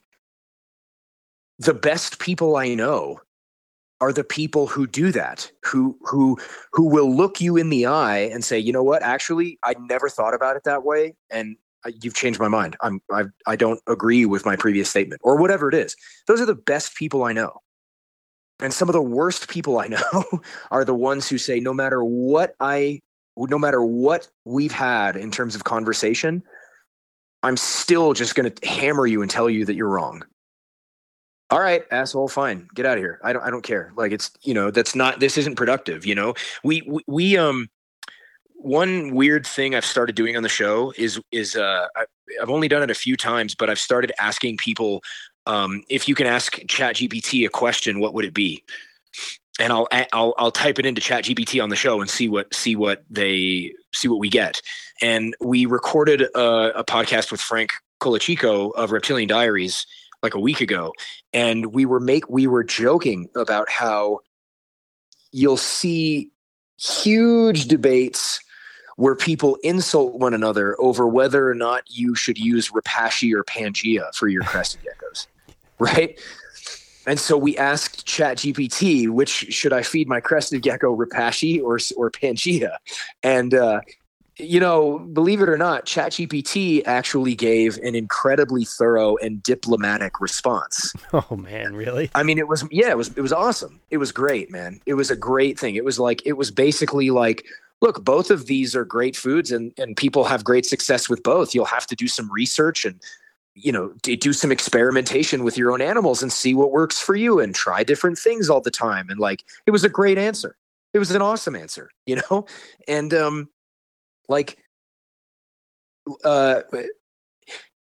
the best people I know are the people who do that, who who who will look you in the eye and say, "You know what? Actually, I never thought about it that way, and I- you've changed my mind. I'm I I don't agree with my previous statement," or whatever it is. Those are the best people I know. And some of the worst people I know are the ones who say, no matter what I no matter what we've had in terms of conversation, I'm still just going to hammer you and tell you that you're wrong. All right, asshole, fine. Get out of here. I don't I don't care. Like, it's, you know, that's not, this isn't productive, you know. We we, we um one weird thing I've started doing on the show is is uh I, I've only done it a few times, but I've started asking people, um if you can ask ChatGPT a question, what would it be? And I'll I'll I'll type it into ChatGPT on the show and see what see what they see what we get. And we recorded a, a podcast with Frank Colachico of Reptilian Diaries like a week ago, and we were make we were joking about how you'll see huge debates where people insult one another over whether or not you should use Repashy or Pangea for your crested geckos, right? And so we asked ChatGPT, which should I feed my crested gecko, Repashy or or Pangea? And uh, you know, believe it or not, ChatGPT actually gave an incredibly thorough and diplomatic response. Oh man, really? I mean, it was, yeah, it was, it was awesome. It was great, man. It was a great thing. It was like, it was basically like, look, both of these are great foods and, and people have great success with both. You'll have to do some research and, you know, do some experimentation with your own animals and see what works for you and try different things all the time. And like, it was a great answer. It was an awesome answer, you know? And, um, like, uh,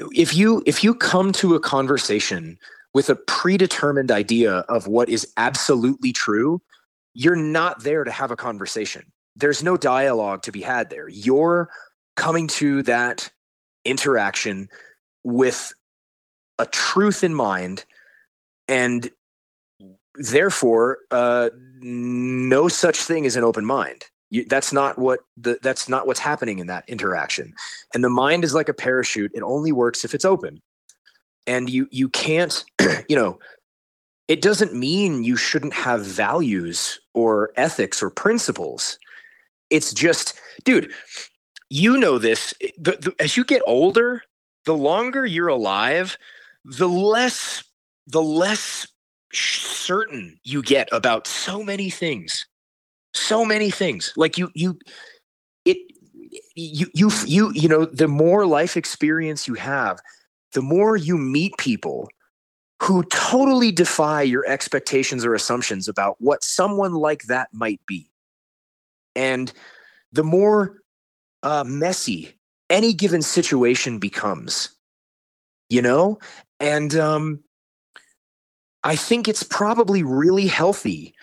if you if you come to a conversation with a predetermined idea of what is absolutely true, you're not there to have a conversation. There's no dialogue to be had there. You're coming to that interaction with a truth in mind, and therefore uh, no such thing as an open mind. You, that's not what the, that's not what's happening in that interaction. And the mind is like a parachute. It only works if it's open. And you, you can't, you know, it doesn't mean you shouldn't have values or ethics or principles. It's just, dude, you know this, the, the, as you get older, the longer you're alive, the less, the less certain you get about so many things. So many things. Like you, you, it, you, you, you, you know, the more life experience you have, the more you meet people who totally defy your expectations or assumptions about what someone like that might be. And the more uh, messy any given situation becomes, you know? And um, I think it's probably really healthy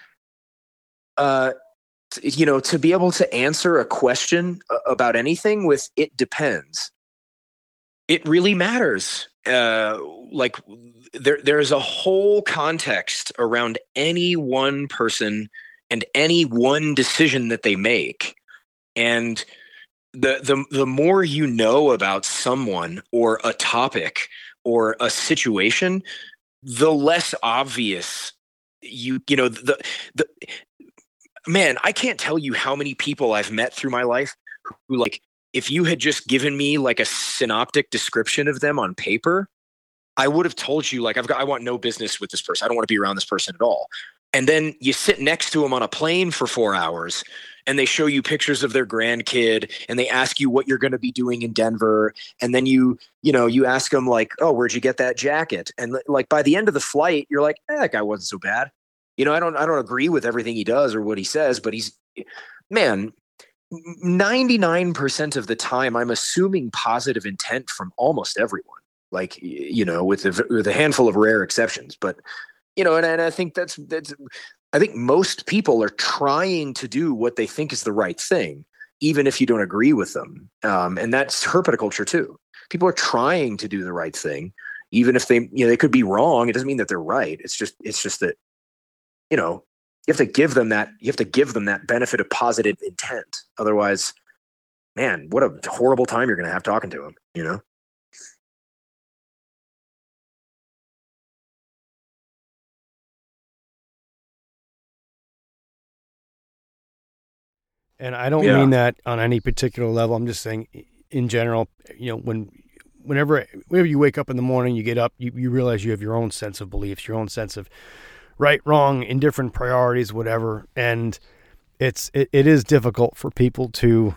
uh, you know, to be able to answer a question about anything with "it depends." It really matters. Uh, like there, there's a whole context around any one person and any one decision that they make, and the the the more you know about someone or a topic or a situation, the less obvious you you know the the. Man, I can't tell you how many people I've met through my life who, like, if you had just given me like a synoptic description of them on paper, I would have told you, like, I've got, I want no business with this person. I don't want to be around this person at all. And then you sit next to them on a plane for four hours and they show you pictures of their grandkid and they ask you what you're going to be doing in Denver. And then you, you know, you ask them like, oh, where'd you get that jacket? And like, by the end of the flight, you're like, eh, that guy wasn't so bad. You know, I don't I don't agree with everything he does or what he says, but he's, man, ninety-nine percent of the time, I'm assuming positive intent from almost everyone, like, you know, with a, with a handful of rare exceptions. But, you know, and, and I think that's, that's, I think most people are trying to do what they think is the right thing, even if you don't agree with them. Um, and that's herpetoculture too. People are trying to do the right thing, even if they, you know, they could be wrong. It doesn't mean that they're right. It's just, it's just that, you know, you have to give them that, you have to give them that benefit of positive intent. Otherwise, man, what a horrible time you're going to have talking to them, you know? And I don't Yeah. mean that on any particular level. I'm just saying in general, you know, when, whenever, whenever you wake up in the morning, you get up, you, you realize you have your own sense of beliefs, your own sense of right, wrong, indifferent priorities, whatever. And it's, it, it is difficult for people to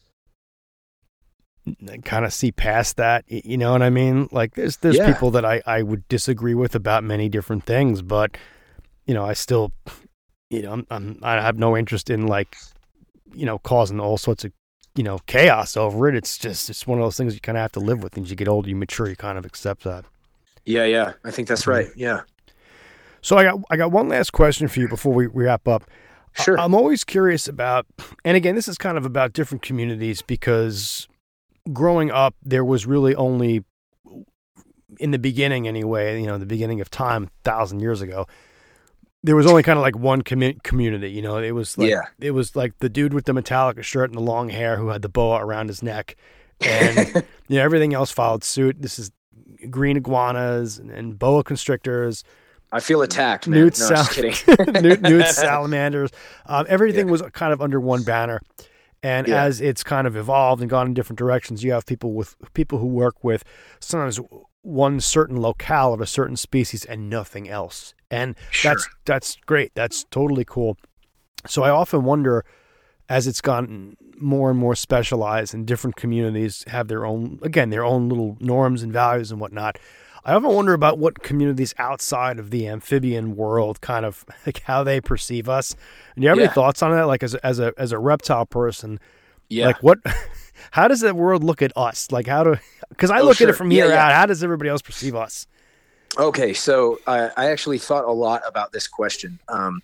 kind of see past that. You know what I mean? Like there's, there's Yeah. people that I, I would disagree with about many different things, but you know, I still, you know, I'm, I'm I have no interest in like, you know, causing all sorts of, you know, chaos over it. It's just, it's one of those things you kind of have to live with. And as you get older, you mature, you kind of accept that. Yeah. Yeah. I think that's right. Yeah. So I got I got one last question for you before we wrap up. Sure. I'm always curious about, and again, this is kind of about different communities because growing up, there was really only, in the beginning anyway, you know, the beginning of time, a thousand years ago, there was only kind of like one commu- community, you know, it was like, Yeah. it was like the dude with the Metallica shirt and the long hair who had the boa around his neck, and you know, everything else followed suit. This is green iguanas and, and boa constrictors. I feel attacked, man. Newt, no, sal- just kidding. newt, newt salamanders. Um, everything Yeah. was kind of under one banner. And Yeah. as it's kind of evolved and gone in different directions, you have people with people who work with sometimes one certain locale of a certain species and nothing else. And Sure. that's that's great. That's totally cool. So I often wonder, as it's gotten more and more specialized and different communities have their own, again, their own little norms and values and whatnot, I often wonder about what communities outside of the amphibian world kind of like how they perceive us. And do you have Yeah. any thoughts on that? Like as a, as a, as a reptile person, Yeah. like what, how does the world look at us? Like how do, because I Oh, look sure. at it from Yeah, here yeah. out. How does everybody else perceive us? Okay, so I, I actually thought a lot about this question, um,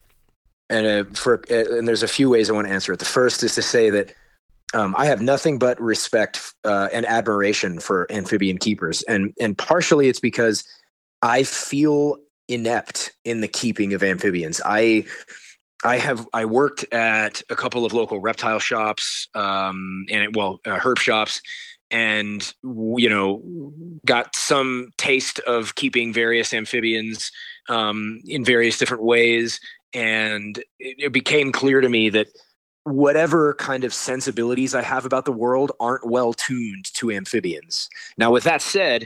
and uh, for uh, and there's a few ways I want to answer it. The first is to say that um, I have nothing but respect uh, and admiration for amphibian keepers, and and partially it's because I feel inept in the keeping of amphibians. I I have I worked at a couple of local reptile shops, um, and well, uh, herp shops, and you know, got some taste of keeping various amphibians um, in various different ways, and it, it became clear to me that whatever kind of sensibilities I have about the world aren't well tuned to amphibians. Now, with that said,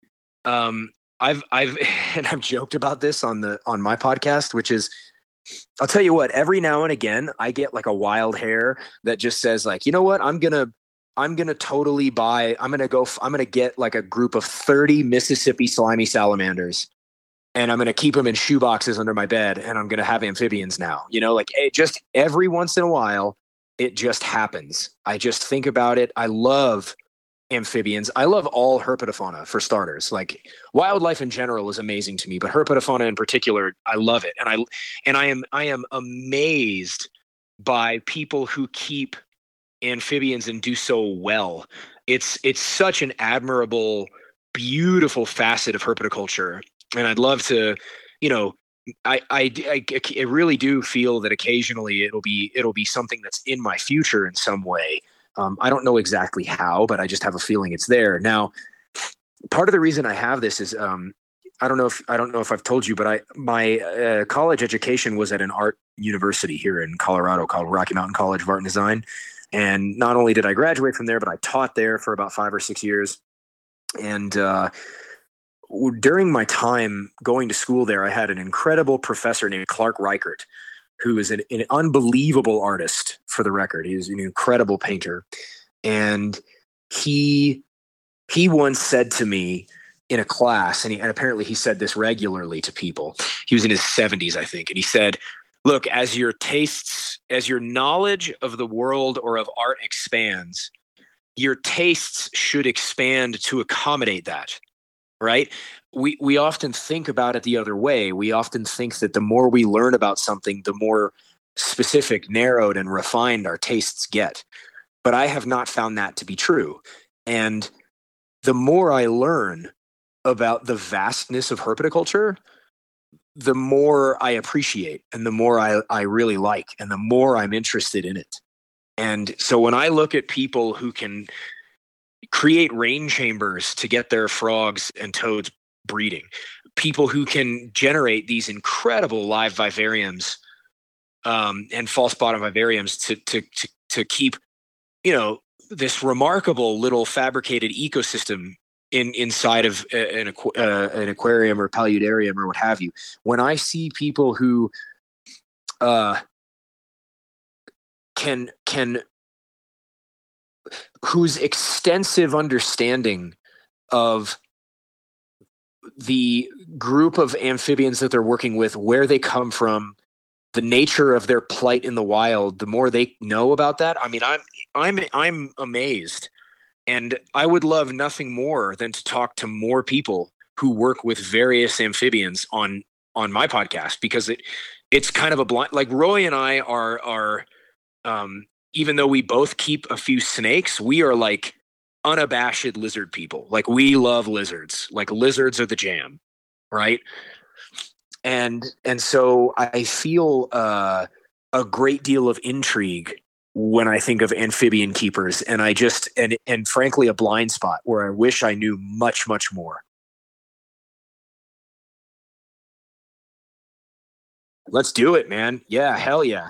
um, I've I've and I've joked about this on the on my podcast, which is, I'll tell you what, every now and again I get like a wild hair that just says like, you know what, I'm gonna I'm gonna totally buy, I'm gonna go, I'm gonna get like a group of thirty Mississippi slimy salamanders, and I'm gonna keep them in shoe boxes under my bed, and I'm gonna have amphibians now. You know, like it just every once in a while, it just happens. I just think about it. I love amphibians. I love all herpetofauna for starters. Like wildlife in general is amazing to me, but herpetofauna in particular, I love it. And I and I am I am amazed by people who keep amphibians and do so well. It's it's such an admirable, beautiful facet of herpetoculture. And I'd love to, you know, I, I, I, I really do feel that occasionally it'll be it'll be something that's in my future in some way. Um, I don't know exactly how, but I just have a feeling it's there. Now, part of the reason I have this is um, I don't know if I don't know if I've told you, but I my uh, college education was at an art university here in Colorado called Rocky Mountain College of Art and Design. And not only did I graduate from there, but I taught there for about five or six years. And uh, during my time going to school there, I had an incredible professor named Clark Reichert, who is an, an unbelievable artist, for the record. He's an incredible painter. And he he once said to me in a class, and, he, and apparently he said this regularly to people. He was in his seventies, I think. And he said, look, as your tastes, as your knowledge of the world or of art expands, your tastes should expand to accommodate that, right? We we often think about it the other way. We often think that the more we learn about something, the more specific, narrowed, and refined our tastes get. But I have not found that to be true. And the more I learn about the vastness of herpetoculture, the more I appreciate and the more I, I really like and the more I'm interested in it. And so when I look at people who can create rain chambers to get their frogs and toads breeding, people who can generate these incredible live vivariums um, and false bottom vivariums to, to, to, to keep, you know, this remarkable little fabricated ecosystem in inside of an, uh, an aquarium or paludarium or what have you. When I see people who uh, can can whose extensive understanding of the group of amphibians that they're working with, where they come from, the nature of their plight in the wild, the more they know about that, I mean, I'm I'm I'm amazed. And I would love nothing more than to talk to more people who work with various amphibians on on my podcast, because it it's kind of a blind, like Roy and I are are um, even though we both keep a few snakes, we are like unabashed lizard people. Like we love lizards. Like lizards are the jam, right? And and so I feel uh, a great deal of intrigue when I think of amphibian keepers, and I just and and frankly a blind spot where I wish I knew much much more. Let's do it, man. Yeah, hell yeah.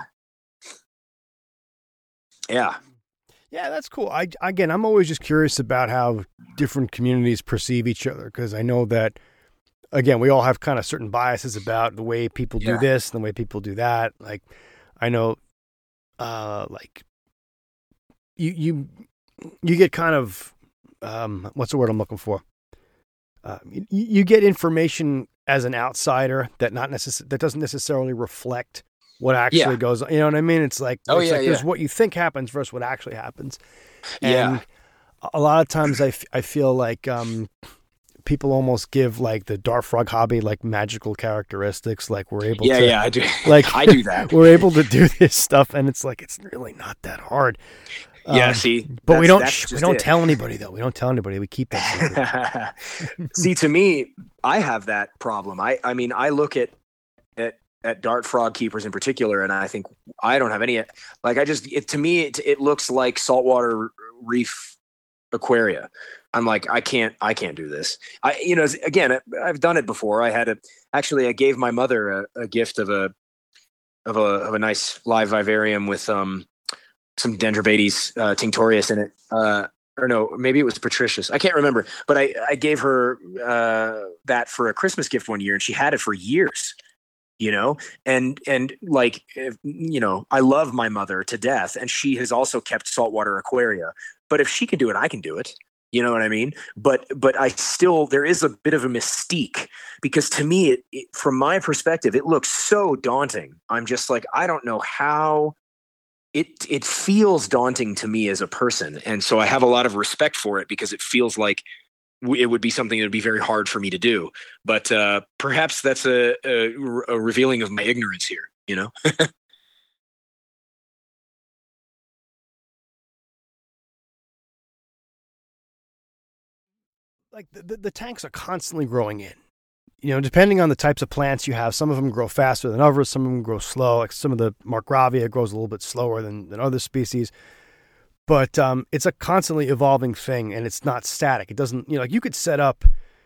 Yeah. Yeah, that's cool. I again, I'm always just curious about how different communities perceive each other, because I know that again, we all have kind of certain biases about the way people Yeah. do this and the way people do that. Like I know uh like you you you get kind of um what's the word I'm looking for? Uh, you, you get information as an outsider that not necess- that doesn't necessarily reflect what actually Yeah. goes on. You know what I mean? It's like, Oh it's yeah, like yeah. there's what you think happens versus what actually happens. And Yeah. a lot of times I, f- I feel like um, people almost give like the Dart Frog hobby like magical characteristics. Like we're able Yeah, to, yeah, I do. like I do that. we're able to do this stuff, and it's like it's really not that hard. Yeah, Um, see, but we that's- don't that's sh- we just don't it. tell anybody though. We don't tell anybody. We keep that secret. See, to me, I have that problem. I, I mean, I look at, at, at dart frog keepers in particular, and I think I don't have any, like, I just, it, to me, it, it looks like saltwater reef aquaria. I'm like, I can't, I can't do this. I, you know, again, I've done it before. I had a, actually, I gave my mother a, a gift of a, of a, of a nice live vivarium with, um, some Dendrobates uh, tinctorius in it. Uh, or no, maybe it was Patricius. I can't remember, but I, I gave her uh, that for a Christmas gift one year, and she had it for years, you know? And, and like, if, you know, I love my mother to death, and she has also kept saltwater aquaria, but if she can do it, I can do it. You know what I mean? But, but I still, there is a bit of a mystique, because to me, it, it, from my perspective, it looks so daunting. I'm just like, I don't know how. It it feels daunting to me as a person, and so I have a lot of respect for it, because it feels like w- it would be something that would be very hard for me to do. But uh, perhaps that's a, a, a revealing of my ignorance here, you know? Like the, the, the tanks are constantly growing in. You know, depending on the types of plants you have, some of them grow faster than others. Some of them grow slow. Like some of the Markgravia grows a little bit slower than, than other species. But um, it's a constantly evolving thing, and it's not static. It doesn't, you know, like you could set up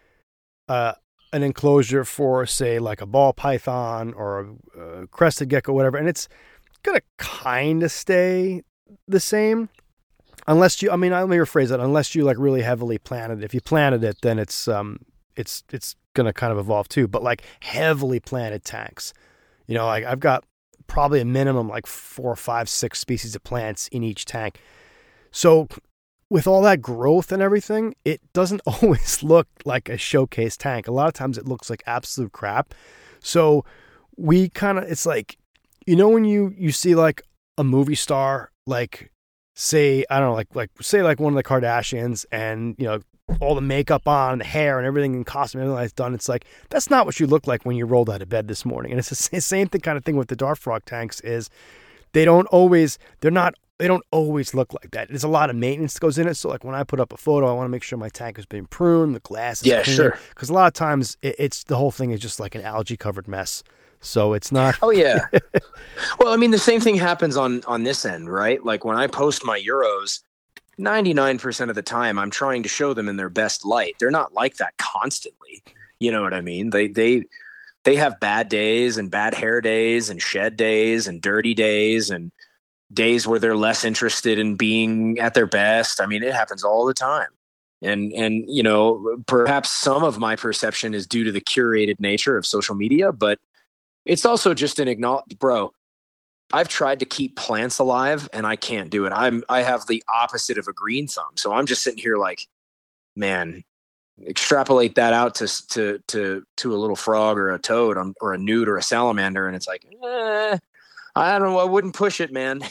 uh, an enclosure for, say, like a ball python or a, a crested gecko, whatever, and it's going to kind of stay the same. Unless you, I mean, let me rephrase that. Unless you like really heavily planted it. If you planted it, then it's um, it's it's going to kind of evolve too. But like heavily planted tanks, you know, like I've got probably a minimum like four, five, six species of plants in each tank. So with all that growth and everything, it doesn't always look like a showcase tank. A lot of times it looks like absolute crap. So we kind of, it's like, you know, when you you see like a movie star, like say, I don't know, like, like say like one of the Kardashians, and, you know, all the makeup on, the hair and everything and costume, everything that's done. It's like, that's not what you look like when you rolled out of bed this morning. And it's the same thing kind of thing with the dart frog tanks is they don't always, they're not, they don't always look like that. There's a lot of maintenance that goes in it. So like when I put up a photo, I want to make sure my tank has been pruned, the glass is Yeah, clean. sure. Because a lot of times it, it's, the whole thing is just like an algae covered mess. So it's not. Oh yeah. Well, I mean, the same thing happens on on this end, right? Like when I post my Euros, ninety-nine percent of the time I'm trying to show them in their best light. They're not like that constantly. You know what I mean? They they they have bad days and bad hair days and shed days and dirty days and days where they're less interested in being at their best. I mean, it happens all the time. And, and, you know, perhaps some of my perception is due to the curated nature of social media, but it's also just an acknowledge, bro. I've tried to keep plants alive and I can't do it. I'm, I have the opposite of a green thumb. So I'm just sitting here like, man, extrapolate that out to, to, to, to a little frog or a toad or a newt or a salamander. And it's like, eh, I don't know. I wouldn't push it, man.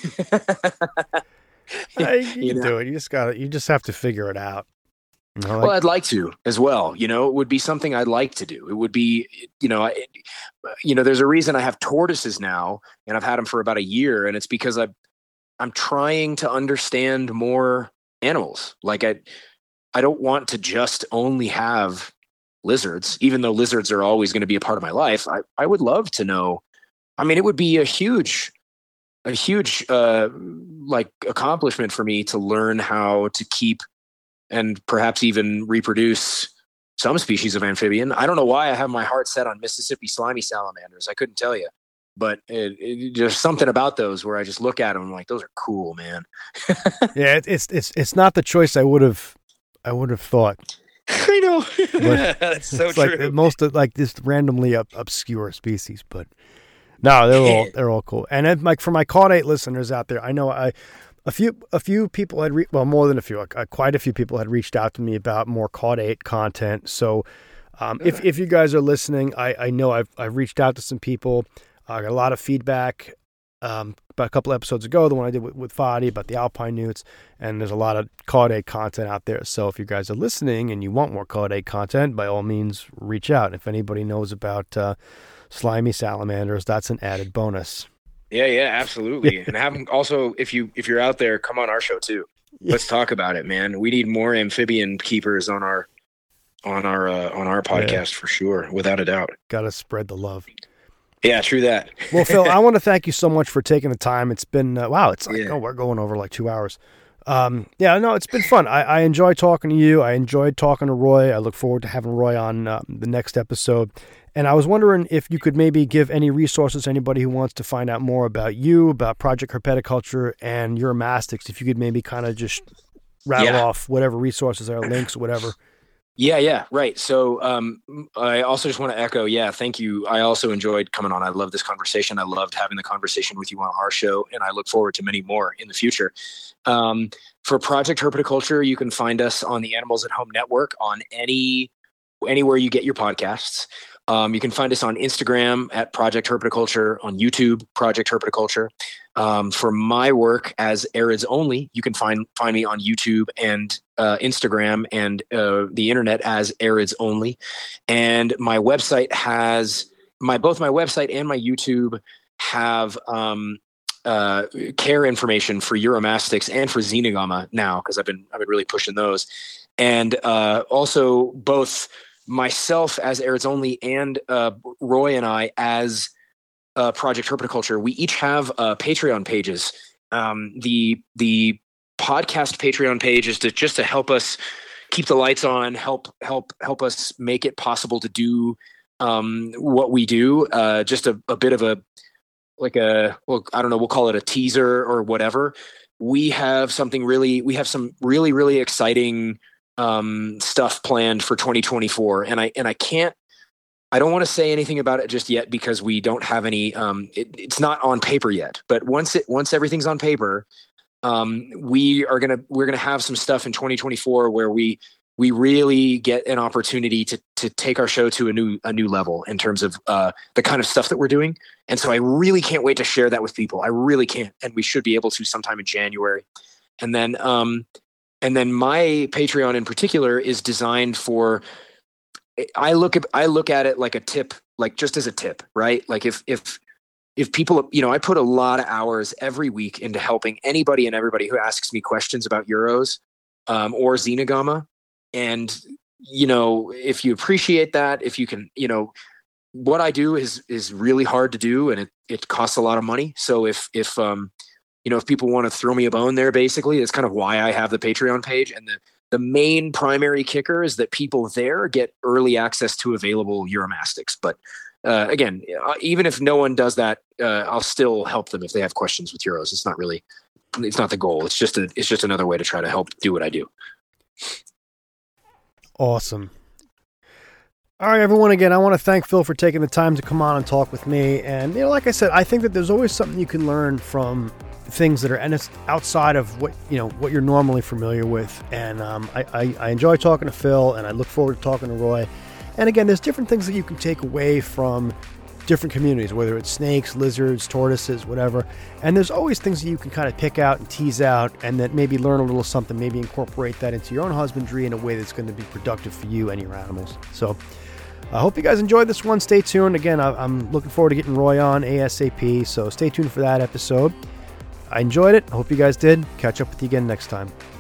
you can you know? do it. You just got to, you just have to figure it out. You know, like, Well, I'd like to as well. You know, it would be something I'd like to do. It would be, you know, it, you know, there's a reason I have tortoises now, and I've had them for about a year, and it's because I, I'm trying to understand more animals. Like I, I don't want to just only have lizards, even though lizards are always going to be a part of my life. I, I would love to know. I mean, it would be a huge, a huge, uh, like accomplishment for me to learn how to keep and perhaps even reproduce some species of amphibian. I don't know why I have my heart set on Mississippi slimy salamanders. I couldn't tell you, but it, it, there's something about those where I just look at them and I'm like, those are cool, man. yeah, it, it's it's it's not the choice I would have I would have thought. I know. That's so it's true. Like the most of, like this randomly ob- obscure species, but no, they're all they're all cool. And then, like for my caudate listeners out there, I know I. A few, a few people had, re- well, more than a few, uh, quite a few people had reached out to me about more caudate content. So, um, if if you guys are listening, I, I know I've I've reached out to some people. I got a lot of feedback um, about a couple episodes ago, the one I did with, with Fadi about the Alpine Newts, and there's a lot of Call Day content out there. So if you guys are listening and you want more Call Day content, by all means, reach out. If anybody knows about uh, slimy salamanders, that's an added bonus. Yeah, yeah, absolutely. And have them also, if you if you're out there, come on our show too. Yeah. Let's talk about it, man. We need more amphibian keepers on our on our uh, on our podcast yeah. for sure, without a doubt. Got to spread the love. Yeah, true that. Well, Phil, I want to thank you so much for taking the time. It's been uh, wow. It's like yeah. oh, we're going over like two hours. Um, yeah, no, it's been fun. I, I enjoy talking to you. I enjoyed talking to Roy. I look forward to having Roy on uh, the next episode. And I was wondering if you could maybe give any resources to anybody who wants to find out more about you, about Project Herpetoculture and Uromastyx. If you could maybe kind of just rattle yeah. off whatever resources or links, whatever. Yeah, yeah, right. So um, I also just want to echo, yeah, thank you. I also enjoyed coming on. I love this conversation. I loved having the conversation with you on our show, and I look forward to many more in the future. Um, for Project Herpetoculture, you can find us on the Animals at Home Network on any anywhere you get your podcasts. Um, you can find us on Instagram at Project Herpetoculture, on YouTube, Project Herpetoculture. Um, for my work as Arids Only, you can find find me on YouTube and uh, Instagram and uh, the internet as Arids Only. And my website has my both my website and my YouTube have um, uh, care information for Uromastyx and for Xenogomma now, because I've been I've been really pushing those, and uh, also both myself as Arids Only and uh, Roy and I as uh, Project Herpetoculture, we each have uh, Patreon pages. Um, the the podcast Patreon page is to just to help us keep the lights on, help help help us make it possible to do um, what we do. Uh, just a, a bit of a like a well, I don't know, we'll call it a teaser or whatever. We have something really, we have some really really exciting Um, stuff planned for twenty twenty-four, and I and I can't, I don't want to say anything about it just yet because we don't have any. Um, it, it's not on paper yet, but once it once everything's on paper, um, we are gonna we're gonna have some stuff in twenty twenty-four where we we really get an opportunity to to take our show to a new a new level in terms of uh, the kind of stuff that we're doing, and so I really can't wait to share that with people. I really can't, and we should be able to sometime in January, and then. Um, And then my Patreon in particular is designed for, I look at, I look at it like a tip, like just as a tip, right? Like if, if, if people, you know, I put a lot of hours every week into helping anybody and everybody who asks me questions about Euros um, or Xenogomma. And, you know, if you appreciate that, if you can, you know, what I do is, is really hard to do and it, it costs a lot of money. So if, if, um, you know, if people want to throw me a bone there, basically, that's kind of why I have the Patreon page. And the, the main primary kicker is that people there get early access to available Uromastyx. But uh, again, even if no one does that, uh, I'll still help them if they have questions with Euros. It's not really, it's not the goal. It's just a, it's just another way to try to help do what I do. Awesome. All right, everyone. Again, I want to thank Phil for taking the time to come on and talk with me. And, you know, like I said, I think that there's always something you can learn from things that are and it's outside of what, you know, what you're normally familiar with. And um, I, I, I enjoy talking to Phil, and I look forward to talking to Roy. And again, there's different things that you can take away from different communities, whether it's snakes, lizards, tortoises, whatever. And there's always things that you can kind of pick out and tease out and that maybe learn a little something, maybe incorporate that into your own husbandry in a way that's going to be productive for you and your animals. So I hope you guys enjoyed this one. Stay tuned. Again, I'm looking forward to getting Roy on ASAP, so stay tuned for that episode. I enjoyed it. I hope you guys did. Catch up with you again next time.